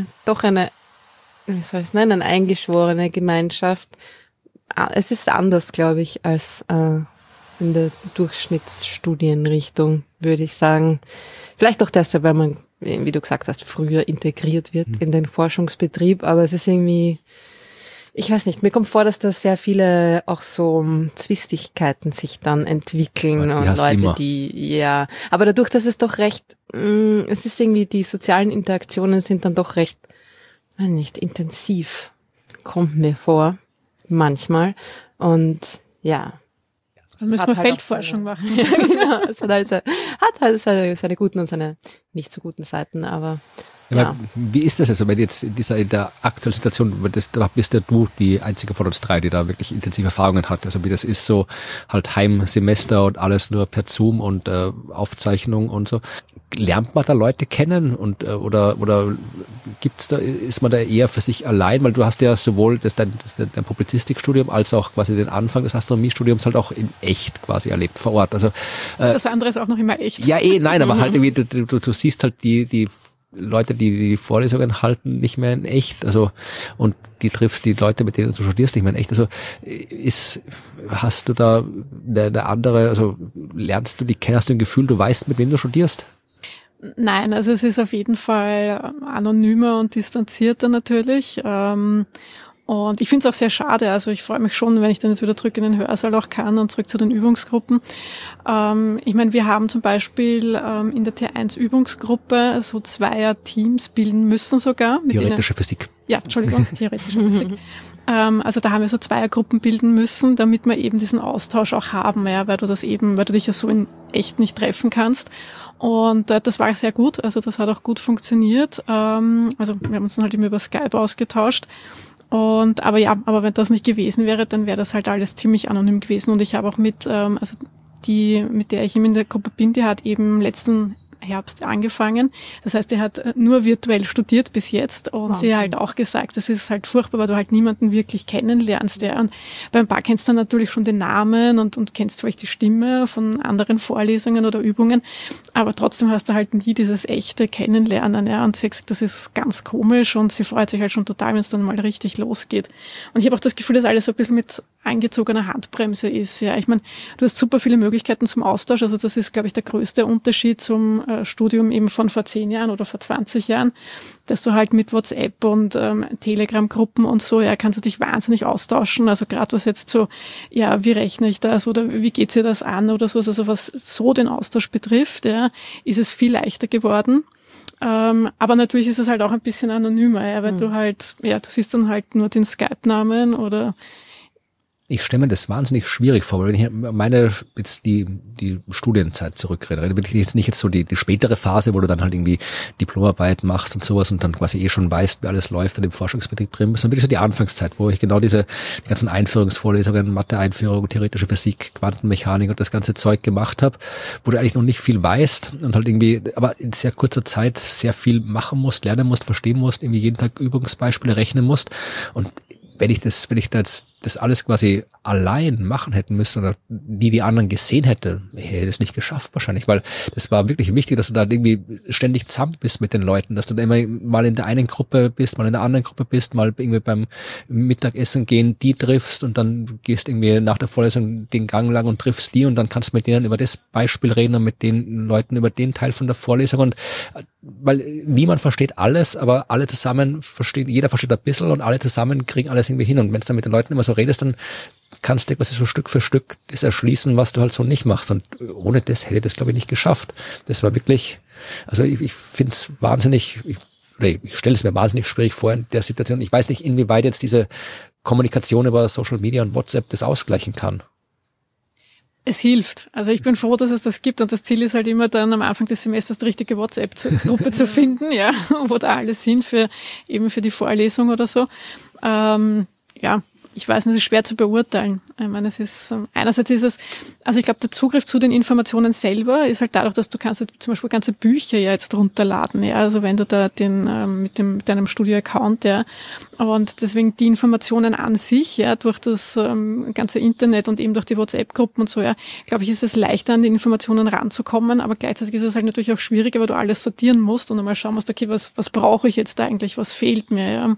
wie soll ich es nennen, eine eingeschworene Gemeinschaft. Es ist anders, glaube ich, als in der Durchschnittsstudienrichtung, würde ich sagen. Vielleicht auch deshalb, weil man, wie du gesagt hast, früher integriert wird in den Forschungsbetrieb, aber es ist irgendwie, ich weiß nicht, mir kommt vor, dass da sehr viele auch so Zwistigkeiten sich dann entwickeln ja, und Leute, aber dadurch, dass es doch recht, es ist irgendwie, die sozialen Interaktionen sind dann doch recht, nicht intensiv, kommt mir vor, manchmal und ja. Dann müssen wir Feldforschung machen. Ja, genau. Es hat halt seine guten und seine nicht so guten Seiten, aber ja. Wie ist das also, wenn jetzt in der aktuellen Situation, da bist ja du die einzige von uns drei, die da wirklich intensive Erfahrungen hat, also wie das ist, so halt Heimsemester und alles nur per Zoom und Aufzeichnung und so. Lernt man da Leute kennen und oder ist man da eher für sich allein, weil du hast ja sowohl dein Publizistikstudium als auch quasi den Anfang des Astronomiestudiums halt auch in echt quasi erlebt vor Ort. Also das andere ist auch noch immer echt. Ja, nein, aber halt irgendwie du siehst halt die Leute, die Vorlesungen halten, nicht mehr in echt, also und die triffst die Leute, mit denen du studierst, nicht mehr in echt. Also hast du da eine andere, also lernst du die kennen, hast du ein Gefühl, du weißt, mit wem du studierst? Nein, also es ist auf jeden Fall anonymer und distanzierter natürlich. Und ich finde es auch sehr schade. Also ich freue mich schon, wenn ich dann jetzt wieder zurück in den Hörsaal auch kann und zurück zu den Übungsgruppen. Ich meine, wir haben zum Beispiel in der T1 Übungsgruppe so Zweier-Teams bilden müssen sogar. Theoretische Physik. Ja, Entschuldigung, theoretische Physik. Also da haben wir so Zweiergruppen bilden müssen, damit wir eben diesen Austausch auch haben, ja, weil du dich ja so in echt nicht treffen kannst. Und das war sehr gut, also das hat auch gut funktioniert. Also wir haben uns dann halt immer über Skype ausgetauscht. Aber wenn das nicht gewesen wäre, dann wäre das halt alles ziemlich anonym gewesen. Und ich habe auch mit der ich eben in der Gruppe bin, die hat eben letzten Herbst angefangen. Das heißt, die hat nur virtuell studiert bis jetzt und sie hat halt auch gesagt, das ist halt furchtbar, weil du halt niemanden wirklich kennenlernst. Ja. Und beim paar kennst du dann natürlich schon den Namen und kennst vielleicht die Stimme von anderen Vorlesungen oder Übungen, aber trotzdem hast du halt nie dieses echte Kennenlernen. Ja. Und sie hat gesagt, das ist ganz komisch und sie freut sich halt schon total, wenn es dann mal richtig losgeht. Und ich habe auch das Gefühl, dass alles so ein bisschen mit angezogener Handbremse ist. Ja, ich meine, du hast super viele Möglichkeiten zum Austausch. Also das ist, glaube ich, der größte Unterschied zum Studium eben von vor 10 Jahren oder vor 20 Jahren, dass du halt mit WhatsApp und Telegram-Gruppen und so, ja, kannst du dich wahnsinnig austauschen. Also gerade was jetzt so, ja, wie rechne ich das oder wie geht sich das an oder so, also was so den Austausch betrifft, ja, ist es viel leichter geworden. Aber natürlich ist es halt auch ein bisschen anonymer, ja, weil du halt, ja, du siehst dann halt nur den Skype-Namen oder Ich stelle mir das wahnsinnig schwierig vor, weil wenn ich meine jetzt die Studienzeit zurückrede, bin ich jetzt nicht so die spätere Phase, wo du dann halt irgendwie Diplomarbeit machst und sowas und dann quasi schon weißt, wie alles läuft und im Forschungsbetrieb drin bist, dann bin ich so die Anfangszeit, wo ich genau die ganzen Einführungsvorlesungen, Mathe-Einführung, theoretische Physik, Quantenmechanik und das ganze Zeug gemacht habe, wo du eigentlich noch nicht viel weißt und halt irgendwie, aber in sehr kurzer Zeit sehr viel machen musst, lernen musst, verstehen musst, irgendwie jeden Tag Übungsbeispiele rechnen musst und wenn ich das alles quasi allein machen hätten müssen oder die anderen gesehen hätte, hätte ich das nicht geschafft wahrscheinlich, weil das war wirklich wichtig, dass du da irgendwie ständig zusammen bist mit den Leuten, dass du da immer mal in der einen Gruppe bist, mal in der anderen Gruppe bist, mal irgendwie beim Mittagessen gehen, die triffst und dann gehst irgendwie nach der Vorlesung den Gang lang und triffst die und dann kannst du mit denen über das Beispiel reden und mit den Leuten über den Teil von der Vorlesung und weil niemand versteht alles, aber alle zusammen jeder versteht ein bisschen und alle zusammen kriegen alles irgendwie hin und wenn du dann mit den Leuten immer so redest, dann kannst du quasi so Stück für Stück das erschließen, was du halt so nicht machst und ohne das hätte ich das glaube ich nicht geschafft. Das war wirklich, also ich finde es wahnsinnig, ich stelle es mir wahnsinnig schwierig vor in der Situation. Ich weiß nicht, inwieweit jetzt diese Kommunikation über Social Media und WhatsApp das ausgleichen kann. Es hilft. Also ich bin froh, dass es das gibt und das Ziel ist halt immer dann am Anfang des Semesters die richtige WhatsApp-Gruppe zu finden, ja, wo da alle sind für die Vorlesung oder so. Ja, ich weiß nicht, es ist schwer zu beurteilen. Ich meine, es ist, einerseits ist es, also ich glaube, der Zugriff zu den Informationen selber ist halt dadurch, dass du kannst zum Beispiel ganze Bücher ja jetzt runterladen, ja, also wenn du da mit deinem Studio-Account, ja, und deswegen die Informationen an sich, ja, durch das ganze Internet und eben durch die WhatsApp-Gruppen und so, ja, glaube ich, ist es leichter, an die Informationen ranzukommen, aber gleichzeitig ist es halt natürlich auch schwieriger, weil du alles sortieren musst und einmal schauen musst, okay, was brauche ich jetzt eigentlich, was fehlt mir, ja.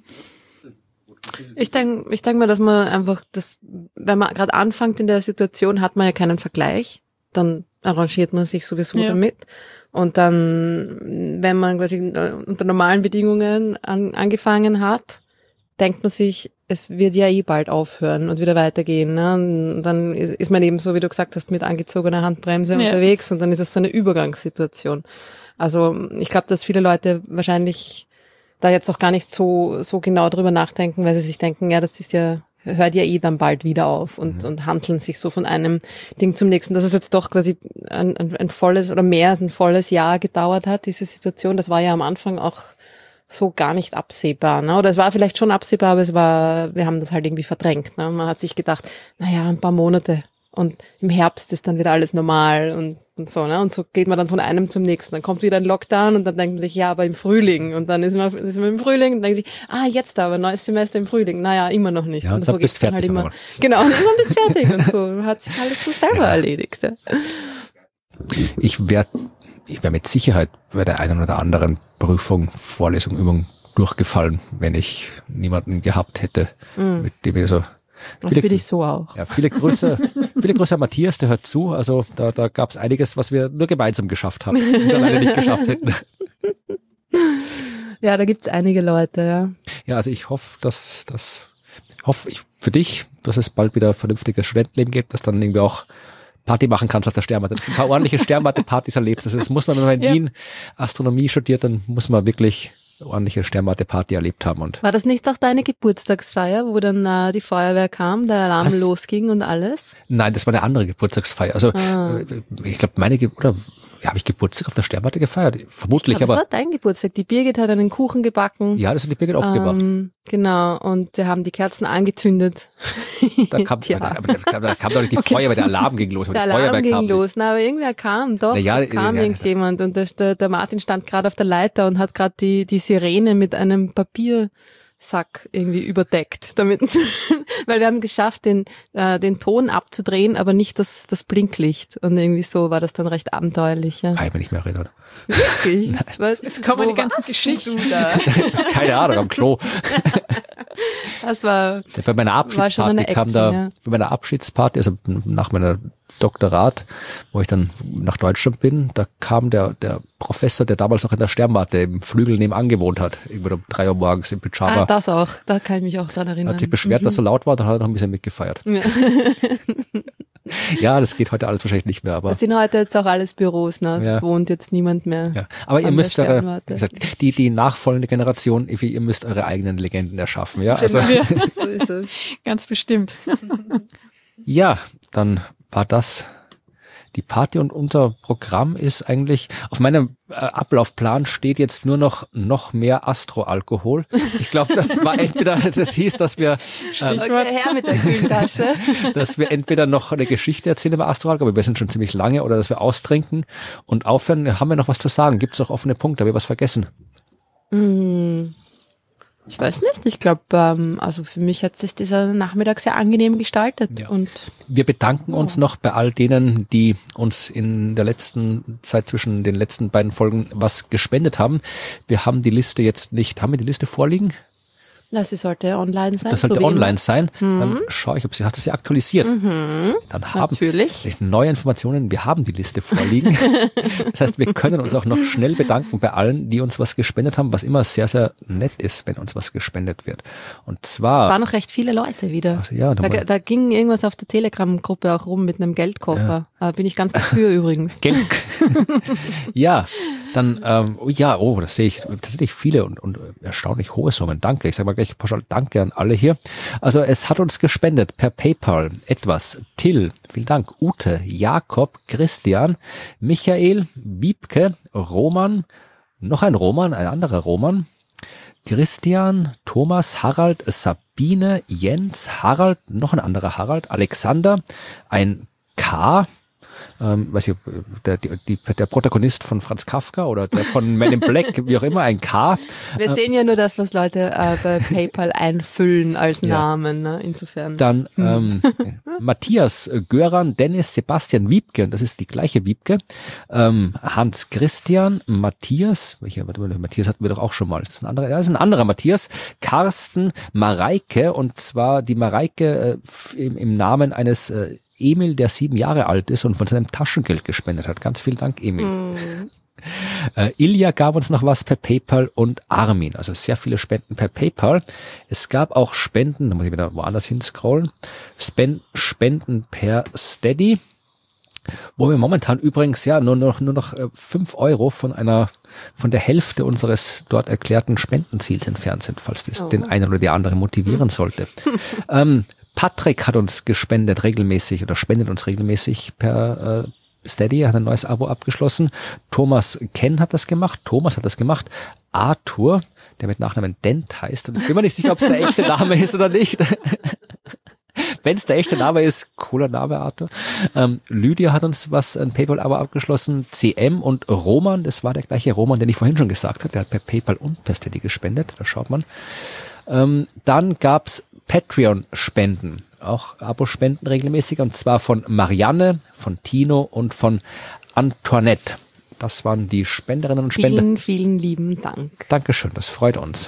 Ich denk mal, dass man einfach wenn man gerade anfängt in der Situation, hat man ja keinen Vergleich. Dann arrangiert man sich sowieso damit. Und dann, wenn man quasi unter normalen Bedingungen angefangen hat, denkt man sich, es wird ja bald aufhören und wieder weitergehen. Ne? Und dann ist man eben so, wie du gesagt hast, mit angezogener Handbremse unterwegs und dann ist es so eine Übergangssituation. Also ich glaube, dass viele Leute wahrscheinlich da jetzt auch gar nicht so genau drüber nachdenken, weil sie sich denken, ja, das ist ja hört ja dann bald wieder auf und handeln sich so von einem Ding zum nächsten. Dass es jetzt doch quasi ein volles oder mehr als ein volles Jahr gedauert hat, diese Situation, das war ja am Anfang auch so gar nicht absehbar, ne? Oder es war vielleicht schon absehbar, aber wir haben das halt irgendwie verdrängt, ne? Man hat sich gedacht, naja, ein paar Monate und im Herbst ist dann wieder alles normal und so, ne? Und so geht man dann von einem zum nächsten. Dann kommt wieder ein Lockdown und dann denkt man sich, ja, aber im Frühling. Und dann ist man im Frühling und denkt sich, jetzt aber, neues Semester im Frühling. Naja, immer noch nicht. Ja, und so geht's dann halt immer. Genau, und irgendwann bist du fertig und so. Hat sich alles von selber erledigt. Ja. Ich wär mit Sicherheit bei der einen oder anderen Prüfung, Vorlesung, Übung durchgefallen, wenn ich niemanden gehabt hätte, mit dem ich so. Das bin ich so auch. Ja, viele Grüße Matthias, der hört zu. Also da gab es einiges, was wir nur gemeinsam geschafft haben und alleine nicht geschafft hätten. Ja, da gibt's einige Leute, ja. Ja, also ich hoffe, für dich, dass es bald wieder vernünftiges Studentenleben gibt, dass dann irgendwie auch Party machen kannst auf der Sternwarte, dass du ein paar ordentliche Sternwarte-Partys erlebst. Also das muss man, wenn man in Wien Astronomie studiert, dann muss man wirklich ordentliche Sternwarte-Party erlebt haben. Und war das nicht auch deine Geburtstagsfeier, wo dann die Feuerwehr kam, der Alarm losging und alles? Nein, das war eine andere Geburtstagsfeier. Also ich glaube, habe ich Geburtstag auf der Sternwarte gefeiert? Vermutlich, aber. Das war dein Geburtstag. Die Birgit hat einen Kuchen gebacken. Ja, das hat die Birgit aufgebracht. Genau, und wir haben die Kerzen angezündet. Da kam doch nicht die Feuerwehr, der Alarm ging los. Der Alarm ging los, aber irgendwer kam, doch, kam irgendjemand und der Martin stand gerade auf der Leiter und hat gerade die Sirene mit einem Papiersack irgendwie überdeckt, damit, weil wir haben geschafft, den Ton abzudrehen, aber nicht das Blinklicht. Und irgendwie so war das dann recht abenteuerlich. Ja. Kann ich mich nicht mehr erinnern. Wirklich? Jetzt kommen die ganzen Geschichten. Keine Ahnung, am Klo. Das war bei meiner Abschiedsparty bei meiner Abschiedsparty, also nach meiner Doktorat, wo ich dann nach Deutschland bin, da kam der Professor, der damals noch in der Sternwarte im Flügel nebenan gewohnt hat, irgendwann um 3 Uhr morgens im Pyjama. Das auch, da kann ich mich auch dran erinnern. Hat sich beschwert, dass so laut war, dann hat er noch ein bisschen mitgefeiert. Ja. Ja, das geht heute alles wahrscheinlich nicht mehr, aber. Das sind heute jetzt auch alles Büros, ne? Es wohnt jetzt niemand mehr. Ja. Aber ihr müsst die nachfolgende Generation, ihr müsst eure eigenen Legenden erschaffen, ja? Also. So ist es. Ganz bestimmt. Ja, dann war das die Party und unser Programm ist eigentlich, auf meinem Ablaufplan steht jetzt nur noch mehr Astroalkohol. Ich glaube, das hieß, dass wir her mit der Kühltasche, dass wir entweder noch eine Geschichte erzählen über Astroalkohol, aber wir sind schon ziemlich lange, oder dass wir austrinken und aufhören. Haben wir noch was zu sagen? Gibt es noch offene Punkte? Haben wir was vergessen? Ich weiß nicht. Ich glaube, also für mich hat sich dieser Nachmittag sehr angenehm gestaltet. Ja. Und wir bedanken uns noch bei all denen, die uns in der letzten Zeit zwischen den letzten beiden Folgen was gespendet haben. Wir haben die Liste jetzt nicht. Haben wir die Liste vorliegen? Sie sollte online sein. Das sollte online sein. Dann schaue ich, hast du sie aktualisiert? Dann haben wir neue Informationen. Wir haben die Liste vorliegen. Das heißt, wir können uns auch noch schnell bedanken bei allen, die uns was gespendet haben, was immer sehr, sehr nett ist, wenn uns was gespendet wird. Und zwar. Es waren noch recht viele Leute wieder. Also ja, da ging irgendwas auf der Telegram-Gruppe auch rum mit einem Geldkoffer. Ja. Bin ich ganz dafür übrigens. Ja, dann, das sehe ich tatsächlich viele und erstaunlich hohe Summen. Danke. Ich sage mal gleich pauschal Danke an alle hier. Also es hat uns gespendet per PayPal etwas. Till, vielen Dank. Ute, Jakob, Christian, Michael, Wiebke, Roman, noch ein Roman, ein anderer Roman, Christian, Thomas, Harald, Sabine, Jens, Harald, noch ein anderer Harald, Alexander, ein K., weiß ich, der Protagonist von Franz Kafka oder der von Men in Black, wie auch immer, ein K. Wir sehen ja nur das, was Leute bei PayPal einfüllen als Namen, ne? Insofern. Dann Matthias, Göran, Dennis, Sebastian, Wiebke, und das ist die gleiche Wiebke, Hans Christian, Matthias, Matthias hatten wir doch auch schon mal, das ist ein anderer Matthias, Carsten, Mareike, und zwar die Mareike im Namen eines Emil, der 7 Jahre alt ist und von seinem Taschengeld gespendet hat. Ganz vielen Dank, Emil. Ilja gab uns noch was per PayPal und Armin. Also sehr viele Spenden per PayPal. Es gab auch Spenden, da muss ich wieder woanders hinscrollen, Spenden per Steady. Wo wir momentan übrigens nur noch 5 Euro von der Hälfte unseres dort erklärten Spendenziels entfernt sind, falls das den einen oder die andere motivieren sollte. Patrick hat uns gespendet regelmäßig oder spendet uns regelmäßig per Steady, hat ein neues Abo abgeschlossen. Thomas hat das gemacht. Arthur, der mit Nachnamen Dent heißt, und ich bin mir nicht sicher, ob es der echte Name ist oder nicht. Wenn es der echte Name ist, cooler Name, Arthur. Lydia hat uns ein PayPal-Abo abgeschlossen. CM und Roman, das war der gleiche Roman, den ich vorhin schon gesagt habe. Der hat per PayPal und per Steady gespendet. Da schaut man. Dann gab's Patreon-Spenden. Auch Abo-Spenden regelmäßig. Und zwar von Marianne, von Tino und von Antoinette. Das waren die Spenderinnen und Spender. Vielen, vielen lieben Dank. Dankeschön, das freut uns.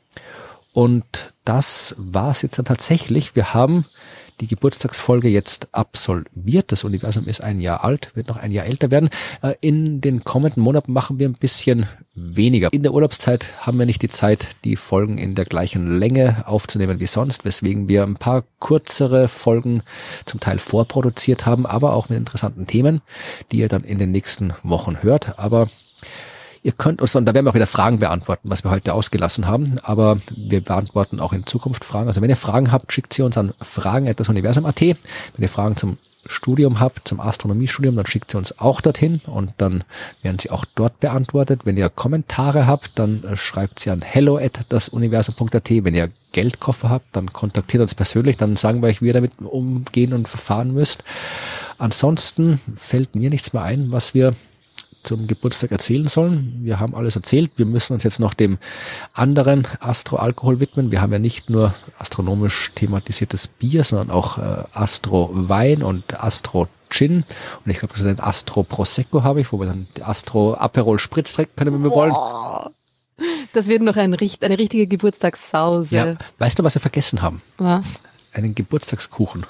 Und das war's jetzt dann tatsächlich. Wir haben die Geburtstagsfolge jetzt absolviert. Das Universum ist 1 Jahr alt, wird noch 1 Jahr älter werden. In den kommenden Monaten machen wir ein bisschen weniger. In der Urlaubszeit haben wir nicht die Zeit, die Folgen in der gleichen Länge aufzunehmen wie sonst, weswegen wir ein paar kürzere Folgen zum Teil vorproduziert haben, aber auch mit interessanten Themen, die ihr dann in den nächsten Wochen hört. Aber ihr könnt uns, und da werden wir auch wieder Fragen beantworten, was wir heute ausgelassen haben, aber wir beantworten auch in Zukunft Fragen. Also wenn ihr Fragen habt, schickt sie uns an fragen@dasuniversum.at. Wenn ihr Fragen zum Studium habt, zum Astronomiestudium, dann schickt sie uns auch dorthin und dann werden sie auch dort beantwortet. Wenn ihr Kommentare habt, dann schreibt sie an hello@dasuniversum.at. Wenn ihr Geldkoffer habt, dann kontaktiert uns persönlich, dann sagen wir euch, wie ihr damit umgehen und verfahren müsst. Ansonsten fällt mir nichts mehr ein, was wir zum Geburtstag erzählen sollen. Wir haben alles erzählt. Wir müssen uns jetzt noch dem anderen Astro-Alkohol widmen. Wir haben ja nicht nur astronomisch thematisiertes Bier, sondern auch Astro-Wein und Astro-Gin. Und ich glaube, das ist ein Astro-Prosecco habe ich, wo wir dann Astro-Aperol Spritz trinken können, wenn wir wollen. Das wird noch eine richtige Geburtstagssause. Ja. Weißt du, was wir vergessen haben? Was? Einen Geburtstagskuchen.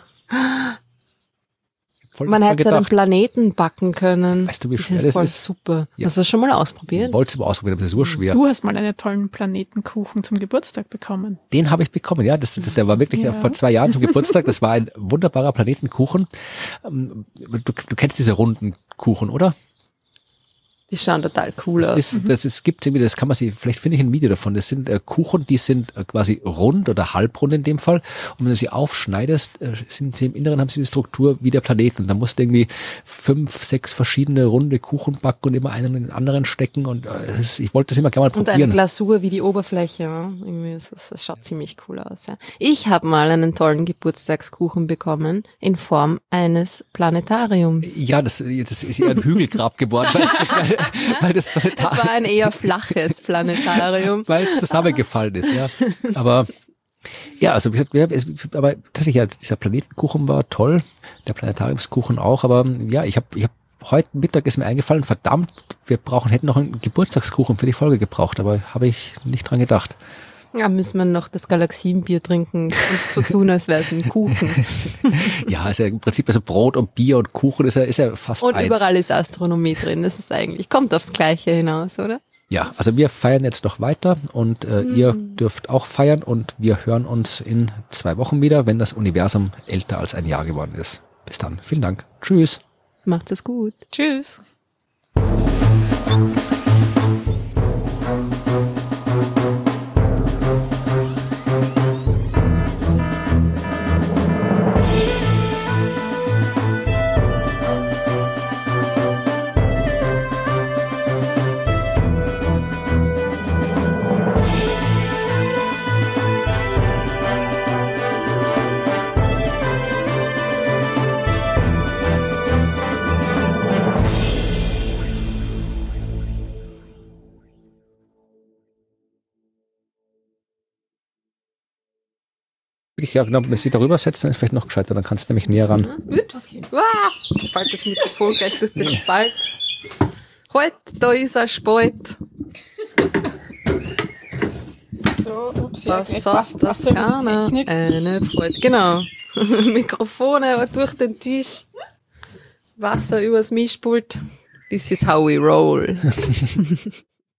Man hätte einen Planeten backen können. Weißt du, wie schwer das ist? Super. Ja. Hast du das schon mal ausprobiert? Wollte es mal ausprobieren, aber das ist urschwer. Du hast mal einen tollen Planetenkuchen zum Geburtstag bekommen. Den habe ich bekommen, ja. Der war wirklich vor 2 Jahren zum Geburtstag. Das war ein wunderbarer Planetenkuchen. Du kennst diese runden Kuchen, oder? Die schauen total cool aus. Das kann man sich, vielleicht finde ich ein Video davon. Das sind Kuchen, die sind quasi rund oder halbrund in dem Fall. Und wenn du sie aufschneidest, sind sie im Inneren, haben sie die Struktur wie der Planet. Und da musst du irgendwie 5, 6 verschiedene runde Kuchen backen und immer einen in den anderen stecken. Und ich wollte das immer gerne mal probieren. Und eine Glasur wie die Oberfläche. Ja. Irgendwie das schaut ziemlich cool aus. Ja. Ich habe mal einen tollen Geburtstagskuchen bekommen in Form eines Planetariums. Ja, das ist ja ein Hügelgrab geworden. Weil das war ein eher flaches Planetarium. Weil es zusammengefallen ist, ja. Aber ja, also wie gesagt, aber tatsächlich, ja, dieser Planetenkuchen war toll, der Planetariumskuchen auch, aber ja, ich hab heute Mittag ist mir eingefallen, verdammt, hätten noch einen Geburtstagskuchen für die Folge gebraucht, aber habe ich nicht dran gedacht. Ja, müssen wir noch das Galaxienbier trinken und so tun, als wäre es ein Kuchen. Ja, ist ja im Prinzip also Brot und Bier und Kuchen ist ja fast und eins. Und überall ist Astronomie drin. Das ist kommt aufs Gleiche hinaus, oder? Ja, also wir feiern jetzt noch weiter und ihr dürft auch feiern und wir hören uns in 2 Wochen wieder, wenn das Universum älter als 1 Jahr geworden ist. Bis dann. Vielen Dank. Tschüss. Macht es gut. Tschüss. Ja, genau, wenn du sie darüber setzt, dann ist vielleicht noch gescheiter, dann kannst du nämlich näher ran. Ups, fällt das Mikrofon gleich durch den Spalt. Halt, da ist ein Spalt. So, ups, Was sagst das keiner? Eine Freude. Genau. Mikrofone durch den Tisch. Wasser übers Mischpult. This is how we roll.